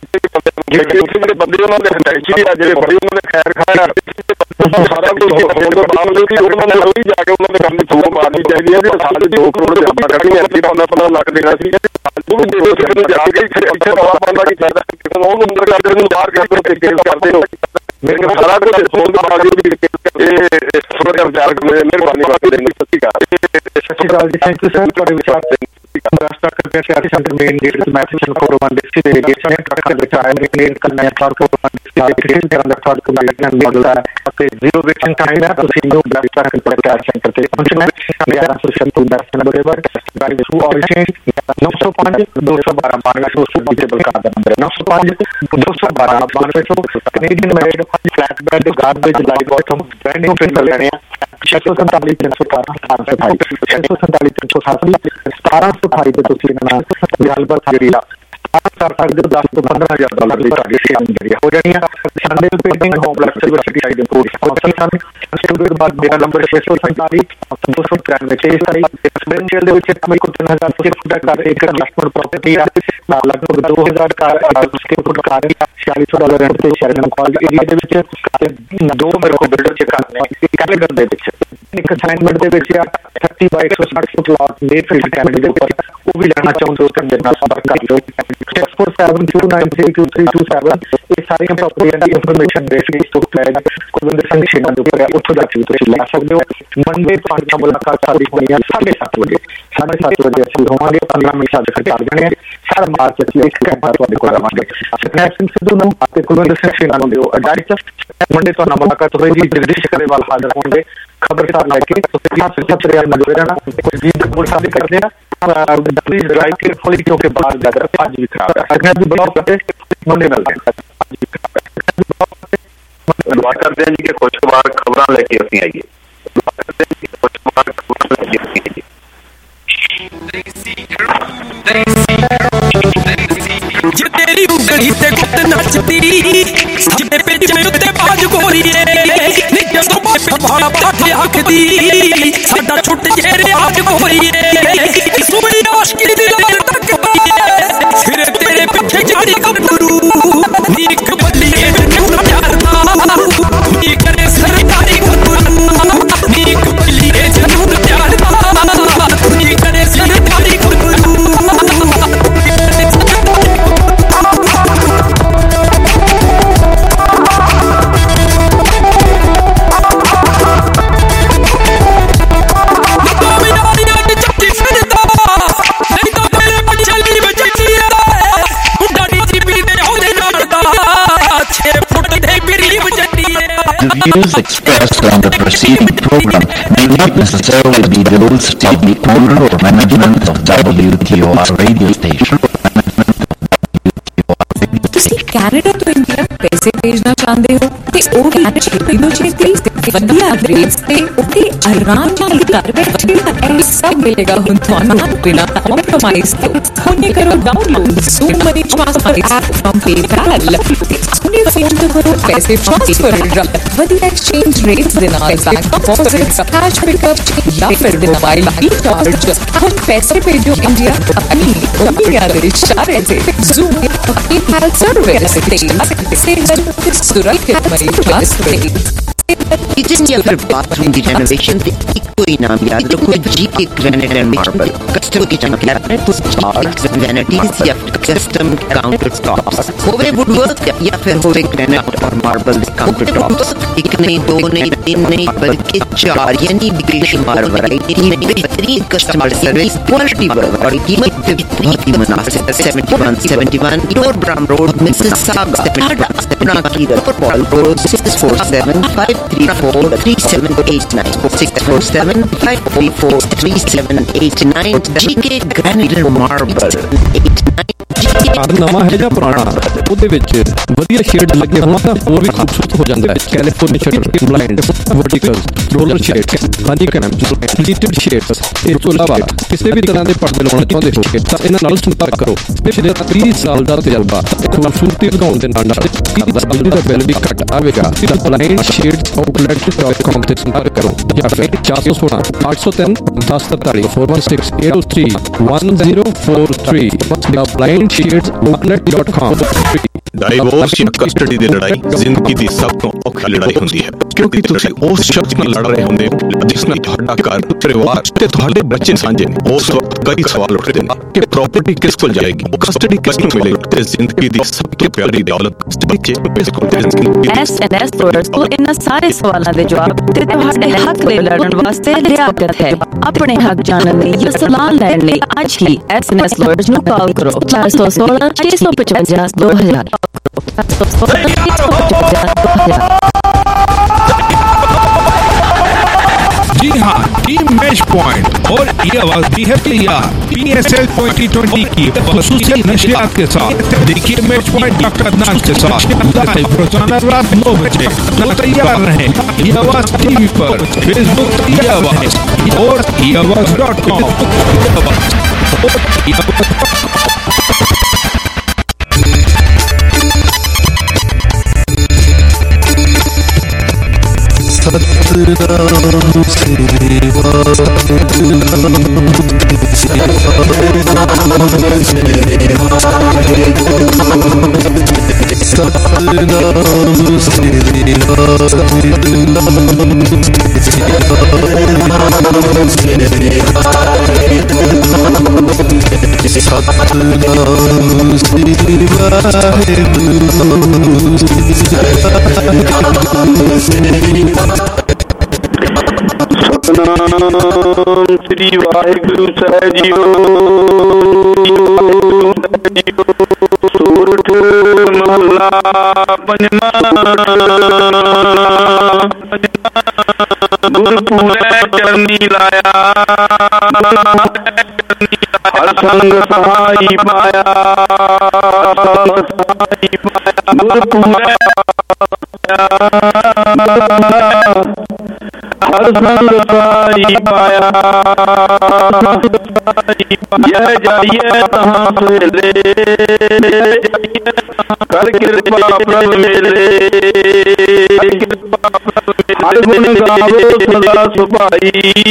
ਦੇ ਉੱਥੇ ਜਿਹੜੇ ਬੰਦੇ ਉਹਨਾਂ ਦੇ ਅਟੈਚੀ ਆ ਜਿਹੜੇ ਬੜੇ ਉਹਨਾਂ ਨੇ ਖੈਰ ਖਾਇਆ ਸਾਰਾ ਕੁਝ ਹੋਣ ਤੋਂ ਬਾਵਜੂਦ ਵੀ ਉਹਨਾਂ ਨੇ ਉਹੀ ਜਾ ਕੇ ਉਹਨਾਂ ਦੇ ਕੰਮ ਥੂਕ ਮਾਰਨੀ ਚਾਹੀਦੀ ਹੈ ਵੀ ਸਾਡੇ ਦੋ ਕਰੋੜ ਦੇ ਆਪਾਂ ਕੱਢਣੀ ਹੈ ਉਹਨਾਂ ਪੰਦਰਾਂ ਲੱਖ ਦੇਣਾ ਸੀ ਉਹ ਦੇਖੋ ਜਾ ਕੇ ਇੱਥੇ ਰਵਾ ਪਾਉਂਦਾ ਕਿ ਚਾਹੀਦਾ ਉਹਨੂੰ ਅੰਦਰ ਕਰਦੇ ਨੂੰ ਬਾਹਰ ਕਰਦੇ ਕਰਦੇ ਹੋ ਮੇਰੇ ਸਾਰਾ ਕੁਝ ਹੋਣ ਤੋਂ ਬਾਵਜੂਦ ਵੀ ਇਹ ਥੋੜਾ ਜਿਹਾ ਵਿਚਾਰ ਕਰੋ ਮਿਹਰਬਾਨੀ ਕਰਕੇ ਸਤਿ ਸ਼੍ਰੀ ਅਕਾਲ ਜੀ ਥੈਂਕ ਯੂ ਸਰ ਤੁਹਾਡੇ ਵਿਚਾਰ ਰਾਸ਼ਟਰ ਕਰਕੇ ਸਿਆਸੀ ਸੈਂਟਰ ਮੇਨ ਗੇਟ ਵਿੱਚ message forum one district delegation ਹੈ ਟਰੱਕ ਦੇ ਵਿੱਚ ਆਏ ਨੇ ਕਰਨਾ ਫਾਰ ਫੋਰਮ ਵਨ ਡਿਸਟ੍ਰਿਕਟ ਦੇ ਅੰਦਰ ਫਾਰ ਕਮਿਸ਼ਨ ਮੌਜੂਦ ਹੈ ਅਤੇ ਜ਼ੀਰੋ ਵੇਕਸ਼ਨ ਟਾਈਮ ਹੈ ਤੁਸੀਂ ਨੂੰ ਬਲਾਸਟ ਟਰੱਕ ਪ੍ਰੋਟੈਕਟ ਸੈਂਟਰ ਤੇ ਪਹੁੰਚਣਾ ਹੈ ਮੇਰਾ ਐਸੋਸੀਏਸ਼ਨ ਟੂ ਦਸ ਨੰਬਰ ਹੈ ਗਾੜੀ ਦੇ ਟੂ ਆਰਿਜਿਨ ਨੌ ਸੌ ਪੰਜ ਦੋ ਸੌ ਬਾਰਾਂ ਬਾਨਵੇਂ ਸੌ ਸੁਬੀਟੇਬਲ ਕਾਰ ਦਾ ਨੰਬਰ ਹੈ ਨੌ ਸੌ ਪੰਜ ਦੋ ਸੌ ਬਾਰਾਂ ਬਾਨਵੇਂ ਸੌ Canadian made flat bed garbage light bottom brand new filter लेने छह सौ सैंतालीस तीन सौ अठारह छह सौ सैंतालीस तीन सौ अठासी सतारह सौ अठाई पे तुसी ना गलबात जरीला कर सकते हो दस तो पंद्रह हजार डॉलर की ਤੁਹਾਡੀ ਸੇਵਿੰਗ ਜਿਹੜੀ ਹੋ ਜਾਣੀ ਆ Sunday painting home black silver certified import sun studio ਦੇ ਬਾਅਦ ਮੇਰਾ ਨੰਬਰ छह सौ सैंतालीस दो सौ तिरानवे ਛੇ ਸਾਰੀ ਐਕਸਪੀਰੀਅੰਸ਼ੀਅਲ ਦੇ ਵਿੱਚ ਮੈਂ ਕੋਈ तीन हज़ार ਸਕੁਅਰ ਫੁੱਟ ਦਾ ਇੱਕ ਇਨਵੈਸਟਮੈਂਟ ਪ੍ਰਾਪਰਟੀ ਆ ਲਗਭਗ दो हज़ार ਕਾਰ ਸਕੁਅਰ ਫੁੱਟ ਕਾਰ छियालीस सौ डॉलर ਰੈਂਟ ਤੇ ਸ਼ਹਿਰ ਕਾਲਜ ਏਰੀਆ ਦੇ ਵਿੱਚ ਦੋ ਮੇਰੇ ਕੋਲ ਬਿਲਡਰ ਚੈੱਕ ਕਰਨੇ ਕੈਲਗਰ ਦੇ ਵਿੱਚ ਇੱਕ ਅਸਾਈਨਮੈਂਟ ਦੇ ਵਿੱਚ ਆ तीस ਬਾਈ एक सौ साठ ਫੁੱਟ ਲਾਟ ਦੇ ਫੀਲਡ ਕੈਨੇਡਾ ਦੇ ਉੱਪਰ ਉਹ ਵੀ ਲੈਣਾ ਚਾਹੁੰਦੇ ਹੋ ਤਾਂ ਮੇਰੇ ਨਾਲ ਸੰਪਰਕ ਕਰ ਲਓ six four seven two nine three two three two seven ਇਹ ਸਾਰੀਆਂ ਪ੍ਰਾਪਰਟੀਆਂ ਦੀ ਇਨਫੋਰਮੇਸ਼ਨ ਬੇਸਿਕ ਤੋਂ ਪਲੈਨ ਕੁਲਵਿੰਦਰ ਸਿੰਘ ਸ਼ੇਨਾ ਦੇ ਉੱਪਰ ਉੱਥੋਂ ਜਾ ਕੇ ਤੁਸੀਂ ਲੈ ਸਕਦੇ ਹੋ ਮੰਡੇ ਪੰਜ ਦਾ ਮੁਲਾਕਾਤ ਸਾਡੀ ਹੋਣੀ ਹੈ ਸਾਢੇ ਸੱਤ ਵਜੇ ਸਾਢੇ ਸੱਤ ਵਜੇ ਅਸੀਂ ਹੋਵਾਂਗੇ ਪੰਦਰਾਂ ਮਿੰਟ ਸਾਡ ਕਰ ਜਾਣੇ ਸਾਰਾ ਮਾਰਚ ਅਸੀਂ ਇੱਕ ਘੰਟਾ ਤੁਹਾਡੇ ਕੋਲ ਆਵਾਂਗੇ ਸਤਨਾਮ ਸਿੰਘ ਸਿੱਧੂ ਨੂੰ ਅਤੇ ਕੁਲਵਿੰਦਰ ਸਿੰਘ ਸ਼ੇਨਾ ਨੂੰ ਦਿਓ ਡਾਇਰੈਕਟ ਮੰਡੇ ਤੋਂ ਨਾ ਮੁਲਾਕਾਤ ਹੋਏਗੀ ਜਗਦੀਸ਼ ਕਰੇਵਾਲ ਹਾਜ਼ਰ ਹੋਣਗੇ ਖਬਰਸਾਰ ਲੈ ਕੇ ਸੱਤ ਰਿਆਲ ਮਜੂਰ ਰਹਿਣਾ ਕੋਈ ਜੀ ਦੇ ਕੋਲ ਸ਼ਾਦੀ ਕਰਦੇ ਆ प्लीज ड्राइव केयरफुली क्योंकि बाहर जाकर आज भी खराब है अगर भी ब्लॉक करते मंडे मिल
दुआ करते हैं जी कि खुशगवार खबर लेके अपनी आइए दुआ करते हैं कि खुशगवार खबर लेके अपनी आइए
जे तेरी उंगली ते गुट नचदी जिते पिच में उत्ते बाज गोरीए निके तो भाड़ा पाठ आखदी साडा छुट जे रियाज गोरीए सुबड़ी आशिकी दी लड़ तक फिर तेरे पीछे जाड़ी गबरू नीक बल्लिए तू प्यारदा नी करे सरकारी गबरू नीक बल्लिए जनू प्यारदा नी करे सरकारी गबरू
The views expressed on the preceding program may not necessarily be those of the owner or management of W T O R radio station or management of W T O R radio
ਤੁਸੀਂ Canada ਤੋਂ India ਪੈਸੇ ਭੇਜਣਾ ਚਾਹੁੰਦੇ ਹੋ ਤੇ ਉਹ ਵੀ ਛੇਤੀ ਤੋਂ ਛੇਤੀ ਵਧੀਆ ਰੇਟਸ ਤੇ ਉੱਥੇ ਆਰਾਮ ਨਾਲ ਘਰ ਬੈਠੇ ਇਹ ਸਭ ਮਿਲੇਗਾ ਹੁਣ ਤੁਹਾਨੂੰ ਬਿਨਾਂ ਕੰਪਰੋਮਾਈਜ਼ ਤੋਂ ਹੁਣੇ ਕਰੋ download Zoom money transfer app from PayPal ਆਪਣੇ ਫੋਨ ਤੋਂ ਕਰੋ ਪੈਸੇ ਟ੍ਰਾਂਸਫਰ ਵਧੀਆ ਐਕਸਚੇਂਜ ਰੇਟਸ ਦੇ ਨਾਲ ਬੈਂਕ ਡਿਪੋਜ਼ਿਟਸ ਕੈਸ਼ ਪਿਕਅਪ ਜਾਂ ਫਿਰ ਮੋਬਾਈਲ ਰੀਚਾਰਜ ਹੁਣ ਪੈਸੇ ਭੇਜੋ ਇੰਡੀਆ ਆਪਣੀ ਦੁਨੀਆ ਦੇ ਇਸ਼ਾਰੇ ਤੇ ਜ਼ੂਮ ਪੇਪਲ ਸਰਵਿਸ ਤੇ ਸੇਵ ਸੁਰੱਖਿਅਤ ਮਨੀ ਟ੍ਰਾਂਸਫਰ
किचन या फिर बाथरूम की रेनोवेशन से इको ही नाम याद रखो जी के granite and marble custom kitchen cabinet vanities या कस्टम काउंटर टॉप्स होवे वुडवर्क या फिर होवे ग्रेनाइट और मार्बल काउंटर टॉप्स एक नहीं दो नहीं तीन नहीं बल्कि चार यानी बेशुमार वैरायटी में बेहतरीन कस्टमर सर्विस क्वालिटी और कीमत भी मुनासिब seventy one seventy one Torbram road Mississauga seventy की कॉल करो six four seven five three four three seven eight nine six four seven five three four three seven eight nine G K Granite Marble eight nine
ਘਰ ਨਵਾਂ ਹੈ ਜਾਂ ਪੁਰਾਣਾ, ਉਹਦੇ ਵਿੱਚ ਵਧੀਆ ਸ਼ੇਡ ਲੱਗੇ ਹੋਣ ਤਾਂ ਹੋਰ ਵੀ ਖੂਬਸੂਰਤ ਹੋ ਜਾਂਦਾ ਹੈ। California shutter, blind, verticals, roller shades, honeycomb, pleated shades. ਇਸ ਤੋਂ ਇਲਾਵਾ ਕਿਸੇ ਵੀ ਤਰ੍ਹਾਂ ਦੇ ਪਰਦੇ ਲਗਾਉਣਾ ਚਾਹੁੰਦੇ ਹੋ ਤਾਂ ਇਹਨਾਂ ਨਾਲ ਸੰਪਰਕ ਕਰੋ। ਪਿਛਲੇ ਤੀਹ ਸਾਲ ਦਾ ਤਜਰਬਾ, ਖੂਬਸੂਰਤੀ ਵਧਾਉਣ ਦੇ ਨਾਲ ਬਿਜਲੀ ਦਾ ਬਿੱਲ ਵੀ ਘੱਟ ਆਵੇਗਾ। ਬਲਾਈਂਡ ਸ਼ੇਡਸ ਆਊਟਲੈਟ ਡਾਟ ਕਾਮ ਤੇ ਸੰਪਰਕ ਕਰੋ ਜਾਂ ਫਿਰ ਚਾਰ ਸੌ ਸੋਲਾਂ ਅੱਠ ਸੌ ਤਿੰਨ ਦਸ ਤਰਤਾਲੀ four one six eight zero three one zero four three blind shades outlet dot com.
Divorce ਜਾਂ ਕਸਟਡੀ ਦੀ ਲੜਾਈ ਜ਼ਿੰਦਗੀ ਦੀ ਸਭ ਤੋਂ ਔਖੀ ਲੜਾਈ ਹੁੰਦੀ ਹੈ, ਕਿਉਂਕਿ ਤੁਸੀਂ ਉਸ ਸ਼ਖਸ ਨਾਲ ਲੜ ਰਹੇ ਹੁੰਦੇ ਹੋ ਜਿਸ ਨਾਲ ਤੁਹਾਡਾ ਘਰ, ਪਰਿਵਾਰ ਤੇ ਤੁਹਾਡੇ ਬੱਚੇ ਸਾਂਝੇ ਨੇ। ਉਸ ਵਕਤ ਕਈ ਸਵਾਲ ਉੱਠਦੇ ਨੇ ਕਿ ਪ੍ਰਾਪਰਟੀ ਕਿਸ ਕੋਲ ਜਾਏਗੀ, ਕਸਟਡੀ ਕਿਸ ਨੂੰ ਮਿਲੇਗੀ ਤੇ ਜ਼ਿੰਦਗੀ ਦੀ ਸਭ ਤੋਂ ਪਿਆਰੀ ਦੌਲਤ ਕਸਟਡੀ ਕਿਸ ਕੋਲ ਜਾਏਗੀ।
ਐਸ ਐਨ ਐਸ ਲਾਇਰਸ ਕੋਲ ਇਹਨਾਂ ਸਾਰੇ ਸਵਾਲਾਂ ਦੇ ਜਵਾਬ ਤੇ ਤੁਹਾਡੇ ਹੱਕ ਲਈ ਲੜਨ ਵਾਸਤੇ ਲਿਆਕਤ ਹੈ। ਆਪਣੇ ਹੱਕ ਜਾਣਨ ਲਈ ਜਾਂ ਸਲਾਹ ਲੈਣ ਲਈ ਅੱਜ ਹੀ ਐਸ ਐਨ ਐਸ ਲਾਇਰਸ ਨੂੰ ਕਾਲ ਕਰੋ ਚਾਰ ਸੌ ਸੋਲਾਂ ਛੇ ਸੌ ਪਚਵੰਜਾ ਦੋ ਹਜ਼ਾਰ।
जी हाँ, टीम मैच पॉइंट और ये आवाज भी है तैयार P S L twenty twenty की खसूसी नशरियात के साथ। देखिए मैच पॉइंट डॉक्टर अदनान के साथ लाइव रोजाना रात नौ बजे। तैयार रहें ये आवाज टीवी पर, फेसबुक ये आवाज और ये आवाज डॉट कॉम।
सतनाम सेवा
ਸਤਨਾਮ ਸ੍ਰੀ ਵਾਹਿਗੁਰੂ ਸਾਹਿਬ ਜੀਓ। ਸੂਰਠ ਮਹਲਾ ਪੰਜਵਾਂ। ਗੁਰਪੂਰੇ ਚਰਨੀ ਲਾਇਆ, ਹਰ ਸੰਗ ਸਹਾਈ ਪਾਇਆ। ਗੁਰਪੂਰੇ हर संग सहाई पाया। यह जाइए तहाँ फेले, कर कृपा प्रभ मेले। हर गुण गावो सदा सुभाई,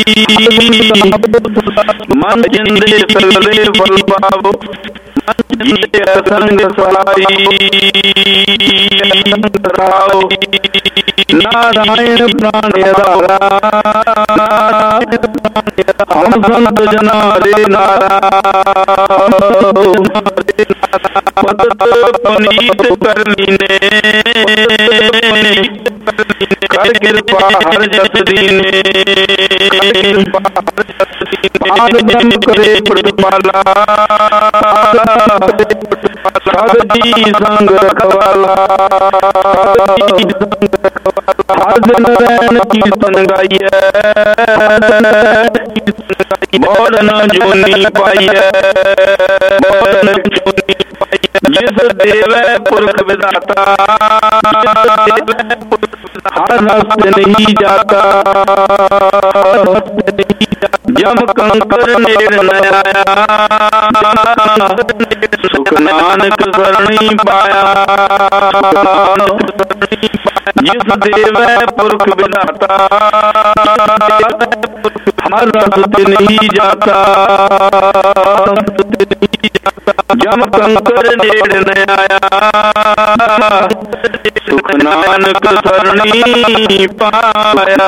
मन जिंदे सगले फल पावो। संग सहाई नारायण प्राण आधारा, हम संत जना रे नारा। पुनीत करनी ने कर कृपा हर जस दीने। करे प्रतिपाला जी संग रखवाला। हर दिन रैन कीर्तन गाइए, मौल न जोनी पाइए। जिस देव पुरख विदाता, हर हस्त नहीं जाता। जम कंकर नेड़ न आया, सुख नानक सरणी पाया। जिस देव पुरख विदाता, हर हस्त नहीं जाता। जम कंकर नेड़ न आया, सुख नानक सरणी पाया।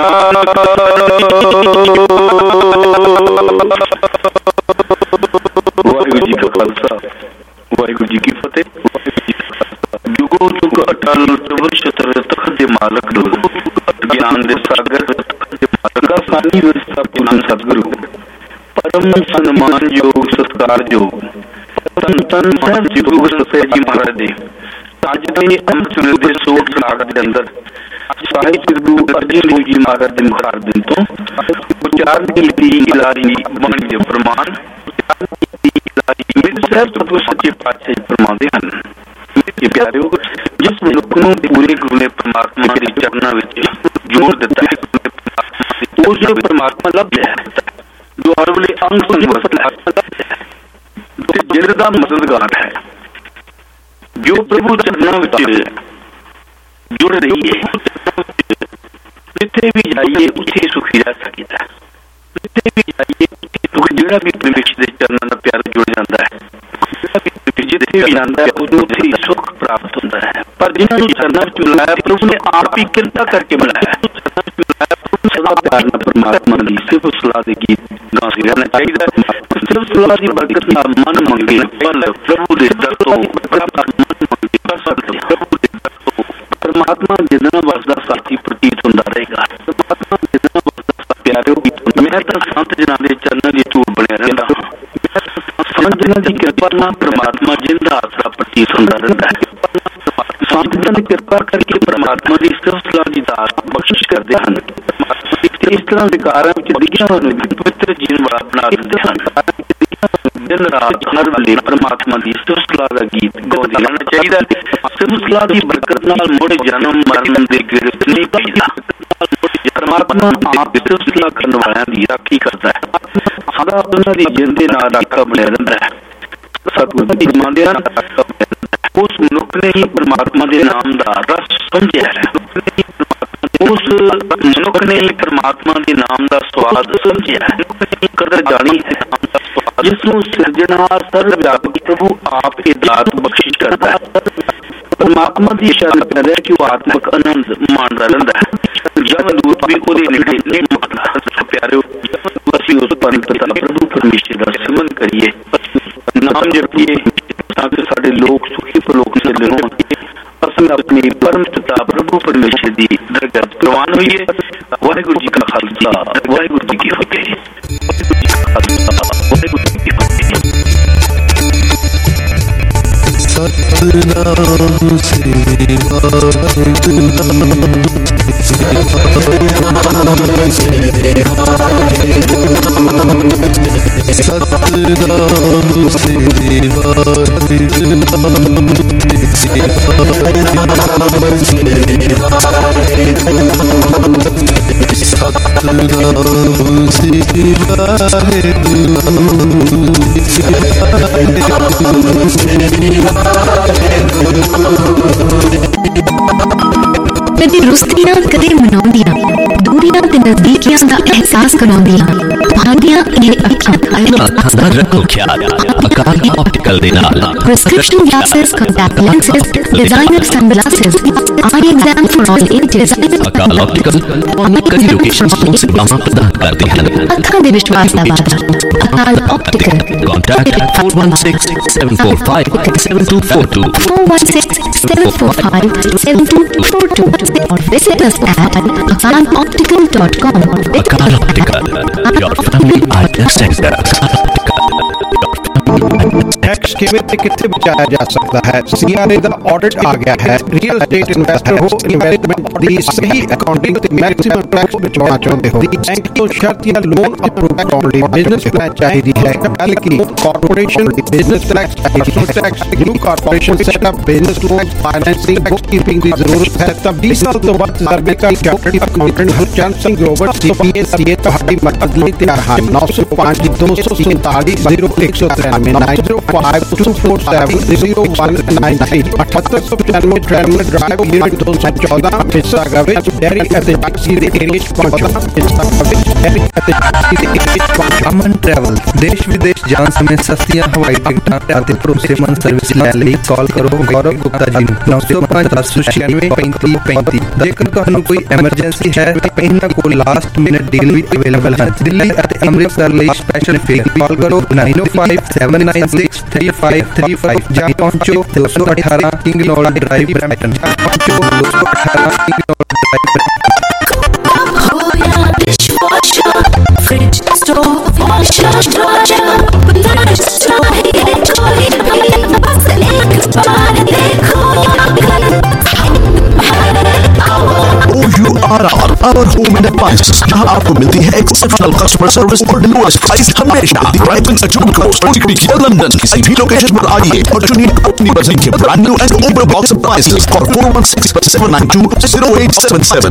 वाहिगुरु जी का खालसा, वाहिगुरु जी की फतेह। जुगो जुग अटल प्रभु शतर तखत दे मालक लो, ज्ञान दे सागर का सानी व्यवस्था पूर्ण सतगुरु। परम सन्मान योग सत्कार योग तन तन साहब जी गुरु से जी महाराज दे
ਅੱਜ ਦੇ ਅੰਮ੍ਰਿਤਸਰ ਦੇ ਸੋਟ ਸਾਗਰ ਦੇ ਅੰਦਰ ਸਾਹਿਬ ਗੁਰੂ ਅਰਜਨ ਦੇਵ ਜੀ ਮਹਾਰਾਜ ਦੇ ਮੁਖਾਰ ਦਿਨ ਤੋਂ ਉਚਾਰਨ ਕੀਤੀ ਇਲਾਹੀ ਬਾਣੀ ਦੇ ਪ੍ਰਮਾਣ ਮੇਰੇ ਸਾਹਿਬ ਤੋਂ ਸੱਚੇ ਪਾਤਸ਼ਾਹ ਪ੍ਰਮਾਣਦੇ ਹਨ। ਮੇਰੇ ਪਿਆਰਿਓ, ਜਿਸ ਮਨੁੱਖ ਨੂੰ ਪੂਰੇ ਗੁਰੂ ਨੇ ਪਰਮਾਤਮਾ ਦੇ ਚਰਨਾਂ ਵਿੱਚ ਜੋੜ ਦਿੱਤਾ ਹੈ, ਉਸ ਨੂੰ ਪਰਮਾਤਮਾ ਲੱਭਿਆ ਹੈ, ਜੋ ਹਰ ਵੇਲੇ ਅੰਗ ਸੰਗ ਵਸਦਾ ਹੈ ਤੇ ਜਿੰਦ ਦਾ ਮਦਦਗਾਰ ਹੈ, ਜੋ ਪ੍ਰਭੂ ਚਰਨਾਂ ਵਿੱਚ ਜੁੜ ਰਹੀ ਹੈ। ਜਿੱਥੇ ਵੀ ਜਾਈਏ ਉੱਥੇ ਸੁਖੀ ਰਹਿ ਸਕੀਦਾ, ਜਿੱਥੇ ਵੀ ਜਾਈਏ ਜਿਹੜਾ ਵੀ ਪਰਮੇਸ਼ਰ ਦੇ ਚਰਨਾਂ ਦਾ ਪਿਆਰ ਜੁੜ ਜਾਂਦਾ ਹੈ, ਜਿੱਥੇ ਵੀ ਜਾਂਦਾ ਹੈ ਉਹਨੂੰ ਉੱਥੇ ਸੁੱਖ ਪ੍ਰਾਪਤ ਹੁੰਦਾ ਹੈ। ਪਰ ਜਿਹਨਾਂ ਨੂੰ ਚਰਨਾਂ ਵਿੱਚ ਮਿਲਾਇਆ, ਪ੍ਰਭੂ ਨੇ ਆਪ ਹੀ ਕਿਰਪਾ ਕਰਕੇ ਮਿਲਾਇਆ। ਸਦਾ ਪਿਆਰ ਨਾਲ ਪਰਮਾਤਮਾ ਦੀ ਸਿਫਤ ਸਲਾਹ ਦੇ ਗੀਤ ਗਾਉਂਦੇ ਰਹਿਣਾ ਚਾਹੀਦਾ। ਸਿਫਤ ਸਲਾਹ ਦੀ ਬਰਕਤ ਨਾਲ ਮਨ ਮੰਗੇ ਫਲ ਪ੍ਰਭੂ ਦੇ ਦਰ ਤੋਂ ਪਰਮਾਤਮਾ ਜਿੰਨਾ ਵਸਦਾ ਸਾਥੀ ਪ੍ਰਤੀਤ ਹੁੰਦਾ ਰਹੇਗਾ। ਪਰਮਾਤਮਾ ਜਿੰਨਾ ਵਸਦਾ ਪਿਆਰਿਓ, ਮੈਂ ਤਾਂ ਸੰਤ ਜਨਾਂ ਦੇ ਚਰਨਾਂ ਦੀ ਧੂੜ ਬਣਿਆ ਰਹਿੰਦਾ ਹਾਂ। ਸੰਤ ਜਨਾਂ ਦੀ ਕਿਰਪਾ ਨਾਲ ਪਰਮਾਤਮਾ ਜਿੰਦਾ ਆਸਰਾ ਪ੍ਰਤੀਤ ਹੁੰਦਾ ਰਹਿੰਦਾ ਹੈ। ਸੰਤ ਜਨਾਂ ਦੀ ਕਿਰਪਾ ਕਰਕੇ ਪਰਮਾਤਮਾ ਦੀ ਸਿਫਤ ਸਲਾਹ ਦੀ ਦਾਤ ਬਖਸ਼ਿਸ਼ ਕਰਦੇ ਹਨ। ਇਸ ਤਰ੍ਹਾਂ ਵਿਕਾਰਾਂ ਵਿੱਚ ਡਿੱਗਿਆ ਹੋਇਆ ਨੂੰ ਪਵਿੱਤਰ ਜੀਵਨ ਵਾਲਾ ਬਣਾ ਦਿੰਦੇ ਹਨ। ਦਿਨ ਰਾਤ ਹਰ ਵੇਲੇ ਪਰਮਾਤਮਾ ਦੀ ਸਿਫਤ ਸਲਾਹ ਦਾ ਗੀਤ ਗਾਉਂਦੇ ਰਹਿਣਾ ਚਾਹੀਦਾ। ਸਿਫਤ ਸਲਾਹ ਦੀ ਬਰਕਤ ਨਾਲ ਮੁੜ ਜਨਮ ਮਰਨ ਦੇ ਗਿਰਫਤ ਨਹੀਂ ਪੈਂਦਾ। ਪਰਮਾਤਮਾ ਆਪ ਸਿਫਤ ਸਲਾਹ ਕਰਨ ਵਾਲਿਆਂ ਦੀ ਰਾਖੀ ਕਰਦਾ ਹੈ, ਸਦਾ ਉਹਨਾਂ ਦੀ ਜਿੰਦ ਦੇ ਨਾਲ ਰਾਖਾ ਬਣਿਆ ਰਹਿੰਦਾ ਹੈ। ਸਤਿਗੁਰੂ ਜੀ ਮੰਨਦੇ ਹਨ, ਉਸ ਮਨੁੱਖ ਨੇ ਹੀ ਪਰਮਾਤਮਾ ਦੇ ਨਾਮ ਦਾ ਰਸ ਸਮਝਿਆ ਹੈ। ਉਸ ਮਨੁੱਖ ਨੇ ਹੀ ਪਰਮਾਤਮਾ ਦੇ ਨਾਮ ਦਾ ਸਵਾਦ ਸਮਝਿਆ ਹੈ, ਕਦਰ ਜਾਣੀ ਹੈ, ਜਿਸ ਨੂੰ ਸਿਰਜਣਹਾਰ ਸਰਵ ਵਿਆਪਕ ਪ੍ਰਭੂ ਆਪ ਇਹ ਦਾਤ ਬਖਸ਼ਿਸ਼ ਕਰਦਾ ਹੈ। ਪਰਮਾਤਮਾ ਦੀ ਸ਼ਰਨ ਕਰਦਾ ਕਿ ਉਹ ਆਤਮਿਕ ਆਨੰਦ ਮਾਣਦਾ ਰਹਿੰਦਾ ਹੈ। ਜਨ ਦੂਤ ਵੀ ਉਹਦੇ ਨੇੜੇ ਨਹੀਂ ਮੁੱਕਦਾ। ਪਿਆਰਿਓ, ਅਸੀਂ ਉਸ ਪਰਮ ਪਿਤਾ ਪ੍ਰਭੂ ਪਰਮੇਸ਼ਰ ਦਾ ਸਿਮਰਨ ਕਰੀਏ, ਨਾਮ ਜਪੀਏ, ਤਾਂ ਕਿ ਸਾਡੇ ਲੋਕ ਸੁਖੀ ਪਰਲੋਕ ਚੱਲੇ ਹੋਣ। ਅਸੀਂ ਆਪਣੀ ਪਰਮ ਪਿਤਾ ਪ੍ਰਭੂ ਪਰਮੇਸ਼ਰ ਦੀ ਦਰਗਾਹ ਪ੍ਰਵਾਨ ਹੋਈਏ। ਵਾਹਿਗੁਰੂ ਜੀ ਕਾ ਖਾਲਸਾ, ਵਾਹਿਗੁਰੂ ਜੀ ਕੀ ਫਤਿਹ। ਵਾਹਿਗੁਰੂ ਜੀ ਕੀ ਫਤਿਹ।
सतनाम श्री
कदे रुस्तियां कदे मनाउंदियां, दूरियां ते नजदीकियां दा एहसास कराउंदियां। भांदियां ये अखां
रखो ख्याल अकाल ऑप्टिकल दे नाल
prescription glasses, contact lenses, designer sunglasses, eye exam for all ages.
Akal optical कई लोकेशंस तो सेवाएं प्रदान करते हैं।
अखां दे विश्वास दा वादा Akal optical.
Contact four one six seven four five seven two four two
four one six seven four five seven two four two or visit us at akan optical dot com.
Akan Optical, your family eye center.
Tax किਵੇਂ ਤੇ ਕਿੱਥੇ ਬਚਾਇਆ ਜਾ ਸਕਦਾ ਹੈ। CRA ਦਾ audit ਆ ਗਿਆ ਹੈ। ਰੀਅਲ ਐਸਟੇਟ ਇਨਵੈਸਟਰ ਹੋ, ਇਨਵੈਸਟਮੈਂਟ ਦੀ ਸਹੀ ਅਕਾਊਂਟਿੰਗ ਤੇ ਮੈਕਸਿਮਮ ਟੈਕਸ ਬਚਾਉਣਾ ਚਾਹੁੰਦੇ ਹੋ। ਬੈਂਕ ਤੋਂ ਸ਼ਰਤ ਜਾਂ ਲੋਨ ਅਪਰੂਵ ਕਰਾਉਣ ਲਈ ਬਿਜ਼ਨਸ ਪਲਾਨ ਚਾਹੀਦੀ ਹੈ। ਬਲਕਿ corporation business tax, personal tax, group corporation setup, business loan, financing, bookkeeping ਦੀ ਜ਼ਰੂਰਤ ਹੈ। ਤਾਂ बीस साल तो बाद तजर्बेकार chartered accountant Harchand Singh Grover CPS ਤੁਹਾਡੀ ਮਦਦ ਲਈ ਤਿਆਰ ਹਨ। नौ सौ पाँच दो सौ सैंतालीस जीरो एक सौ तिरानवे nine zero five two four seven zero one nine nine अठहत्तर सौ पचानवे ट्रैवल ड्राइव यूनिट दो सौ चौदह हिस्सा विच डेयरी ਅਤੇ ਟੈਕਸੀ ਦੇ ਏਰੀਆ ਚ ਪਹੁੰਚਣਾ। ਹਿੱਸਾ ਵਿੱਚ ਡੇਅਰੀ ਅਤੇ ਟੈਕਸੀ ਦੇ ਏਰੀਆ ਚ ਪਹੁੰਚਣਾ।
ਅਮਨ ਟਰੈਵਲ ਦੇਸ਼ ਵਿਦੇਸ਼ ਜਾਣ ਸਮੇਂ ਸਸਤੀਆਂ ਹਵਾਈ ਟਿਕਟਾਂ ਅਤੇ ਭਰੋਸੇਮੰਦ ਸਰਵਿਸ ਲੈਣ ਲਈ ਕਾਲ ਕਰੋ ਗੌਰਵ ਗੁਪਤਾ ਜੀ ਨੂੰ नौ सौ पाँच दस सौ छियानवे पैंतीस पैंतीस। ਜੇਕਰ ਤੁਹਾਨੂੰ ਕੋਈ ਐਮਰਜੈਂਸੀ ਹੈ ਤਾਂ ਇਹਨਾਂ ਕੋਲ ਲਾਸਟ ਮਿੰਟ ਡੀਲ ਵੀ ਅਵੇਲੇਬਲ ਹੈ। ਦਿੱਲੀ ਅਤੇ ਅੰਮ੍ਰਿਤਸਰ ਲਈ ਸਪੈਸ਼ਲ ਫੇਅਰ ਕਾਲ ਕਰੋ nine oh five seven nine six three five three five ਜਾਂ ਪਹੁੰਚੋ ਦੋ ਸੌ ਅਠਾਰਾਂ ਕਿੰਗ ਰੋਡ ਡਰਾਈਵ ਬਰੈਂਪਟਨ। ਪਹੁੰਚੋ ਦੋ ਸੌ ਅਠਾਰਾਂ king road drive
fridge stove washer dryer बस एक बार देखो
Appliances, जहां आपको मिलती है एक्सेप्शनल कस्टमर सर्विस और लोएस्ट प्राइस हमेशा। Brighton June Close, Holy Creek या लंदन किसी भी लोकेशन पर आइए और चुनिए अपनी पसंद के brand new and open box appliances for four one six seven nine two zero eight seven seven.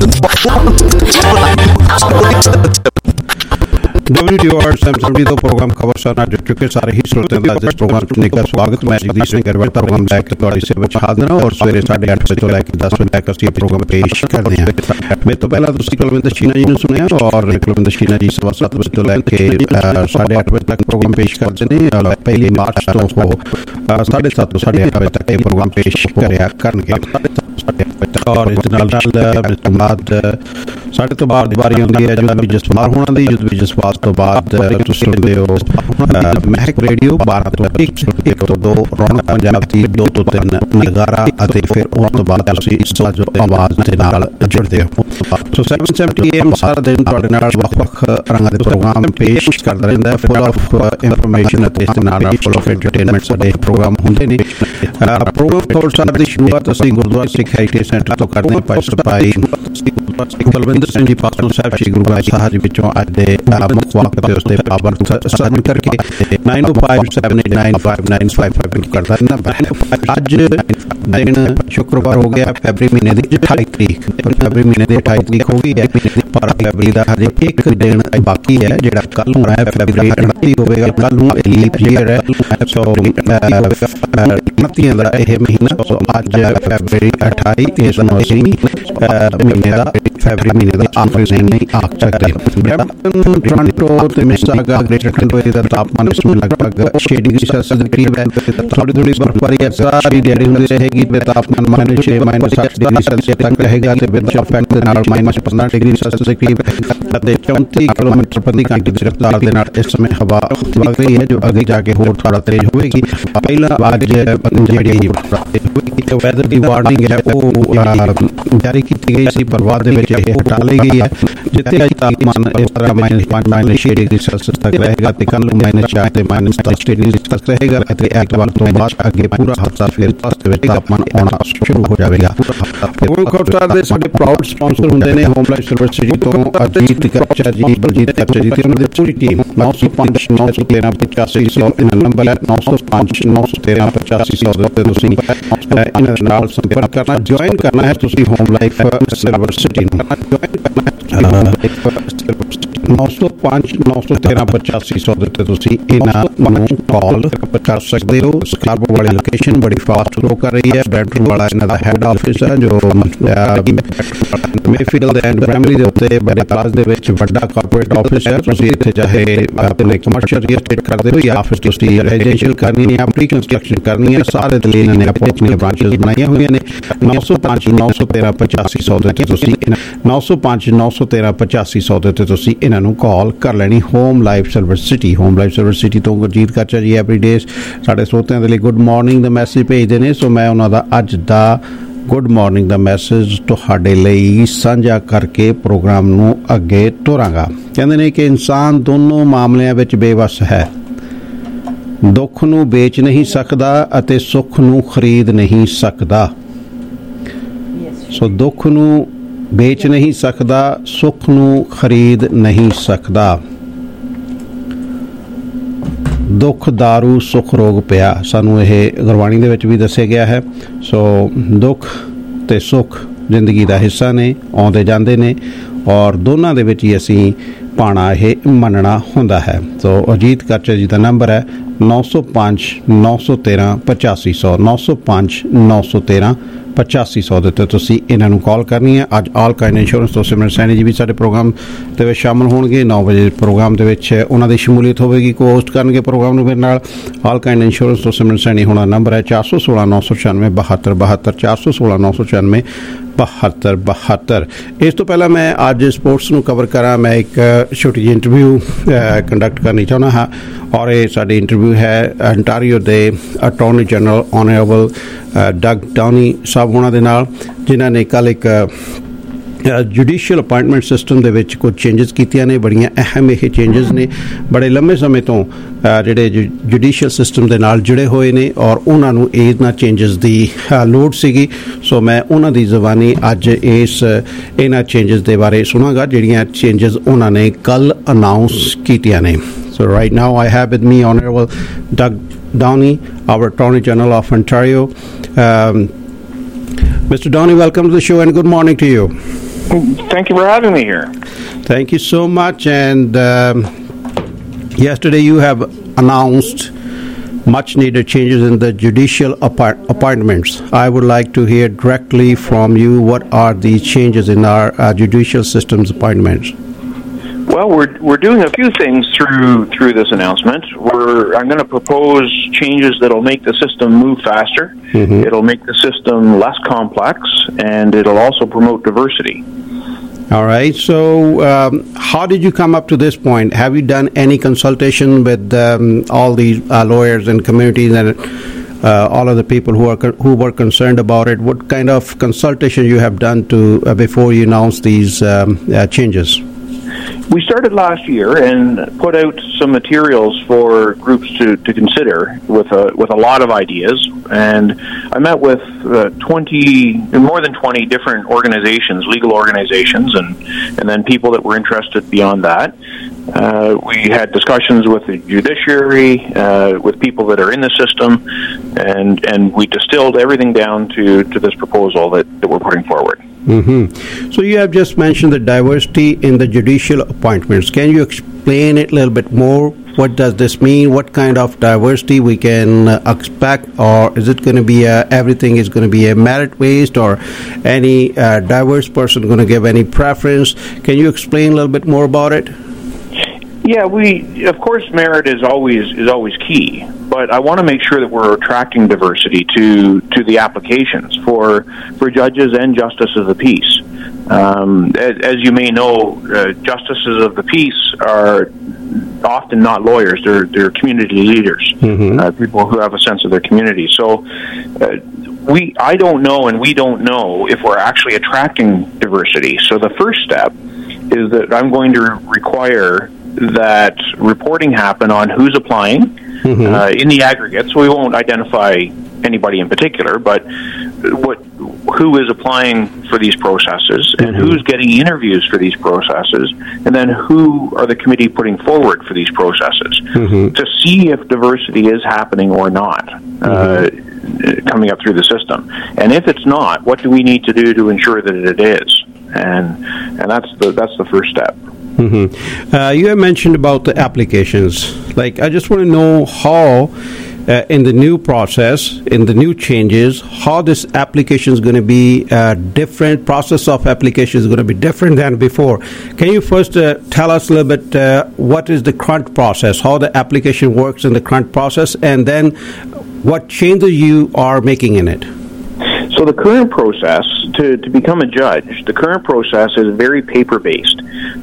W T और सैमसंग दो प्रोग्राम खबर साना जुड़ चुके सारे ही श्रोते हैं जिस प्रोग्राम सुनने का स्वागत। मैं जगदीश सिंह गरवाल प्रोग्राम लेकर थोड़ी से बचा देना और सवेरे साढ़े आठ बजे तो लेकर दस बजे तक ये प्रोग्राम पेश करने हैं। मैं तो पहला दूसरी कुलविंदर शीना जी ने सुना और कुलविंदर शीना जी सवा सात बजे तो लेकर साढ़े आठ बजे तक प्रोग्राम पेश करते हैं और पहली मार्च तो को साढ़े सात तो साढ़े आठ बजे तक ये प्रोग्राम पेश करेगा करने और इस नाल बाद साढ़े तो बाद बारी होंगी है जो भी जसवार होना दी जो भी जसवार तो बाद तुसी सुनते हो महक रेडियो बारह तो एक एक तो दो रौनक पंजाब दी दो तो तीन नगारा ਅਤੇ ਫਿਰ ਉਸ ਤੋਂ ਬਾਅਦ ਤੁਸੀਂ ਇਸ ਤੋਂ ਜੋ ਆਵਾਜ਼ ਦੇ ਨਾਲ ਜੁੜਦੇ ਹੋ। ਸੋ seven seventy A M ਸਾਰਾ ਦਿਨ ਤੁਹਾਡੇ ਨਾਲ ਵੱਖ-ਵੱਖ ਰੰਗਾਂ ਦੇ ਪ੍ਰੋਗਰਾਮ ਪੇਸ਼ ਕਰਦਾ ਰਹਿੰਦਾ ਹੈ ਫੁੱਲ ਆਫ ਇਨਫੋਰਮੇਸ਼ਨ ਅਤੇ ਇਸ ਨਾਲ ਫੁੱਲ ਆਫ ਐਂਟਰਟੇਨਮੈਂਟ ਸਾਡੇ ਪ੍ਰੋਗਰਾਮ ਹੁੰਦੇ ਨੇ। ਪ੍ਰੋਗਰਾਮ ਕੋਲ ਸਾਡੀ ਦੀ ਸ਼ੁਰੂਆਤ ਅਸੀਂ ਗੁਰਦੁਆਰਾ ਸਿੱਖ ਹੈਰੀਟੇਜ ਸੈਂਟਰ ਤੋਂ ਕਰਦੇ ਹਾਂ। ਭਾਈ ਭਾਈ ਕੁਲਵਿੰਦਰ ਸਿੰਘ ਜੀ ਪਾਸੋਂ ਸਾਹਿਬ ਸ਼੍ਰੀ ਗੁਰੂ ਗ੍ਰੰਥ ਸਾਹਿਬ ਜੀ ਵਿੱਚੋਂ ਅੱਜ ਦੇ ਮੁੱਖ ਵਾਕ ਦੇ ਉਸਤੇ ਪਾਵਨ ਸਾਧਨ ਕਰਕੇ nine oh five seven eight nine five nine five five ਕਰਦਾ ਨੰਬਰ ਅੱਜ दिन शुक्रवार हो गया फरवरी महीने की अठाई तरीक फरवरी महीने की अठाई तरीक हो गई है पर फरवरी का हजे एक दिन बाकी है जो कल होना है फरवरी उनती होगा कल लीप ईयर है सो उनती का यह महीना सो अज फरवरी अठाई इस महीने का फरवरी महीने का आखिरी दिन नहीं आ सकते। टोरंटो ते मिसिसागा ग्रेटर टोरंटो का तापमान इसमें लगभग छह डिग्री सेल्सियस के करीब है। थोड़ी थोड़ी बर्फबारी सारी दिहाड़ी होती रहेगी तापमान माइनस छह माइनस सात डिग्री सेल्सियस तक रहेगा माइनस पंद्रह डिग्री सेल्सियस के करीब चौंतीस किलोमीटर प्रति घंटे की रफ्तार के नाल इस समय हवा वग रही है जो आगे जाके होर थोड़ा तेज होगी। पहला आज जी वैदर की वार्निंग है वो जारी की गई सी पर बाद हटा ली गई है जितने अज तापमान इस तरह माइनस पांच माइनस छह डिग्री सेल्सियस तक रहेगा तो कल माइनस चार से माइनस दस डिग्री तक रहेगा। एतवार तो बाद अगे पूरा हफ्ता फिर तापमान आना शुरू हो जाएगा। प्राउड स्पॉन्सर होंगे ने होम लाइफ सर्विस जी तो अजीत कच्चा जी बलजीत कच्चा जी उन्होंने पूरी टीम नौ सौ पांच नौ सौ तेरह पचासी सौ नंबर है नौ सौ पांच नौ सौ तेरह पचासी सौ संपर्क करना ज्वाइन करना है होम लाइफ सर्विस सिटी नौ सौ पांच नौ सौ तेरह पचासी सौ के कॉल कर सकते हो। स्कार्बो वाली लोकेशन बड़ी फास्ट ग्रो कर रही है। ब्रैम्पटन वाला इन्होंने हैड ऑफिस है जो मेफील्ड एंड ब्रैमली के उत्ते बड़े प्लाज दे विच वड्डा कॉर्पोरेट ऑफिस है। तुसीं इत्थे चाहे अपने कमर्शियल रियल एस्टेट करते हो या फिर तुसीं रेजिडेंशियल करनी है या प्री कंस्ट्रक्शन करनी है सारे दे लई इन्होंने अपनी अपनी ब्रांचेस बनाई हुई ने। नौ सौ पांच नौ सौ तेरह पचासी सौ के तुसीं नौ सौ पांच नौ सौ तेरह पचासी सौ के तुसीं इन्होंने कॉल कर लेनी। Home life service city home life service city तो गुरजीत काचा जी एवरीडे साढ़े श्रोतिਆਂ ਦੇ ਲਈ गुड मॉर्निंग ਦਾ ਮੈਸੇਜ ਭੇਜਦੇ ਨੇ। ਸੋ ਮੈਂ ਉਹਨਾਂ ਦਾ ਅੱਜ ਦਾ गुड मॉर्निंग ਦਾ ਮੈਸੇਜ ਤੁਹਾਡੇ ਲਈ ਸਾਂਝਾ ਕਰਕੇ ਪ੍ਰੋਗਰਾਮ ਨੂੰ ਅੱਗੇ ਤੋਰਾਂਗਾ। ਕਹਿੰਦੇ ਨੇ ਕਿ ਇਨਸਾਨ ਦੋਨੋਂ ਮਾਮਲਿਆਂ ਵਿੱਚ ਬੇਵਸ ਹੈ। ਦੁੱਖ ਨੂੰ ਵੇਚ ਨਹੀਂ ਸਕਦਾ ਅਤੇ ਸੁੱਖ ਨੂੰ ਖਰੀਦ ਨਹੀਂ ਸਕਦਾ। ਸੋ ਦੁੱਖ ਨੂੰ ਵੇਚ नहीं सकता सुख ਨੂੰ खरीद नहीं सकता। दुख दारू सुख रोग पिया सानू यह गुरबाणी दे विच भी दस्सिया गया है। सो दुख ते सुख जिंदगी का हिस्सा ने आउंदे जांदे ने और दोनों दे विच ही असीं पाना यह मनना हुंदा है। तो अजीत काचा जी का नंबर है नौ सौ पाँच नौ सौ तेरह पचासी सौ नौ सौ पाँच नौ सौ तेरह पचासी सौ के उत्ते तुसीं इन्हां नूं कॉल करनी है। अज ऑल काइंड इंश्योरेंस तो सिमरन सैनी जी भी साडे प्रोग्राम दे विच शामिल होणगे। नौ बजे प्रोग्राम दे विच उन्हां दी शमूलीयत होवेगी। को होस्ट करनगे प्रोग्राम नूं मेरे नाल ऑल काइंड इंश्योरेंस तो सिमरन सैनी होना नंबर है चार सौ सोलह नौ सौ छियानवे बहत्तर बहत्तर चार सौ सोलह नौ सौ छियानवे बहत्तर बहत्तर। इस तो पहला मैं अज स्पोर्ट्स नूं कवर करा। मैं एक छोटी जी इंटरव्यू कंडक्ट करनी चाहुंदा हाँ और ये साडी इंटरव्यू है अंटारियो दे attorney general honourable Doug Downey साहब होना दे नाल जिन्हां ने कल एक ਜੁਡੀਸ਼ੀਅਲ ਅਪਾਇੰਟਮੈਂਟ ਸਿਸਟਮ ਦੇ ਵਿੱਚ ਕੁਝ ਚੇਂਜਸ ਕੀਤੀਆਂ ਨੇ, ਬੜੀਆਂ ਅਹਿਮ ਇਹ ਚੇਂਜਸ ਨੇ, ਬੜੇ ਲੰਮੇ ਸਮੇਂ ਤੋਂ ਜਿਹੜੇ ਜੁਡੀਸ਼ੀਅਲ ਸਿਸਟਮ ਦੇ ਨਾਲ ਜੁੜੇ ਹੋਏ ਨੇ ਔਰ ਉਹਨਾਂ ਨੂੰ ਇਹਨਾਂ ਚੇਂਜਸ ਦੀ ਲੋੜ ਸੀਗੀ। ਸੋ ਮੈਂ ਉਹਨਾਂ ਦੀ ਜ਼ੁਬਾਨੀ ਅੱਜ ਇਸ ਇਹਨਾਂ ਚੇਂਜਸ ਦੇ ਬਾਰੇ ਸੁਣਾਂਗਾ ਜਿਹੜੀਆਂ ਚੇਂਜਸ ਉਹਨਾਂ ਨੇ ਕੱਲ ਅਨਾਉਂਸ ਕੀਤੀਆਂ ਨੇ। So right now I have with me Honorable Doug Downey, our Attorney General of Ontario. Um, Mister Downey, welcome to the show and good morning to you.
Thank you for having me here.
Thank you so much. And um, yesterday you have announced much needed changes in the judicial appoint- appointments. I would like to hear directly from you what are the changes in our uh, judicial system's appointments.
Well, we're we're doing a few things through through this announcement. We're I'm going to propose changes that'll make the system move faster. Mm-hmm. It'll make the system less complex, and it'll also promote diversity.
All right. So, um, how did you come up to this point? Have you done any consultation with um, all these uh, lawyers and communities and uh, all of the people who are co- who were concerned about it? What kind of consultation you have done to uh, before you announce these um, uh, changes?
We started last year and put out some materials for groups to, to consider with a with a lot of ideas. And I met with uh, twenty, more than twenty different organizations, legal organizations, and and then people that were interested beyond that. Uh, we had discussions with the judiciary, uh, with people that are in the system, and and we distilled everything down to, to this proposal that, that we're putting forward.
Mm-hmm. So you have just mentioned the diversity in the judicial appointments. Can you explain it a little bit more? What does this mean? What kind of diversity we can uh, expect? Or is it going to be a, everything is going to be a merit-based, or any uh, diverse person going to give any preference? Can you explain a little bit more about it?
Yeah, we of course merit is always is always key, but I want to make sure that we're attracting diversity to to the applications for for judges and justices of the peace. Um, as, as you may know, uh, justices of the peace are often not lawyers; they're they're community leaders, mm-hmm. uh, people who have a sense of their community. So. Uh, We, I don't know, and we don't know if we're actually attracting diversity. So the first step is that I'm going to require that reporting happen on who's applying mm-hmm. uh, in the aggregate. So we won't identify anybody in particular, but what who is applying for these processes and mm-hmm. who's getting interviews for these processes, and then who are the committee putting forward for these processes mm-hmm. to see if diversity is happening or not. Mm-hmm. Uh, coming up through the system, and if it's not, what do we need to do to ensure that it is? And and that's the that's the first step.
Mm-hmm. Uh, you have mentioned about the applications. Like, I just want to know how, uh, in the new process, in the new changes, how this application is going to be uh, different. Process of application is going to be different than before. Can you first uh, tell us a little bit uh, what is the current process, how the application works in the current process, and then what changes you are making in it?
So the current process to, to become a judge, the current process is very paper-based.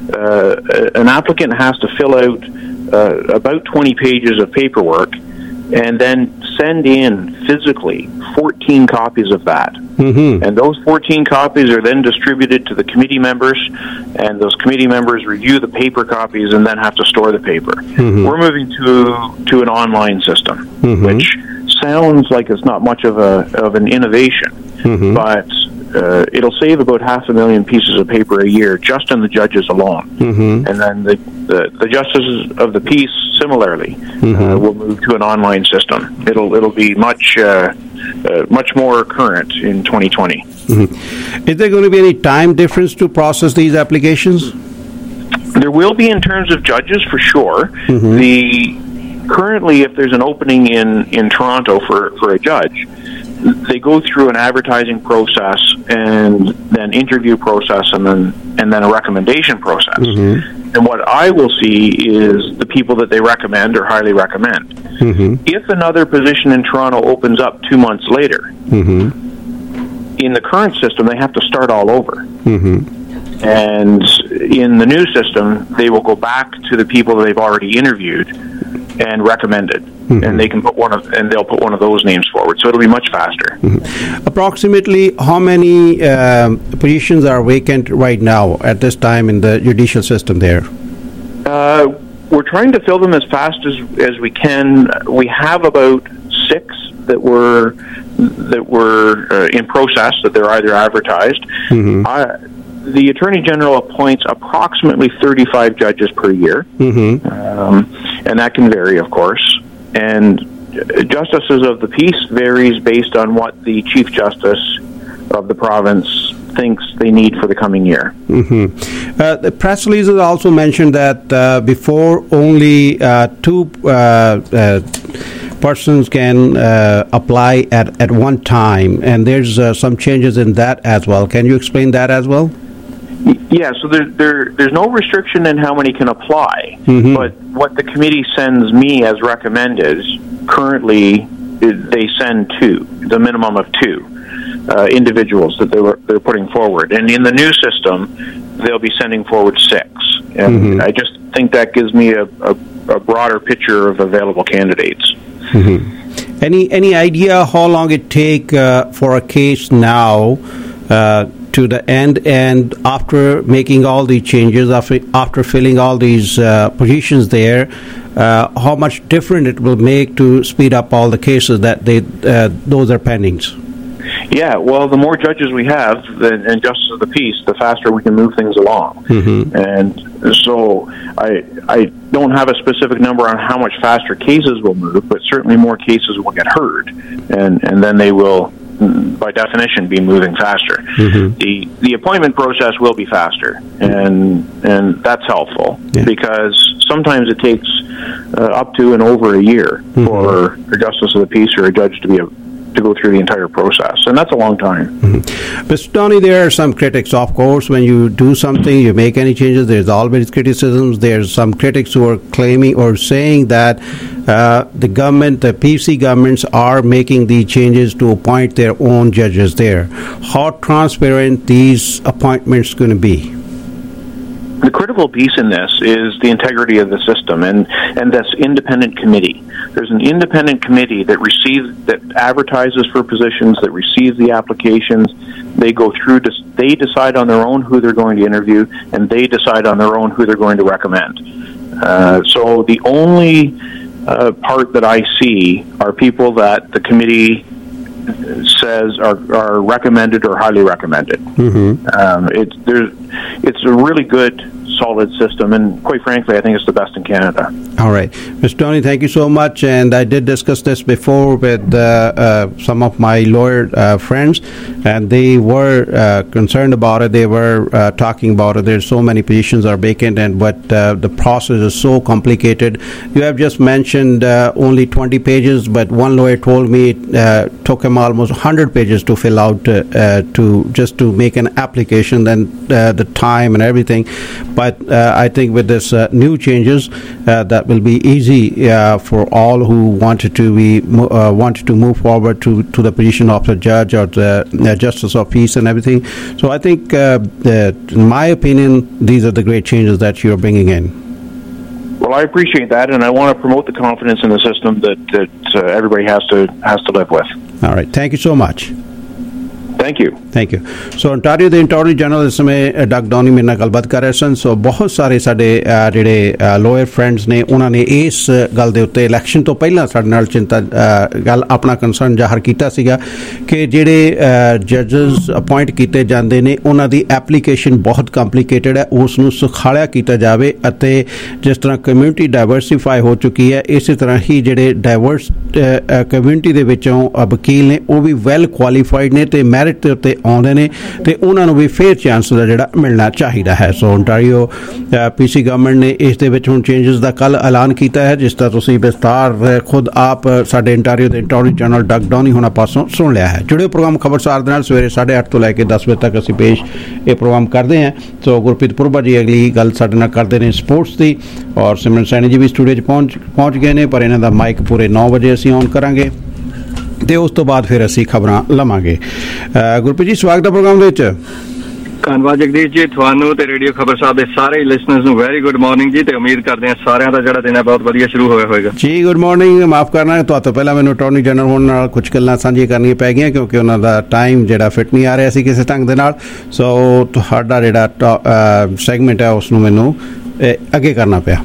Uh, an applicant has to fill out uh, about twenty pages of paperwork and then send in physically fourteen copies of that. Mm-hmm. And those fourteen copies are then distributed to the committee members, and those committee members review the paper copies and then have to store the paper. Mm-hmm. We're moving to to an online system, mm-hmm. which sounds like it's not much of a of an innovation, mm-hmm. but uh, it'll save about half a million pieces of paper a year just on the judges alone. Mm-hmm. And then the, the, the justices of the peace similarly mm-hmm. uh, will move to an online system. It'll it'll be much uh, uh, much more current in twenty twenty.
Mm-hmm. Is there going to be any time difference to process these applications?
There will be in terms of judges for sure. Mm-hmm. The Currently, if there's an opening in, in Toronto for, for a judge, they go through an advertising process and then interview process and then and then a recommendation process. Mm-hmm. And what I will see is the people that they recommend or highly recommend. Mm-hmm. If another position in Toronto opens up two months later, mm-hmm. in the current system, they have to start all over. Mm-hmm. And in the new system, they will go back to the people that they've already interviewed and recommended. mm-hmm. and they can put one of and they'll put one of those names forward. So it'll be much faster.
Mm-hmm. Approximately how many um, positions are vacant right now at this time in the judicial system there?
Uh, we're trying to fill them as fast as as we can. We have about six that were that were uh, in process, that they're either advertised. Mm-hmm. Uh, the Attorney General appoints approximately thirty-five judges per year, mm-hmm. um, and that can vary, of course. And justices of the peace varies based on what the Chief Justice of the province thinks they need for the coming year.
Mm-hmm. Uh, the press releases also mentioned that uh, before only uh, two uh, uh, persons can uh, apply at, at one time, and there's uh, some changes in that as well. Can you explain that as well?
Yeah, so there, there, there's no restriction in how many can apply, mm-hmm. but what the committee sends me as recommended, currently they send two, the minimum of two uh, individuals that they were, they're putting forward. And in the new system, they'll be sending forward six. And mm-hmm. I just think that gives me a, a, a broader picture of available candidates.
Mm-hmm. Any any idea how long it take uh, for a case now uh, to the end, and after making all these changes, after after filling all these uh, positions there, uh, how much different it will make to speed up all the cases that they uh, those are pendings?
Yeah, well, the more judges we have and, and justice of the peace, the faster we can move things along. Mm-hmm. And so I I don't have a specific number on how much faster cases will move, but certainly more cases will get heard, and, and then they will, by definition, be moving faster. Mm-hmm. The the appointment process will be faster, and and that's helpful, yeah. because sometimes it takes uh, up to and over a year mm-hmm. for a justice of the peace or a judge to be a to go through the entire process, and that's a long time.
Mm-hmm. Mister Donnie, there are some critics, of course. When you do something, you make any changes, there's always criticisms. There's some critics who are claiming or saying that uh, the government, the P C governments, are making these changes to appoint their own judges there. How transparent these appointments going to be?
The critical piece in this is the integrity of the system, and, and this independent committee. There's an independent committee that receives, that advertises for positions, that receives the applications. They go through, they decide on their own who they're going to interview, and they decide on their own who they're going to recommend. Uh, so the only uh, part that I see are people that the committee says are, are recommended or highly recommended. Mm-hmm. Um, it's there's it's a really good, solid system, and quite frankly, I think it's the best in Canada.
All right, Mister Tony, thank you so much. And I did discuss this before with uh, uh, some of my lawyer uh, friends, and they were uh, concerned about it. They were uh, talking about it. There's so many positions are vacant, and but uh, the process is so complicated. You have just mentioned uh, only twenty pages, but one lawyer told me it uh, took him almost one hundred pages to fill out uh, uh, to just to make an application, then uh, the time and everything. But uh, I think with this uh, new changes, uh, that will be easy uh, for all who wanted to be uh, wanted to move forward to, to the position of the judge or the uh, justice of peace and everything. So I think, uh, that, in my opinion, these are the great changes that you're bringing in.
Well, I appreciate that, and I want to promote the confidence in the system that, that uh, everybody has to has to live with.
All right. Thank you so much.
Thank you.
Thank you. So Ontario ਦੇ ਇੰਟਰਨੀ general ਇਸ ਸਮੇਂ Doug ਡੌਨੀ ਮੇਰੇ ਨਾਲ ਗੱਲਬਾਤ ਕਰ ਰਹੇ ਸਨ। ਸੋ ਬਹੁਤ ਸਾਰੇ ਸਾਡੇ ਜਿਹੜੇ ਲੋਅਰ ਫਰੈਂਡਸ ਨੇ ਉਹਨਾਂ ਨੇ ਇਸ ਗੱਲ ਦੇ ਉੱਤੇ ਇਲੈਕਸ਼ਨ ਤੋਂ ਪਹਿਲਾਂ ਸਾਡੇ ਨਾਲ ਚਿੰਤਾ ਗੱਲ ਆਪਣਾ ਕੰਸਰਨ ਜ਼ਾਹਰ ਕੀਤਾ ਸੀਗਾ ਕਿ ਜਿਹੜੇ ਜੱਜਸ ਅਪਾਇੰਟ ਕੀਤੇ ਜਾਂਦੇ ਨੇ ਉਹਨਾਂ ਦੀ ਐਪਲੀਕੇਸ਼ਨ ਬਹੁਤ ਕੰਪਲਿਕੇਟਡ ਹੈ, ਉਸ ਨੂੰ ਸੁਖਾਲਿਆ ਕੀਤਾ ਜਾਵੇ ਅਤੇ ਜਿਸ ਤਰ੍ਹਾਂ ਕਮਿਊਨਿਟੀ ਡਾਇਵਰਸੀਫਾਈ ਹੋ ਚੁੱਕੀ ਹੈ, ਇਸੇ ਤਰ੍ਹਾਂ ਹੀ ਜਿਹੜੇ ਡਾਇਵਰਸ ਕਮਿਊਨਿਟੀ ਦੇ ਵਿੱਚੋਂ ਵਕੀਲ ਨੇ ਉਹ ਵੀ ਵੈਲ ਕੁਆਲੀਫਾਈਡ ਨੇ ਤੇ ਮੈਰਿਟ ਦੇ ਉੱਤੇ ਆਉਂਦੇ ਨੇ ਤੇ ਉਹਨਾਂ ਨੂੰ ਵੀ ਫੇਅਰ ਚਾਂਸ ਦਾ ਜਿਹੜਾ ਮਿਲਣਾ ਚਾਹੀਦਾ ਹੈ। ਸੋ ਓਨਟਾਰੀਓ ਪੀਸੀ ਗਵਰਨਮੈਂਟ ਨੇ ਇਸ ਦੇ ਵਿੱਚ ਹੁਣ ਚੇਂਜਸ ਦਾ ਕੱਲ ਐਲਾਨ ਕੀਤਾ ਹੈ, ਜਿਸ ਦਾ ਤੁਸੀਂ ਵਿਸਤਾਰ ਖੁਦ ਆਪ ਸਾਡੇ ਓਨਟਾਰੀਓ ਦੇ ਇੰਟਰਨੀ ਜਨਰਲ ਡਗ ਡੌਨੀ ਹੋਣਾ ਪਾਸੋਂ ਸੁਣ ਲਿਆ ਹੈ। ਜੁੜਿਓ ਪ੍ਰੋਗਰਾਮ ਖਬਰਸਾਰ ਦੇ ਨਾਲ ਸਵੇਰੇ ਸਾਢੇ ਅੱਠ ਤੋਂ ਲੈ ਕੇ ਦਸ ਵਜੇ ਤੱਕ ਅਸੀਂ ਪੇਸ਼ ਇਹ ਪ੍ਰੋਗਰਾਮ ਕਰਦੇ ਹਾਂ। ਸੋ ਗੁਰਪ੍ਰੀਤ ਪੁਰਬਾ ਜੀ ਅਗਲੀ ਗੱਲ ਸਾਡੇ ਨਾਲ ਕਰਦੇ ਨੇ ਸਪੋਰਟਸ ਦੀ, ਔਰ ਸਿਮਰਨ ਸੈਣੀ ਜੀ ਵੀ ਸਟੂਡੀਓ 'ਚ ਪਹੁੰਚ ਪਹੁੰਚ ਗਏ ਨੇ, ਪਰ ਇਹਨਾਂ ਦਾ ਮਾਈਕ ਪੂਰੇ ਨੌ ਵਜੇ ਅਸੀਂ ਔਨ ਕਰਾਂਗੇ ਤੇ ਉਸ ਤੋਂ ਬਾਅਦ ਫਿਰ ਅਸੀਂ ਖਬਰਾਂ ਲਵਾਂਗੇ। ਗੁਰਪ੍ਰੀਤ ਜੀ, ਸਵਾਗਤ ਹੈ ਪ੍ਰੋਗਰਾਮ ਦੇ ਵਿੱਚ।
ਧੰਨਵਾਦ ਜਗਦੀਸ਼ ਜੀ, ਤੁਹਾਨੂੰ ਤੇ ਰੇਡੀਓ ਖਬਰ ਸਾਹਿਬ ਦੇ ਸਾਰੇ ਲਿਸਨਰਸ ਨੂੰ ਵੈਰੀ ਗੁੱਡ ਮਾਰਨਿੰਗ ਜੀ, ਤੇ ਉਮੀਦ ਕਰਦੇ ਹਾਂ ਸਾਰਿਆਂ ਦਾ ਜਿਹੜਾ ਦਿਨ ਹੈ ਬਹੁਤ ਵਧੀਆ ਸ਼ੁਰੂ ਹੋਇਆ ਹੋਵੇਗਾ
ਜੀ। Good morning. ਮਾਫ ਕਰਨਾ ਤੁਹਾਡੇ ਤੋਂ ਪਹਿਲਾਂ ਮੈਨੂੰ ਅਟਾਰਨੀ ਜਨਰਲ ਹੋਣ ਨਾਲ ਕੁਝ ਗੱਲਾਂ ਸਾਂਝੀਆਂ ਕਰਨੀਆਂ ਪੈ ਗਈਆਂ ਕਿਉਂਕਿ ਉਹਨਾਂ ਦਾ ਟਾਈਮ ਜਿਹੜਾ ਫਿੱਟ ਨਹੀਂ ਆ ਰਿਹਾ ਸੀ ਕਿਸੇ ਢੰਗ ਦੇ ਨਾਲ। ਸੋ ਤੁਹਾਡਾ ਜਿਹੜਾ ਸੈਗਮੈਂਟ ਹੈ ਉਸ ਨੂੰ ਮੈਨੂੰ ਅੱਗੇ ਕਰਨਾ ਪਿਆ।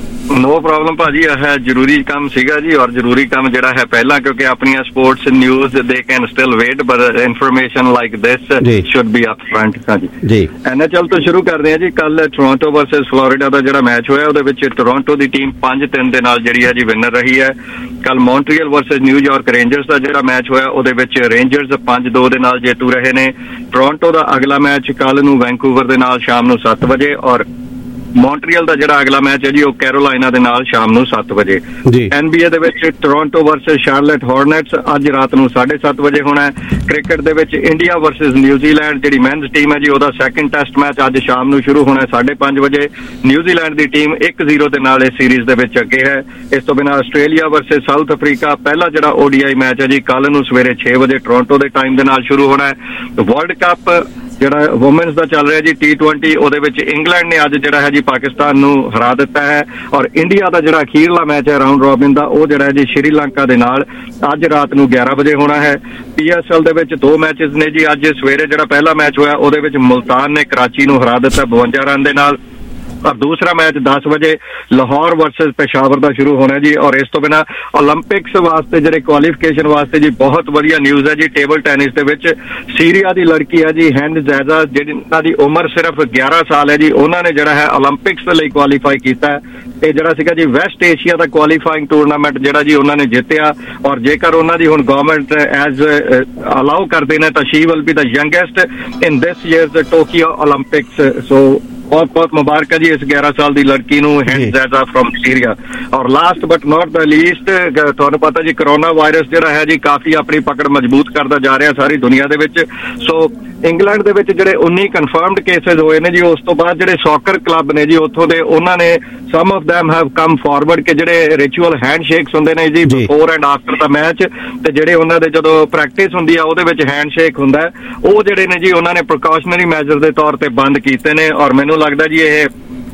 ਨੋ ਪ੍ਰੋਬਲਮ ਭਾਜੀ, ਇਹ ਜ਼ਰੂਰੀ ਕੰਮ ਸੀਗਾ ਜੀ, ਔਰ ਜ਼ਰੂਰੀ ਕੰਮ ਜਿਹੜਾ ਹੈ ਪਹਿਲਾਂ ਕਿਉਂਕਿ ਆਪਣੀਆਂ ਸਪੋਰਟਸ ਨਿਊਜ਼ ਦੇ can still wait but information like this should be up front. ਹਾਂਜੀ
ਜੀ,
ਐਨ ਐਚ ਐਲ ਤੋਂ ਸ਼ੁਰੂ ਕਰਦੇ ਹਾਂ ਜੀ। ਕੱਲ ਟੋਰਾਂਟੋ ਵਰਸਸ ਫਲੋਰੀਡਾ ਦਾ ਜਿਹੜਾ ਮੈਚ ਹੋਇਆ ਉਹਦੇ ਵਿੱਚ ਟੋਰਾਂਟੋ ਦੀ ਟੀਮ ਪੰਜ ਤਿੰਨ ਦੇ ਨਾਲ ਜਿਹੜੀ ਹੈ ਜੀ ਵਿਨਰ ਰਹੀ ਹੈ। ਕੱਲ ਮੌਂਟਰੀਅਲ ਵਰਸਸ ਨਿਊਯਾਰਕ ਰੇਂਜਰਸ ਦਾ ਜਿਹੜਾ ਮੈਚ ਹੋਇਆ ਉਹਦੇ ਵਿੱਚ ਰੇਂਜਰਸ ਪੰਜ ਦੋ ਦੇ ਨਾਲ ਜੇਤੂ ਰਹੇ ਨੇ। ਟੋਰਾਂਟੋ ਦਾ ਅਗਲਾ ਮੈਚ ਕੱਲ ਨੂੰ ਵੈਂਕੂਵਰ ਦੇ ਨਾਲ ਸ਼ਾਮ ਨੂੰ ਸੱਤ ਵਜੇ, ਔਰ ਮੌਂਟਰੀਅਲ ਦਾ ਜਿਹੜਾ ਅਗਲਾ ਮੈਚ ਹੈ ਜੀ ਉਹ ਕੈਰੋਲਾਈਨਾ ਦੇ ਨਾਲ ਸ਼ਾਮ ਨੂੰ ਸੱਤ ਵਜੇ। ਐਨ ਬੀ ਏ ਦੇ ਵਿੱਚ ਟੋਰਾਂਟੋ ਵਰਸਸ ਸ਼ਾਰਲਟ ਹਾਰਨੈਟਸ ਅੱਜ ਰਾਤ ਨੂੰ ਸਾਢੇ ਸੱਤ ਵਜੇ ਹੋਣਾ ਹੈ। ਕ੍ਰਿਕਟ ਦੇ ਵਿੱਚ ਇੰਡੀਆ ਵਰਸਸ ਨਿਊਜ਼ੀਲੈਂਡ ਜਿਹੜੀ ਮੈਨਸ ਟੀਮ ਹੈ ਜੀ ਉਹਦਾ ਸੈਕਿੰਡ ਟੈਸਟ ਮੈਚ ਅੱਜ ਸ਼ਾਮ ਨੂੰ ਸ਼ੁਰੂ ਹੋਣਾ ਹੈ ਸਾਢੇ ਪੰਜ ਵਜੇ। ਨਿਊਜ਼ੀਲੈਂਡ ਦੀ ਟੀਮ ਇੱਕ ਜ਼ੀਰੋ ਦੇ ਨਾਲ ਇਸ ਸੀਰੀਜ਼ ਦੇ ਵਿੱਚ ਅੱਗੇ ਹੈ। ਇਸ ਤੋਂ ਬਿਨਾਂ ਆਸਟ੍ਰੇਲੀਆ ਵਰਸਸ ਸਾਊਥ ਅਫਰੀਕਾ ਪਹਿਲਾ ਜਿਹੜਾ ਓ ਡੀ ਆਈ ਮੈਚ ਹੈ ਜੀ ਕੱਲ ਨੂੰ ਸਵੇਰੇ ਛੇ ਵਜੇ ਟੋਰਾਂਟੋ ਦੇ ਟਾਈਮ ਦੇ ਨਾਲ ਸ਼ੁਰੂ ਹੋਣਾ ਹੈ। ਵਰਲਡ ਕੱਪ ਜਿਹੜਾ ਵੂਮੈਨਸ ਦਾ ਚੱਲ ਰਿਹਾ ਜੀ ਟੀ ਟਵੈਂਟੀ, ਉਹਦੇ ਵਿੱਚ ਇੰਗਲੈਂਡ ਨੇ ਅੱਜ ਜਿਹੜਾ ਹੈ ਜੀ ਪਾਕਿਸਤਾਨ ਨੂੰ ਹਰਾ ਦਿੱਤਾ ਹੈ, ਔਰ ਇੰਡੀਆ ਦਾ ਜਿਹੜਾ ਅਖੀਰਲਾ ਮੈਚ ਹੈ ਰਾਉਂਡ ਰੋਬਿਨ ਦਾ ਉਹ ਜਿਹੜਾ ਹੈ ਜੀ ਸ਼੍ਰੀਲੰਕਾ ਦੇ ਨਾਲ ਅੱਜ ਰਾਤ ਨੂੰ ਗਿਆਰਾਂ ਵਜੇ ਹੋਣਾ ਹੈ। ਪੀ ਐਸ ਐਲ ਦੇ ਵਿੱਚ ਦੋ ਮੈਚਸ ਨੇ ਜੀ। ਅੱਜ ਸਵੇਰੇ ਜਿਹੜਾ ਪਹਿਲਾ ਮੈਚ ਹੋਇਆ ਉਹਦੇ ਵਿੱਚ ਮੁਲਤਾਨ ਨੇ ਕਰਾਚੀ ਨੂੰ ਹਰਾ ਦਿੱਤਾ ਬਵੰਜਾ ਰਨ ਦੇ ਨਾਲ, ਔਰ ਦੂਸਰਾ ਮੈਚ ਦਸ ਵਜੇ ਲਾਹੌਰ ਵਰਸਸ ਪੇਸ਼ਾਵਰ ਦਾ ਸ਼ੁਰੂ ਹੋਣਾ ਜੀ। ਔਰ ਇਸ ਤੋਂ ਬਿਨਾਂ ਓਲੰਪਿਕਸ ਵਾਸਤੇ ਜਿਹੜੇ ਕੁਆਲੀਫਿਕੇਸ਼ਨ ਵਾਸਤੇ ਜੀ ਬਹੁਤ ਵਧੀਆ ਨਿਊਜ਼ ਹੈ ਜੀ। ਟੇਬਲ ਟੈਨਿਸ ਦੇ ਵਿੱਚ ਸੀਰੀਆ ਦੀ ਲੜਕੀ ਹੈ ਜੀ ਹੈਂਡ ਜ਼ੈਜ਼ਾ, ਜਿਹਨਾਂ ਦੀ ਉਮਰ ਸਿਰਫ ਗਿਆਰਾਂ ਸਾਲ ਹੈ ਜੀ, ਉਹਨਾਂ ਨੇ ਜਿਹੜਾ ਹੈ ਓਲੰਪਿਕਸ ਦੇ ਲਈ ਕੁਆਲੀਫਾਈ ਕੀਤਾ ਹੈ। ਇਹ ਜਿਹੜਾ ਸੀਗਾ ਜੀ ਵੈਸਟ ਏਸ਼ੀਆ ਦਾ ਕੁਆਲੀਫਾਈਂਗ ਟੂਰਨਾਮੈਂਟ ਜਿਹੜਾ ਜੀ ਉਹਨਾਂ ਨੇ ਜਿੱਤਿਆ, ਔਰ ਜੇਕਰ ਉਹਨਾਂ ਦੀ ਹੁਣ ਗਵਰਨਮੈਂਟ ਐਜ਼ ਅਲਾਉ ਕਰਦੇ ਨੇ ਤਾਂ she will be the youngest in this year's Tokyo Olympics. So ਬਹੁਤ ਬਹੁਤ ਮੁਬਾਰਕ ਹੈ ਜੀ ਇਸ ਗਿਆਰਾਂ ਸਾਲ ਦੀ ਲੜਕੀ ਨੂੰ, ਹੈਂਡ ਜ਼ੈਜ਼ਾ ਫਰੋਮ ਸੀਰੀਆ। ਔਰ last but not the least, ਤੁਹਾਨੂੰ ਪਤਾ ਜੀ ਕਰੋਨਾ ਵਾਇਰਸ ਜਿਹੜਾ ਹੈ ਜੀ ਕਾਫੀ ਆਪਣੀ ਪਕੜ ਮਜ਼ਬੂਤ ਕਰਦਾ ਜਾ ਰਿਹਾ ਸਾਰੀ ਦੁਨੀਆ ਦੇ ਵਿੱਚ। ਸੋ ਇੰਗਲੈਂਡ ਦੇ ਵਿੱਚ ਜਿਹੜੇ ਉੱਨੀ ਕਨਫਰਮਡ ਕੇਸਿਸ ਹੋਏ ਨੇ ਜੀ, ਉਸ ਤੋਂ ਬਾਅਦ ਜਿਹੜੇ ਸੌਕਰ ਕਲੱਬ ਨੇ ਜੀ ਉੱਥੋਂ ਦੇ, ਉਹਨਾਂ ਨੇ some of them have come forward ਕਿ ਜਿਹੜੇ ਰਿਚੁਅਲ ਹੈਂਡ ਸ਼ੇਕਸ ਹੁੰਦੇ ਨੇ ਜੀ ਬਿਫੋਰ ਐਂਡ ਆਫਟਰ ਦਾ ਮੈਚ, ਤੇ ਜਿਹੜੇ ਉਹਨਾਂ ਦੇ ਜਦੋਂ ਪ੍ਰੈਕਟਿਸ ਹੁੰਦੀ ਆ ਉਹਦੇ ਵਿੱਚ ਹੈਂਡ ਸ਼ੇਕ ਹੁੰਦਾ, ਉਹ ਜਿਹੜੇ ਨੇ ਜੀ ਉਹਨਾਂ ਨੇ ਪ੍ਰੀਕਾਸ਼ਨਰੀ ਮੈਜਰ ਦੇ ਤੌਰ ਤੇ ਬੰਦ ਕੀਤੇ ਨੇ। ਔਰ ਮੈਨੂੰ ਲੱਗਦਾ ਜੀ ਇਹ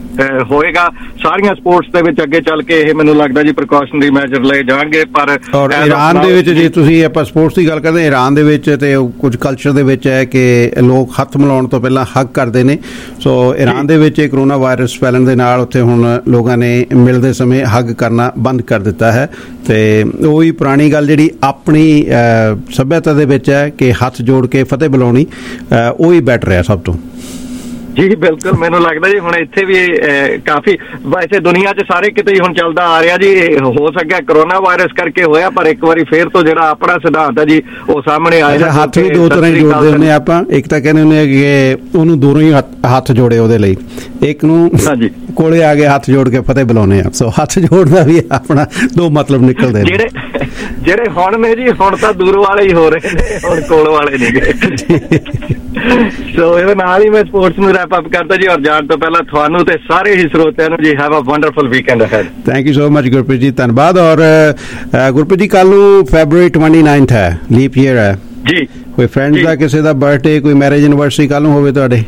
ਹੋਏਗਾ ਸਾਰੀਆਂ ਸਪੋਰਟਸ ਦੇ ਵਿੱਚ ਅੱਗੇ ਚੱਲ ਕੇ, ਇਹ ਮੈਨੂੰ ਲੱਗਦਾ ਜੀ ਪ੍ਰੀਕਾਸ਼ਨਰੀ ਮੈਜਰ ਲਏ ਜਾਣਗੇ। ਪਰ
ਔਰ ਈਰਾਨ ਦੇ ਵਿੱਚ ਜੇ ਤੁਸੀਂ ਆਪਾਂ ਸਪੋਰਟਸ ਦੀ ਗੱਲ ਕਰਦੇ, ਈਰਾਨ ਦੇ ਵਿੱਚ ਤੇ ਕੁਝ ਕਲਚਰ ਦੇ ਵਿੱਚ ਹੈ ਕਿ ਲੋਕ ਹੱਥ ਮਿਲਾਉਣ ਤੋਂ ਪਹਿਲਾਂ ਹੱਗ ਕਰਦੇ ਨੇ। ਸੋ ਈਰਾਨ ਦੇ ਵਿੱਚ ਇਹ ਕਰੋਨਾ ਵਾਇਰਸ ਫੈਲਣ ਦੇ ਨਾਲ ਉੱਥੇ ਹੁਣ ਲੋਕਾਂ ਨੇ ਮਿਲਦੇ ਸਮੇਂ ਹੱਗ ਕਰਨਾ ਬੰਦ ਕਰ ਦਿੱਤਾ ਹੈ। ਤੇ ਉਹੀ ਪੁਰਾਣੀ ਗੱਲ ਜਿਹੜੀ ਆਪਣੀ ਸੱਭਿਅਤਾ ਦੇ ਵਿੱਚ ਹੈ ਕਿ ਹੱਥ ਜੋੜ ਕੇ ਫਤਿਹ ਬੁਲਾਉਣੀ, ਉਹੀ ਬੈਟਰ ਹੈ ਸਭ ਤੋਂ।
ਜੀ ਬਿਲਕੁਲ, ਮੈਨੂੰ ਲੱਗਦਾ ਜੀ ਹੁਣ ਇੱਥੇ ਵੀ ਕਾਫੀ, ਵੈਸੇ ਦੁਨੀਆ 'ਚ ਸਾਰੇ ਕਿਤੇ ਹੀ ਹੁਣ ਚੱਲਦਾ ਆ ਰਿਹਾ ਜੀ। ਹੋ ਸਕਿਆ ਕਰੋਨਾ ਵਾਇਰਸ ਕਰਕੇ ਹੋਇਆ, ਪਰ ਇੱਕ ਵਾਰੀ ਫੇਰ ਤੋਂ ਜਿਹੜਾ ਆਪਣਾ ਸਿਧਾਂਤ ਹੈ ਜੀ ਉਹ ਸਾਹਮਣੇ ਆਇਆ।
ਹੱਥ ਵੀ ਦੋ ਤਰ੍ਹਾਂ ਹੀ ਜੋੜਦੇ ਹੁੰਦੇ ਆਪਾਂ, ਇੱਕ ਤਾਂ ਕਹਿੰਦੇ ਹੁੰਦੇ ਕਿ ਉਹਨੂੰ ਦੂਰੋਂ ਹੀ ਹੱਥ ਜੋੜੇ ਉਹਦੇ ਲਈ, ਇੱਕ ਨੂੰ ਕੋਲੇ ਆ ਕੇ ਹੱਥ ਜੋੜ ਕੇ ਫਤਿਹ ਬੁਲਾਉਣੇ ਆ। ਸੋ ਹੱਥ ਜੋੜਦਾ ਵੀ ਆਪਣਾ ਦੋ ਮਤਲਬ ਨਿਕਲਦੇ ਨੇ।
ਜਿਹੜੇ ਜਿਹੜੇ ਹੁਣ ਨੇ ਜੀ ਹੁਣ ਤਾਂ ਦੂਰ ਵਾਲੇ ਹੀ ਹੋ ਰਹੇ ਨੇ, ਹੁਣ ਕੋਲ ਵਾਲੇ ਨਹੀਂ ਗਏ। ਸੋ ਇਹਦੇ ਨਾਲ ਹੀ ਮੈਂ ਸਪੋਰਟਸ ਨੂੰ ਰੈਪ ਅਪ ਕਰਦਾ ਜੀ, ਔਰ ਜਾਣ ਤੋਂ ਪਹਿਲਾਂ ਤੁਹਾਨੂੰ ਤੇ ਸਾਰੇ ਹੀ ਸਰੋਤਿਆਂ ਨੂੰ ਜੀ have a wonderful weekend ahead.
Thank you so much Gurpreet ji, ਧੰਨਵਾਦ। ਔਰ ਗੁਰਪ੍ਰੀਤ ਜੀ ਕੱਲ ਨੂੰ ਫੈਬਰਰੀ ਟਵੈਂਟੀ ਨਾਈਨਥ ਹੈ, ਲੀਪ ਈਅਰ ਹੈ
ਜੀ।
ਕੋਈ ਫਰੈਂਡਸ ਦਾ ਕਿਸੇ ਦਾ ਬਰਥਡੇ, ਕੋਈ ਮੈਰਿਜ ਐਨਵਰਸਰੀ ਕੱਲ ਨੂੰ ਹੋਵੇ ਤੁਹਾਡੇ?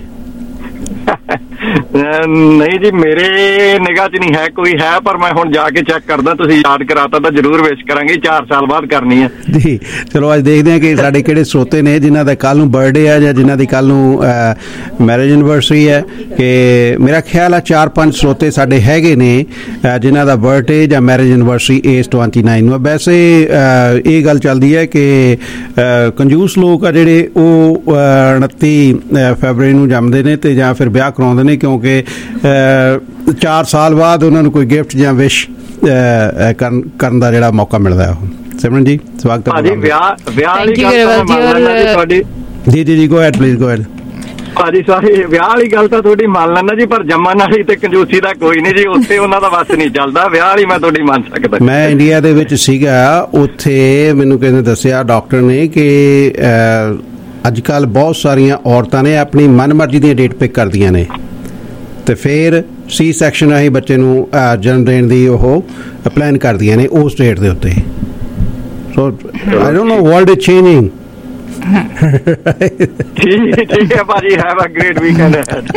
ਨਹੀਂ ਜੀ, ਮੇਰੇ ਨਿਗਾਹ 'ਚ ਨਹੀਂ ਹੈ ਕੋਈ ਹੈ, ਪਰ ਮੈਂ ਹੁਣ ਜਾ ਕੇ ਚੈੱਕ ਕਰਦਾ। ਤੁਸੀਂ ਯਾਦ ਕਰਾਤਾ ਤਾਂ ਜ਼ਰੂਰ ਵਿਸ਼ ਕਰਾਂਗੇ, ਚਾਰ ਸਾਲ ਬਾਅਦ ਕਰਨੀ ਹੈ
ਜੀ। ਚਲੋ ਅੱਜ ਦੇਖਦੇ ਹਾਂ ਕਿ ਸਾਡੇ ਕਿਹੜੇ ਸਰੋਤੇ ਨੇ ਜਿਨ੍ਹਾਂ ਦਾ ਕੱਲ ਨੂੰ ਬਰਥਡੇ ਹੈ ਜਾਂ ਜਿਨ੍ਹਾਂ ਦੀ ਕੱਲ ਨੂੰ ਮੈਰਿਜ ਐਨਵਰਸਰੀ ਹੈ। ਕਿ ਮੇਰਾ ਖਿਆਲ ਹੈ ਚਾਰ ਪੰਜ ਸਰੋਤੇ ਸਾਡੇ ਹੈਗੇ ਨੇ ਜਿਨ੍ਹਾਂ ਦਾ ਬਰਥਡੇ ਜਾਂ ਮੈਰਿਜ ਐਨਵਰਸਰੀ ਏਜ ਟਵੈਂਟੀ ਨਾਈਨ ਨੂੰ। ਵੈਸੇ ਇਹ ਗੱਲ ਚੱਲਦੀ ਹੈ ਕਿ ਕੰਜੂਸ ਲੋਕ ਆ ਜਿਹੜੇ ਉਹ ਉਨੱਤੀ ਫੈਬਰਰੀ ਨੂੰ ਜੰਮਦੇ ਨੇ ਤੇ ਜਾਂ ਫਿਰ ਵਿਆਹ ਕਰਾਉਂਦੇ ਨੇ, ਕਿਉਂਕਿ ਚਾਰ ਸਾਲ ਬਾਅਦ ਉਹਨਾਂ ਨੂੰ ਕੋਈ ਗਿਫਟ ਜਾਂ ਵਿਸ਼ ਕਰਨ ਦਾ ਜਿਹੜਾ ਮੌਕਾ ਮਿਲਦਾ ਹੈ। ਸਿਮਰਨ ਜੀ ਸਵਾਗਤ ਹੈ ਜੀ।
ਵਿਆਹ ਵਿਆਹ ਵਾਲੀ ਗੱਲ
ਜੀ ਜੀ ਜੀ go ahead please, go ahead
ਭਾਜੀ। ਸਾਰੀ ਵਿਆਹ ਵਾਲੀ ਗੱਲ ਤਾਂ ਤੁਹਾਡੀ ਮੰਨ ਲੈਣਾ ਜੀ, ਪਰ ਜੰਮਣ ਵਾਲੀ ਤੇ ਕੰਜੂਸੀ ਦਾ ਕੋਈ ਨਹੀਂ ਜੀ, ਉੱਥੇ ਉਹਨਾਂ ਦਾ ਵੱਸ ਨਹੀਂ ਚੱਲਦਾ। ਵਿਆਹ ਵਾਲੀ ਮੈਂ ਤੁਹਾਡੀ ਮੰਨ ਸਕਦਾ।
ਮੈਂ ਇੰਡੀਆ ਦੇ ਵਿੱਚ ਸੀਗਾ, ਉੱਥੇ ਮੈਨੂੰ ਕਿਸੇ ਦੱਸਿਆ ਡਾਕਟਰ ਨੇ ਕਿ ਅੱਜ ਕੱਲ੍ਹ ਬਹੁਤ ਸਾਰੀਆਂ ਔਰਤਾਂ ਨੇ ਆਪਣੀ ਮਨਮਰਜ਼ੀ ਦੀਆਂ ਡੇਟ ਪਿਕ ਕਰਦੀਆਂ ਨੇ ਤੇ ਫਿਰ ਸੀ ਸੈਕਸ਼ਨ ਰਾਹੀਂ ਬੱਚੇ ਨੂੰ ਜਨਮ ਦੇਣ ਦੀ ਉਹ ਪਲਾਨ ਕਰਦੀਆਂ ਨੇ ਉਸ ਡੇਟ ਦੇ ਉੱਤੇ। So I don't know, world is changing.
ਠੀਕ ਠੀਕ ਹੈ ਭਾਜੀ, have a great weekend.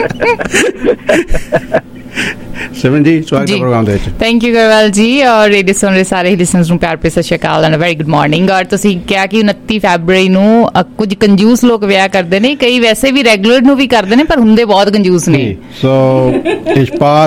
Simran ji ਸਵਾਗਤ ਹੈ ਪ੍ਰੋਗਰਾਮ ਦੇ ਵਿੱਚ।
ਥੈਂਕ ਯੂ ਗਰਵਾਲ ਜੀ, ਔਰ ਰੇਡੀਓ ਸੁਣ ਰਹੇ ਸਾਰੇ ਲਿਸਨਰਸ ਨੂੰ ਪਿਆਰ ਭਰੀ ਸਤਿ ਸ਼੍ਰੀ ਅਕਾਲ ਐਂਡ ਵੈਰੀ ਗੁੱਡ ਮਾਰਨਿੰਗ। ਔਰ ਤੁਸੀਂ ਕਿਹਾ ਕਿ ਉਨੱਤੀ ਫੈਬਰਵਰੀ ਨੂੰ ਅ, ਕੁਝ ਕੰਜੂਸ ਲੋਕ ਵਿਆਹ ਕਰਦੇ ਨੇ, ਕਈ ਵੈਸੇ ਵੀ ਰੈਗੂਲਰ ਨੂੰ ਵੀ ਕਰਦੇ ਨੇ, ਪਰ ਹੁੰਦੇ ਬਹੁਤ ਕੰਜੂਸ ਨੇ।
ਸੋ ਇਸ਼ਪਾਲ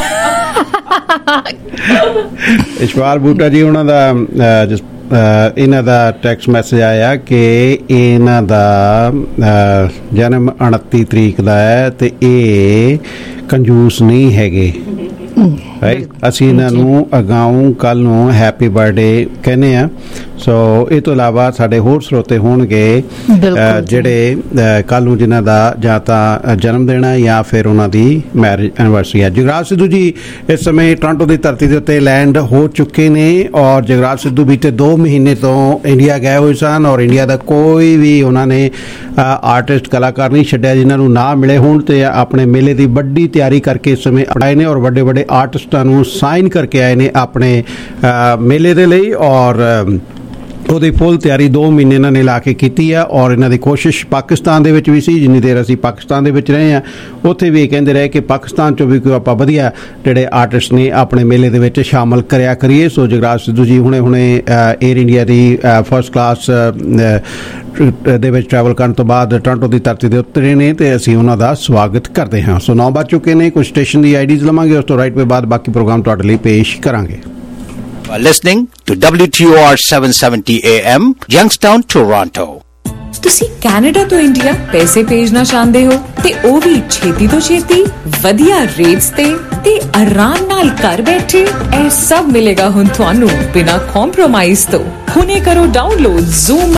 ਇਸ਼ਪਾਲ ਬੂਟਾ ਜੀ ਉਹਨਾਂ ਦਾ ਅ, ਜਿਸ ਅ, ਇਹਨਾਂ ਦਾ ਟੈਕਸਟ ਮੈਸੇਜ ਆਇਆ ਕਿ ਇਹਨਾਂ ਦਾ ਅ, ਜਨਮ ਉਨੱਤੀ ਤਰੀਕ ਦਾ ਹੈ ਤੇ ਇਹ ਕੰਜੂਸ ਨਹੀਂ ਹੈਗੇ। ਅਸੀਂ ਇਹਨਾਂ ਨੂੰ ਅਗਾਊਂ ਕੱਲ ਨੂੰ ਹੈਪੀ ਬਰਥਡੇ ਕਹਿੰਦੇ ਆ। ਸੋ ਇਹ ਤੋਂ ਇਲਾਵਾ ਸਾਡੇ ਹੋਰ ਸਰੋਤੇ ਹੋਣਗੇ ਜਿਹੜੇ ਕੱਲ ਨੂੰ ਜਿਨ੍ਹਾਂ ਦਾ ਜਾਂ ਤਾਂ ਜਨਮ ਦਿਨ ਹੈ ਜਾਂ ਫਿਰ ਉਹਨਾਂ ਦੀ ਮੈਰਿਜ ਐਨੀਵਰਸਰੀ ਹੈ। ਜਗਰਾਜ ਸਿੱਧੂ ਜੀ ਇਸ ਸਮੇਂ ਟੋਰਾਂਟੋ ਦੀ ਧਰਤੀ ਦੇ ਉੱਤੇ ਲੈਂਡ ਹੋ ਚੁੱਕੇ ਨੇ ਔਰ ਜਗਰਾਜ ਸਿੱਧੂ ਬੀਤੇ ਦੋ ਮਹੀਨੇ ਤੋਂ ਇੰਡੀਆ ਗਏ ਹੋਏ ਸਨ ਔਰ ਇੰਡੀਆ ਦਾ ਕੋਈ ਵੀ ਉਹਨਾਂ ਨੇ ਆਰਟਿਸਟ ਕਲਾਕਾਰ ਨਹੀਂ ਛੱਡਿਆ ਜਿਨ੍ਹਾਂ ਨੂੰ ਨਾ ਮਿਲੇ ਹੋਣ ਤੇ ਆਪਣੇ ਮੇਲੇ ਦੀ ਵੱਡੀ ਤਿਆਰੀ ਕਰਕੇ ਇਸ ਸਮੇਂ ਆਏ ਨੇ ਔਰ ਵੱਡੇ ਵੱਡੇ ਆਰਟਿਸਟਾਂ ਨੂੰ ਸਾਈਨ ਕਰਕੇ ਆਏ ਨੇ ਆਪਣੇ ਮੇਲੇ ਦੇ ਲਈ ਔਰ ਉਹਦੀ ਫੁੱਲ ਤਿਆਰੀ ਦੋ ਮਹੀਨੇ ਇਹਨਾਂ ਨੇ ਲਾ ਕੇ ਕੀਤੀ ਆ ਔਰ ਇਹਨਾਂ ਦੀ ਕੋਸ਼ਿਸ਼ ਪਾਕਿਸਤਾਨ ਦੇ ਵਿੱਚ ਵੀ ਸੀ। ਜਿੰਨੀ ਦੇਰ ਅਸੀਂ ਪਾਕਿਸਤਾਨ ਦੇ ਵਿੱਚ ਰਹੇ ਹਾਂ ਉੱਥੇ ਵੀ ਇਹ ਕਹਿੰਦੇ ਰਹੇ ਕਿ ਪਾਕਿਸਤਾਨ 'ਚੋਂ ਵੀ ਕੋਈ ਆਪਾਂ ਵਧੀਆ ਜਿਹੜੇ ਆਰਟਿਸਟ ਨੇ ਆਪਣੇ ਮੇਲੇ ਦੇ ਵਿੱਚ ਸ਼ਾਮਲ ਕਰਿਆ ਕਰੀਏ। ਸੋ ਜਗਰਾਜ ਸਿੱਧੂ ਜੀ ਹੁਣੇ ਹੁਣੇ ਏਅਰ ਇੰਡੀਆ ਦੀ ਫਸਟ ਕਲਾਸ ਦੇ ਵਿੱਚ ਟਰੈਵਲ ਕਰਨ ਤੋਂ ਬਾਅਦ ਟੋਰਾਂਟੋ ਦੀ ਧਰਤੀ ਦੇ ਉਤਰੇ ਨੇ ਤੇ ਅਸੀਂ ਉਹਨਾਂ ਦਾ ਸਵਾਗਤ ਕਰਦੇ ਹਾਂ। ਸੋ ਨੌ ਵੱਜ ਚੁੱਕੇ ਨੇ, ਕੁਝ ਸਟੇਸ਼ਨ ਦੀ ਆਈਡੀਜ਼ ਲਵਾਂਗੇ, ਉਸ ਤੋਂ ਰਾਈਟ ਵੇ ਬਾਅਦ ਬਾਕੀ ਪ੍ਰੋਗਰਾਮ ਤੁਹਾਡੇ ਲਈ ਪੇਸ਼ ਕਰਾਂਗੇ।
Listening to W T O R seven seventy A M, Youngstown, Toronto.
ਤੁਸੀਂ ਕੈਨੇਡਾ ਤੋਂ ਇੰਡੀਆ ਪੈਸੇ ਭੇਜਣਾ ਚਾਹੁੰਦੇ ਹੋ ਤੇ ਉਹ ਵੀ ਛੇਤੀ ਤੋਂ ਛੇਤੀ ਵਧੀਆ ਰੇਟਸ ਤੇ ਤੇ ਆਰਾਮ ਨਾਲ ਘਰ ਬੈਠੇ, ਇਹ ਸਭ ਮਿਲੇਗਾ ਹੁਣ ਤੁਹਾਨੂੰ ਬਿਨਾਂ ਕੰਪਰੋਮਾਈਜ਼ ਤੋਂ। ਹੁਣੇ ਕਰੋ ਡਾਊਨਲੋਡ Zoom